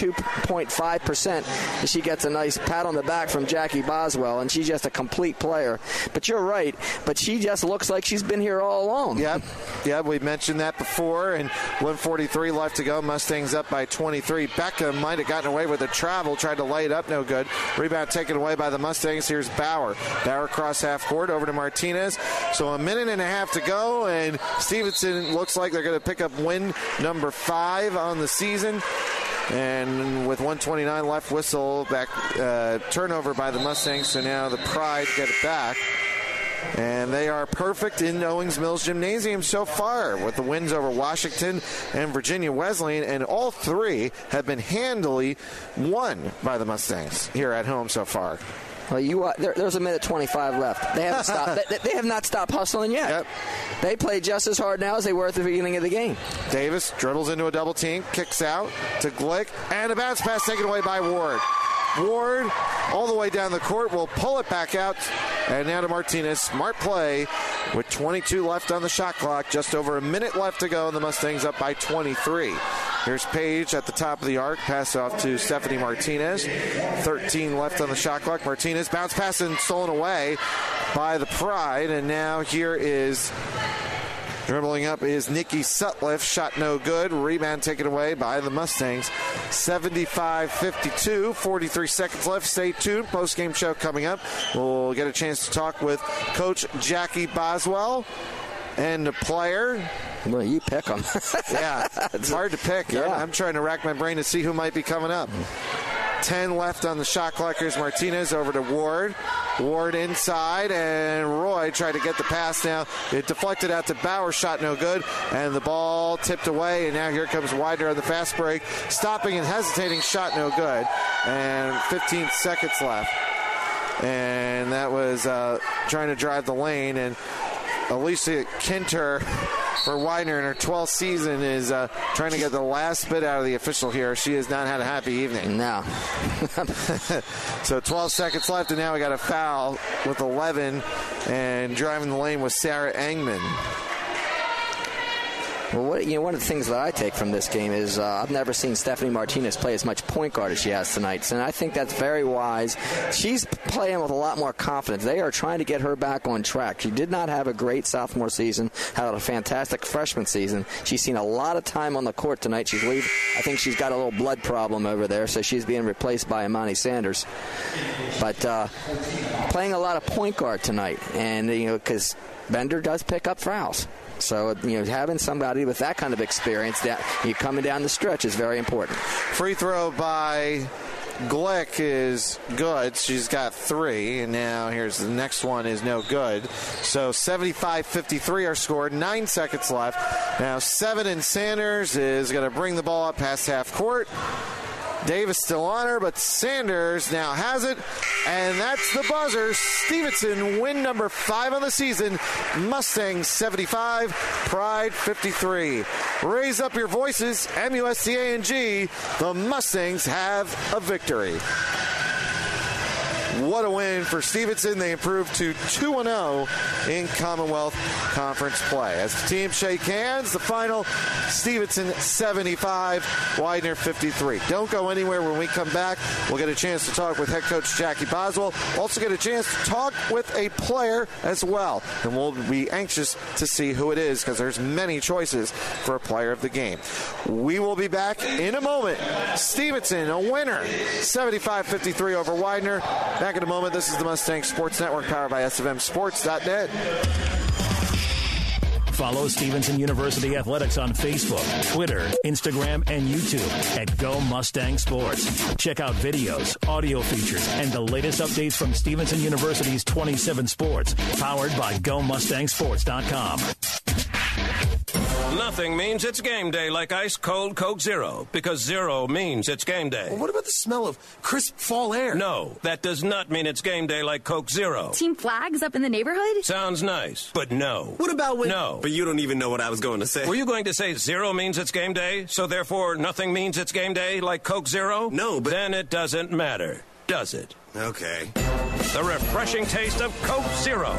52.5%. She gets a nice pat on the back from Jackie Boswell, and she's just a complete player. But you're right. But she just looks like she's been here all along. Yep, we mentioned that before. And 1:43 left to go. Mustangs up by 23. Becca might have gotten away with a travel. Tried to lay it up, no good. Rebound taken away by the Mustangs. Here's Bauer. Bauer cross half court over to Martinez. So a minute and a half to go, and Stevenson looks like they're going to pick up win number 5 on the season. And with 1:29 left, whistle back, turnover by the Mustangs. So now the Pride get it back. And they are perfect in Owings Mills Gymnasium so far with the wins over Washington and Virginia Wesleyan. And all 3 have been handily won by the Mustangs here at home so far. Well, there's a minute 25 left. They haven't stopped. They have not stopped hustling yet. Yep. They play just as hard now as they were at the beginning of the game. Davis dribbles into a double team, kicks out to Glick, and a bounce pass taken away by Ward. Ward, all the way down the court, will pull it back out. And now to Martinez. Smart play with 22 left on the shot clock. Just over a minute left to go, and the Mustangs up by 23. Here's Page at the top of the arc. Pass off to Stephanie Martinez. 13 left on the shot clock. Martinez bounce pass and stolen away by the Pride. And now here is dribbling up is Nikki Sutliff. Shot no good. Rebound taken away by the Mustangs. 75-52. 43 seconds left. Stay tuned. Post-game show coming up. We'll get a chance to talk with Coach Jackie Boswell and the player. Well, you pick them. Yeah, it's hard to pick. Yeah. I'm trying to rack my brain to see who might be coming up. 10 left on the shot clock. Here's Martinez over to Ward. Ward inside, and Roy tried to get the pass now. It deflected out to Bauer. Shot no good, and the ball tipped away, and now here comes Widener on the fast break. Stopping and hesitating. Shot no good, and 15 seconds left. And that was trying to drive the lane, and Alicia Kinter for Widener in her 12th season is trying to get the last bit out of the official here. She has not had a happy evening. No. So 12 seconds left, and now we got a foul with 11, and driving the lane was Sarah Engman. Well, one of the things that I take from this game is I've never seen Stephanie Martinez play as much point guard as she has tonight, and I think that's very wise. She's playing with a lot more confidence. They are trying to get her back on track. She did not have a great sophomore season, had a fantastic freshman season. She's seen a lot of time on the court tonight. I think she's got a little blood problem over there, so she's being replaced by Imani Sanders. But playing a lot of point guard tonight, and because Bender does pick up fouls. So, having somebody with that kind of experience that you coming down the stretch is very important. Free throw by Glick is good. She's got 3, and now here's the next one is no good. So 75-53 are scored. 9 seconds left. Now 7 and Sanders is going to bring the ball up past half court. Davis still on her, but Sanders now has it, and that's the buzzer. Stevenson win number 5 on the season. Mustangs 75, Pride 53. Raise up your voices, MUSTANG. The Mustangs have a victory. what a win for Stevenson. They improved to 2-0 in Commonwealth Conference play. As the teams shake hands, the final, Stevenson 75, Widener 53. Don't go anywhere. When we come back, we'll get a chance to talk with head coach Jackie Boswell. Also get a chance to talk with a player as well. And we'll be anxious to see who it is because there's many choices for a player of the game. We will be back in a moment. Stevenson, a winner, 75-53 over Widener. Back in a moment. This is the Mustang Sports Network, powered by SFMSports.net. Follow Stevenson University Athletics on Facebook, Twitter, Instagram, and YouTube at Go Mustang Sports. Check out videos, audio features, and the latest updates from Stevenson University's 27 sports, powered by GoMustangSports.com. Nothing means it's game day like ice-cold Coke Zero, because zero means it's game day. Well, what about the smell of crisp fall air? No, that does not mean it's game day like Coke Zero. Team flags up in the neighborhood? Sounds nice, but no. What about when... No. But you don't even know what I was going to say. Were you going to say zero means it's game day, so therefore nothing means it's game day like Coke Zero? No, but... Then it doesn't matter, does it? Okay. The refreshing taste of Coke Zero.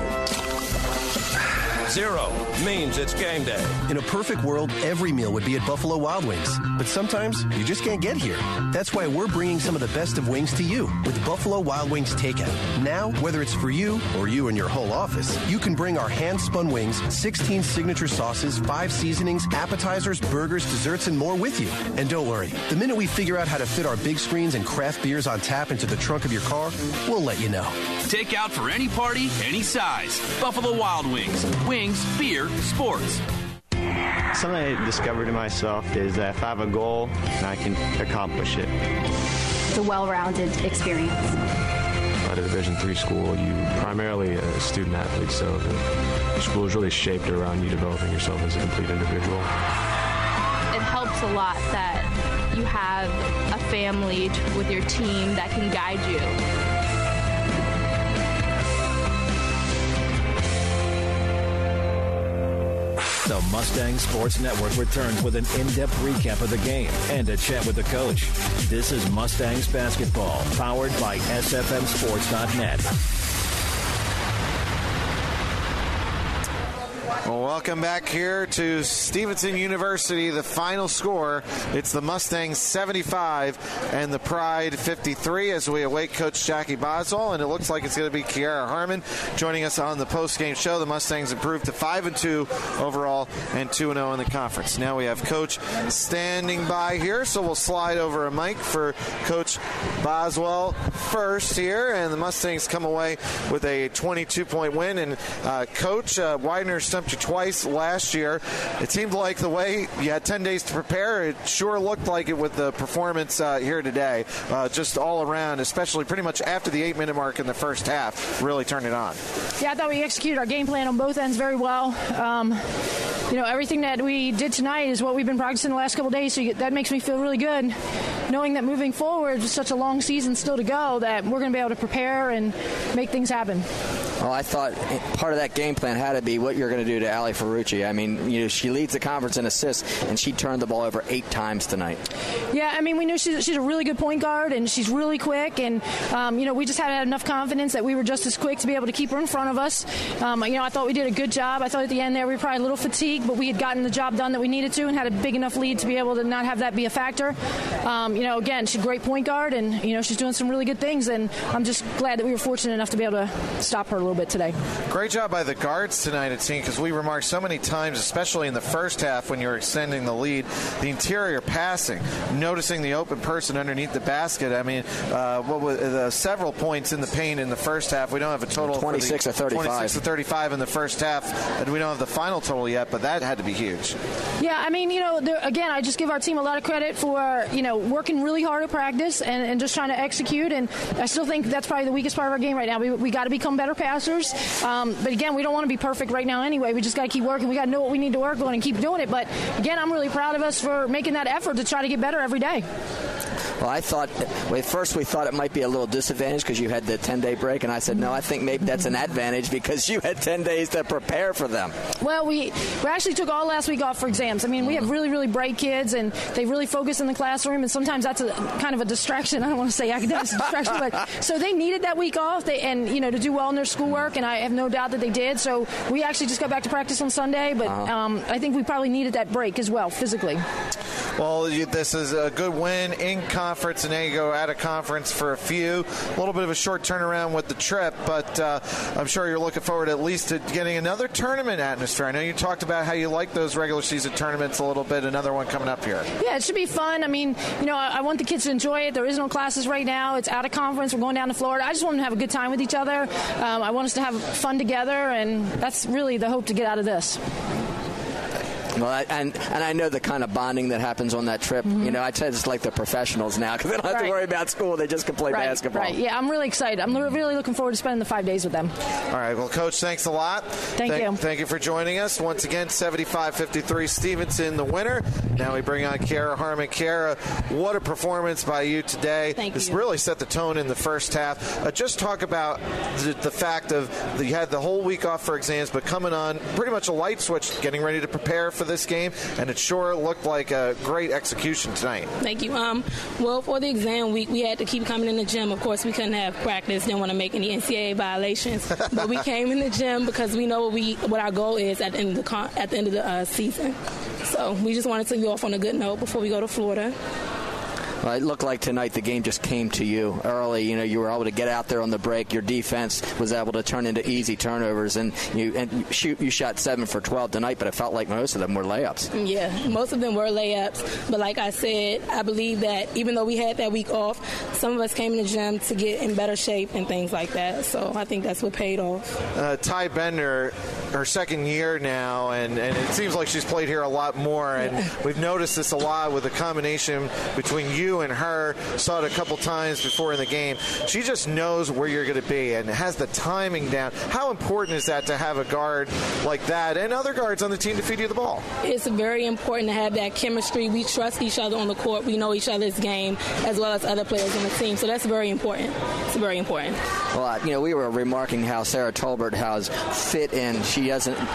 Zero means it's game day. In a perfect world, every meal would be at Buffalo Wild Wings. But sometimes you just can't get here. That's why we're bringing some of the best of wings to you with Buffalo Wild Wings Takeout. Now, whether it's for you or you and your whole office, you can bring our hand-spun wings, 16 signature sauces, 5 seasonings, appetizers, burgers, desserts, and more with you. And don't worry, the minute we figure out how to fit our big screens and craft beers on tap into the trunk of your car, we'll let you know. Take out for any party, any size. Buffalo Wild Wings. Wings, beer, sports. Something I discovered in myself is that if I have a goal, I can accomplish it. It's a well-rounded experience. At a Division III school, you primarily a student athlete, so the school is really shaped around you developing yourself as a complete individual. It helps a lot that you have a family with your team that can guide you. The Mustang Sports Network returns with an in-depth recap of the game and a chat with the coach. This is Mustangs basketball, powered by SFMSports.net. Well, welcome back here to Stevenson University. The final score, it's the Mustangs 75 and the Pride 53 as we await Coach Jackie Boswell, and it looks like it's going to be Kiara Harmon joining us on the post-game show. The Mustangs improved to 5-2 overall and 2-0 in the conference. Now we have Coach standing by here, so we'll slide over a mic for Coach Boswell first here, and the Mustangs come away with a 22-point win. And Coach, Widener stumped you twice last year. It seemed like the way you had 10 days to prepare, it sure looked like it with the performance here today. Just all around, especially pretty much after the 8-minute mark in the first half, really turned it on. Yeah, I thought we executed our game plan on both ends very well. Everything that we did tonight is what we've been practicing the last couple of days, so that makes me feel really good, knowing that moving forward, with such a long season still to go, that we're going to be able to prepare and make things happen. Well, I thought part of that game plan had to be what you're going to do to Ali Ferrucci. I mean, she leads the conference in assists, and she turned the ball over 8 times tonight. Yeah, I mean, we knew she's a really good point guard, and she's really quick, and, we just had enough confidence that we were just as quick to be able to keep her in front of us. I thought we did a good job. I thought at the end there we were probably a little fatigued, but we had gotten the job done that we needed to and had a big enough lead to be able to not have that be a factor. Again, she's a great point guard, and, she's doing some really good things, and I'm just glad that we were fortunate enough to be able to stop her a little bit today. Great job by the guards tonight, it seemed, because we remarked so many times, especially in the first half when you were extending the lead, the interior passing, noticing the open person underneath the basket. I mean, what was several points in the paint in the first half. We don't have a total 26 or 35. 26 to 35 in the first half, and we don't have the final total yet, but that had to be huge. Yeah, I mean, again, I just give our team a lot of credit for, working really hard at practice and just trying to execute, and I still think that's probably the weakest part of our game right now. We got to become better passers. But again, we don't want to be perfect right now anyway. We just got to keep working. We got to know what we need to work on and keep doing it. But again, I'm really proud of us for making that effort to try to get better every day. Well, at first we thought it might be a little disadvantage because you had the 10-day break, and I said, no, I think maybe that's an advantage because you had 10 days to prepare for them. Well, we actually took all last week off for exams. I mean, we have really, really bright kids, and they really focus in the classroom, and sometimes that's kind of a distraction. I don't want to say academic distraction, but so they needed that week off, to do well in their schoolwork, and I have no doubt that they did. So we actually just got back to practice on Sunday, but I think we probably needed that break as well, physically. Well, this is a good win in conference, and now you go out of conference for a few. A little bit of a short turnaround with the trip, but I'm sure you're looking forward at least to getting another tournament atmosphere. I know you talked about how you like those regular season tournaments a little bit. Another one coming up here. Yeah, it should be fun. I mean, I want the kids to enjoy it. There is no classes right now. It's out of conference. We're going down to Florida. I just want them to have a good time with each other. I want us to have fun together, and that's really the hope to get out of this. Well, and I know the kind of bonding that happens on that trip. Mm-hmm. I'd say it's like the professionals now because they don't have to worry about school. They just can play basketball. Right. Yeah, I'm really excited. I'm really looking forward to spending the 5 days with them. All right. Well, Coach, thanks a lot. Thank you. Thank you for joining us. Once again, 75-53 Stevenson, the winner. Now we bring on Kara Harmon. Kara, what a performance by you today. Thank you. This really set the tone in the first half. Just talk about the fact of you had the whole week off for exams, but coming on pretty much a light switch, getting ready to prepare for this game, and it sure looked like a great execution tonight. Thank you. Well, for the exam week, we had to keep coming in the gym. Of course, we couldn't have practice, didn't want to make any NCAA violations, but we came in the gym because we know what our goal is at the end of the season. So we just wanted to go off on a good note before we go to Florida. Well, it looked like tonight the game just came to you early. You were able to get out there on the break. Your defense was able to turn into easy turnovers, and you shot 7 for 12 tonight, but it felt like most of them were layups. Yeah, most of them were layups. But like I said, I believe that even though we had that week off, some of us came in the gym to get in better shape and things like that. So I think that's what paid off. Ty Bender, her second year now, and it seems like she's played here a lot more. And we've noticed this a lot with the combination between you and her. Saw it a couple times before in the game. She just knows where you're going to be and has the timing down. How important is that to have a guard like that and other guards on the team to feed you the ball? It's very important to have that chemistry. We trust each other on the court. We know each other's game as well as other players on the team. So that's very important. It's very important. Well, we were remarking how Sarah Tolbert has fit in. She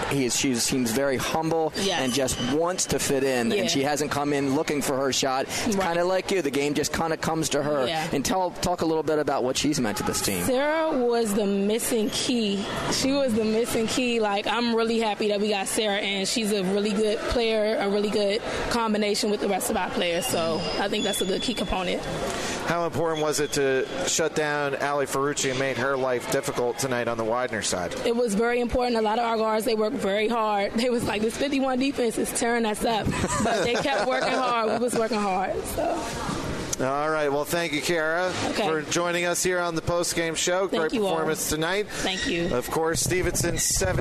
seems very humble and just wants to fit in. Yeah. And she hasn't come in looking for her shot. It's kind of like you. The game just kind of comes to her. Yeah. And talk a little bit about what she's meant to this team. Sarah was the missing key. She was the missing key. I'm really happy that we got Sarah, and she's a really good player, a really good combination with the rest of our players. So I think that's a good key component. How important was it to shut down Ali Ferrucci and made her life difficult tonight on the Widener side? It was very important. A lot of our guards, they worked very hard. They was like, this 51 defense is tearing us up. But they kept working hard. We was working hard. So. All right. Well, thank you, Kara, for joining us here on the postgame show. Great performance tonight. Thank you. Of course, Stevenson's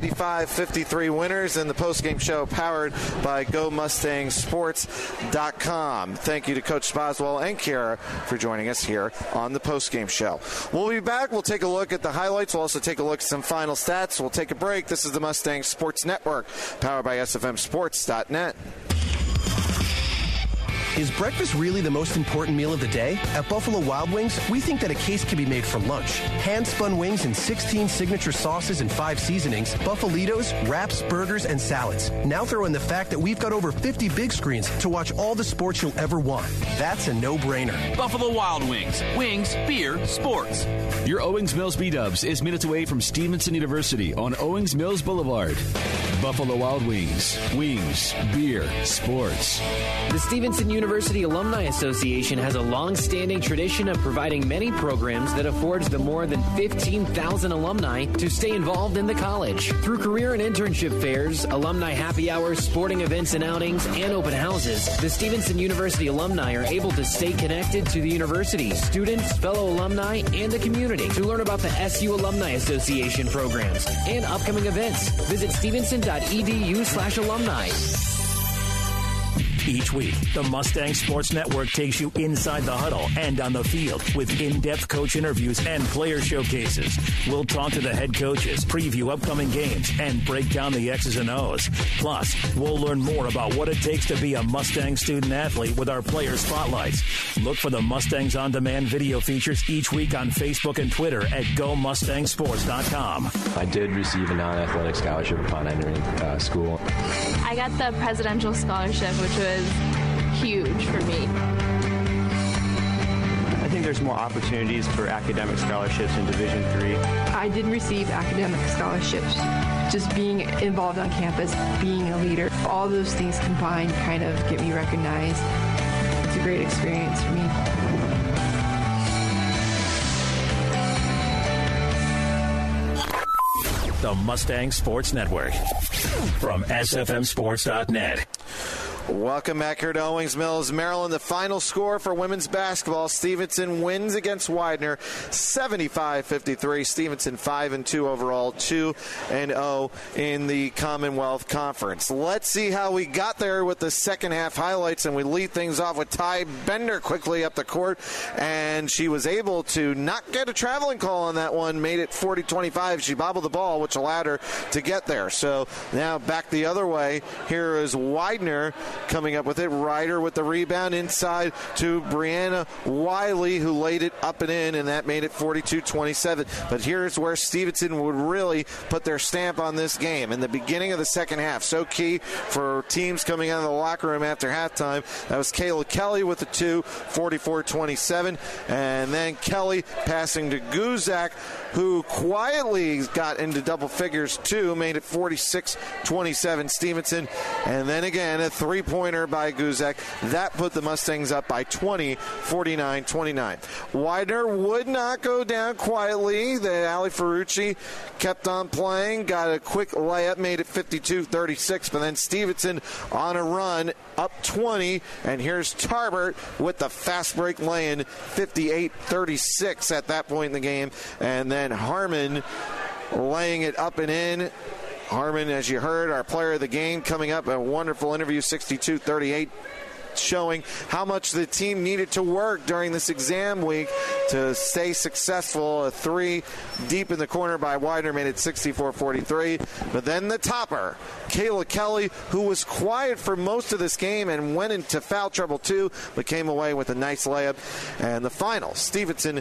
75-53 winners, and the postgame show powered by GoMustangSports.com. Thank you to Coach Boswell and Kara for joining us here on the postgame show. We'll be back. We'll take a look at the highlights. We'll also take a look at some final stats. We'll take a break. This is the Mustang Sports Network, powered by SFMSports.net. Is breakfast really the most important meal of the day? At Buffalo Wild Wings, we think that a case can be made for lunch. Hand-spun wings in 16 signature sauces and 5 seasonings, Buffalitos, wraps, burgers, and salads. Now throw in the fact that we've got over 50 big screens to watch all the sports you'll ever want. That's a no-brainer. Buffalo Wild Wings. Wings, beer, sports. Your Owings Mills B-Dubs is minutes away from Stevenson University on Owings Mills Boulevard. Buffalo Wild Wings. Wings, beer, sports. The Stevenson University Alumni Association has a long-standing tradition of providing many programs that affords the more than 15,000 alumni to stay involved in the college. Through career and internship fairs, alumni happy hours, sporting events and outings, and open houses, the Stevenson University alumni are able to stay connected to the university, students, fellow alumni, and the community. To learn about the SU Alumni Association programs and upcoming events, visit stevenson.edu/alumni. Each week, the Mustang Sports Network takes you inside the huddle and on the field with in-depth coach interviews and player showcases. We'll talk to the head coaches, preview upcoming games, and break down the X's and O's. Plus, we'll learn more about what it takes to be a Mustang student athlete with our player spotlights. Look for the Mustangs On Demand video features each week on Facebook and Twitter at GoMustangSports.com. I did receive a non-athletic scholarship upon entering school. I got the presidential scholarship, which was huge for me. I think there's more opportunities for academic scholarships in Division III. I did receive academic scholarships. Just being involved on campus, being a leader, all those things combined kind of get me recognized. It's a great experience for me. The Mustang Sports Network from SFMSports.net. Welcome back here to Owings Mills, Maryland. The final score for women's basketball: Stevenson wins against Widener 75-53. Stevenson 5-2 overall, 2-0 in the Commonwealth Conference. Let's see how we got there with the second half highlights, and we lead things off with Ty Bender quickly up the court, and she was able to not get a traveling call on that one, made it 40-25. She bobbled the ball, which allowed her to get there. So now back the other way. Here is Widener coming up with it. Ryder with the rebound inside to Brianna Wiley, who laid it up and in, and that made it 42-27. But here's where Stevenson would really put their stamp on this game in the beginning of the second half. So key for teams coming out of the locker room after halftime. That was Kayla Kelly with the 2, 44-27. And then Kelly passing to Guzak, who quietly got into double figures too, made it 46-27 Stevenson. And then again, a three-pointer by Guzak. That put the Mustangs up by 20, 49-29. Widener would not go down quietly. The Ali Ferrucci kept on playing, got a quick layup, made it 52-36. But then Stevenson on a run, up 20. And here's Tarbert with the fast break lay-in, 58-36 at that point in the game. And then Harmon laying it up and in. Harmon, as you heard, our player of the game, coming up, a wonderful interview, 62-38, showing how much the team needed to work during this exam week to stay successful. A three deep in the corner by Widener made it 64-43. But then the topper, Kayla Kelly, who was quiet for most of this game and went into foul trouble too, but came away with a nice layup. And the final, Stevenson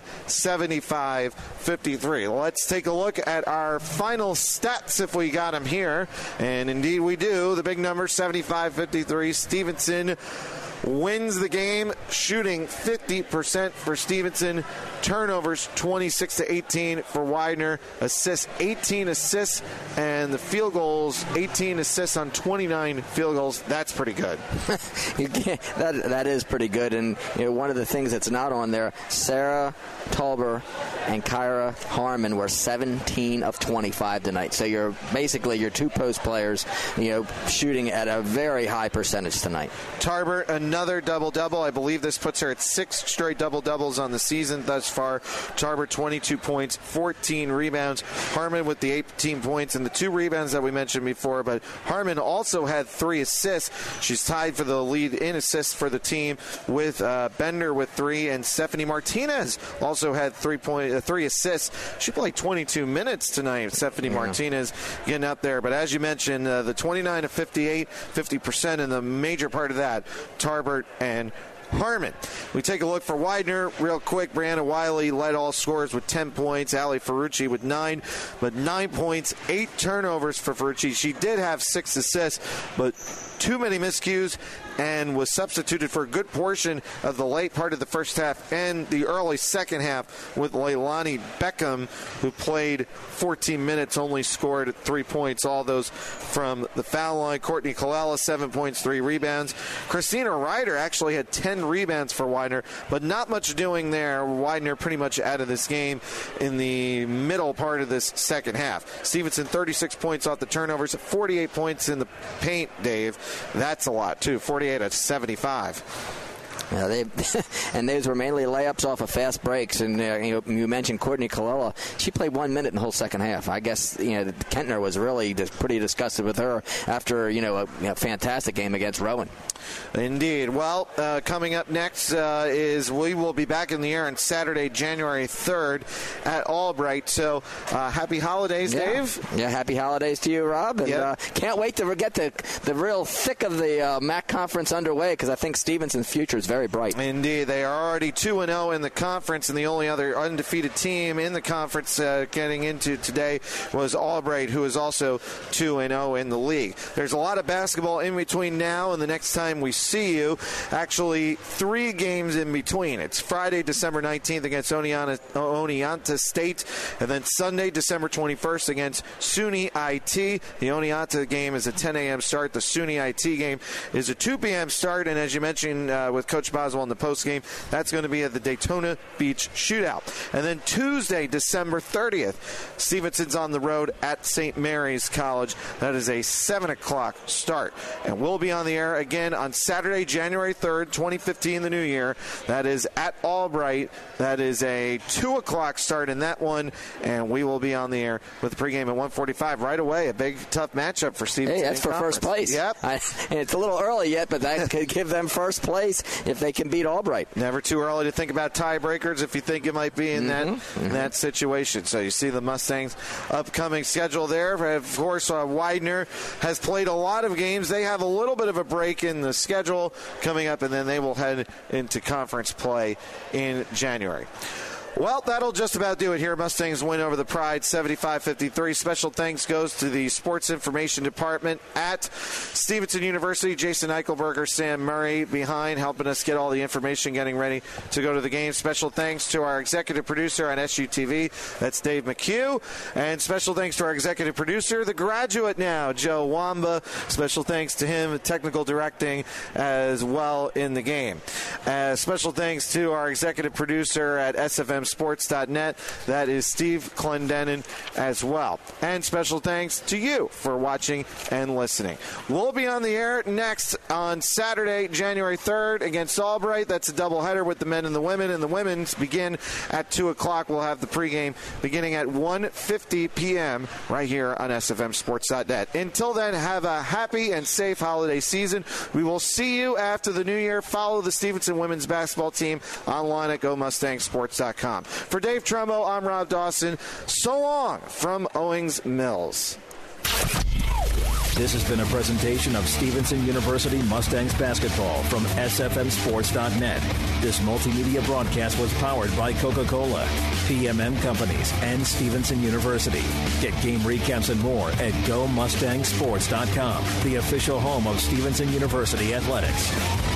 75-53. Let's take a look at our final stats if we got them here. And indeed we do. The big number, 75-53. Stevenson wins the game, shooting 50% for Stevenson. Turnovers 26-18 for Widener. Assists, 18 assists, and the field goals, 18 assists on 29 field goals. That's pretty good. That is pretty good. And one of the things that's not on there, Sarah Tolber and Kyra Harmon were 17 of 25 tonight. So you're basically your two post players, shooting at a very high percentage tonight. Tarbert, another double-double. I believe this puts her at 6 straight double-doubles on the season thus far. Tarbert, 22 points, 14 rebounds. Harmon with the 18 points and the 2 rebounds that we mentioned before. But Harmon also had 3 assists. She's tied for the lead in assists for the team with Bender with 3, and Stephanie Martinez also had 3 assists. She played 22 minutes tonight. Stephanie Martinez getting up there. But as you mentioned, the 29 of 58, 50%, and the major part of that, Tarbert and Harmon. We take a look for Widener real quick. Brianna Wiley led all scorers with 10 points. Ali Ferrucci with 9, but 9 points, 8 turnovers for Ferrucci. She did have 6 assists, but too many miscues, and was substituted for a good portion of the late part of the first half and the early second half with Leilani Beckham, who played 14 minutes, only scored 3 points, all those from the foul line. Courtney Colella, 7 points, 3 rebounds. Christina Ryder actually had 10 rebounds for Widener, but not much doing there. Widener pretty much out of this game in the middle part of this second half. Stevenson, 36 points off the turnovers, 48 points in the paint, Dave. That's a lot, too. 48 at 75. And those were mainly layups off of fast breaks. And you mentioned Courtney Colella. She played 1 minute in the whole second half. I guess Kentner was really pretty disgusted with her after a fantastic game against Rowan. Indeed. Well, coming up next is we will be back in the air on Saturday, January 3rd at Albright. So happy holidays, Dave. Yeah, happy holidays to you, Rob. And can't wait to get the real thick of the MAC conference underway, because I think Stevenson's future is very bright. Indeed. They are already 2-0 in the conference, and the only other undefeated team in the conference getting into today was Albright, who is also 2-0 in the league. There's a lot of basketball in between now and the next time we see you. Actually, 3 games in between. It's Friday, December 19th against Oneonta State, and then Sunday, December 21st against SUNY IT. The Oneonta game is a 10 a.m. start. The SUNY IT game is a 2 p.m. start, and as you mentioned with Coach Boswell in the postgame, that's going to be at the Daytona Beach Shootout. And then Tuesday, December 30th, Stevenson's on the road at St. Mary's College. That is a 7 o'clock start. And we'll be on the air again on Saturday, January 3rd, 2015, the new year. That is at Albright. That is a 2 o'clock start in that one, and we will be on the air with the pregame at 1:45 right away. A big, tough matchup for Stevenson. Hey, that's for conference. First place. Yep. And it's a little early yet, but that could give them first place if they can beat Albright. Never too early to think about tiebreakers if you think it might be in that situation. So you see the Mustangs' upcoming schedule there. Of course, Widener has played a lot of games. They have a little bit of a break in the schedule coming up, and then they will head into conference play in January. Well, that'll just about do it here. Mustangs win over the Pride 75-53. Special thanks goes to the Sports Information Department at Stevenson University. Jason Eichelberger, Sam Murray behind, helping us get all the information, getting ready to go to the game. Special thanks to our executive producer on SUTV. That's Dave McHugh. And special thanks to our executive producer, the graduate now, Joe Wamba. Special thanks to him, technical directing as well in the game. Special thanks to our executive producer at SFMSports.net. That is Steve Clendenin as well. And special thanks to you for watching and listening. We'll be on the air next on Saturday, January 3rd against Albright. That's a doubleheader with the men and the women. And the women's begin at 2 o'clock. We'll have the pregame beginning at 1:50 p.m. right here on SFMSports.net. Until then, have a happy and safe holiday season. We will see you after the new year. Follow the Stevenson women's basketball team online at GoMustangSports.com. For Dave Trumbo, I'm Rob Dawson. So long from Owings Mills. This has been a presentation of Stevenson University Mustangs basketball from SFMSports.net. This multimedia broadcast was powered by Coca-Cola, PMM Companies, and Stevenson University. Get game recaps and more at GoMustangSports.com, the official home of Stevenson University Athletics.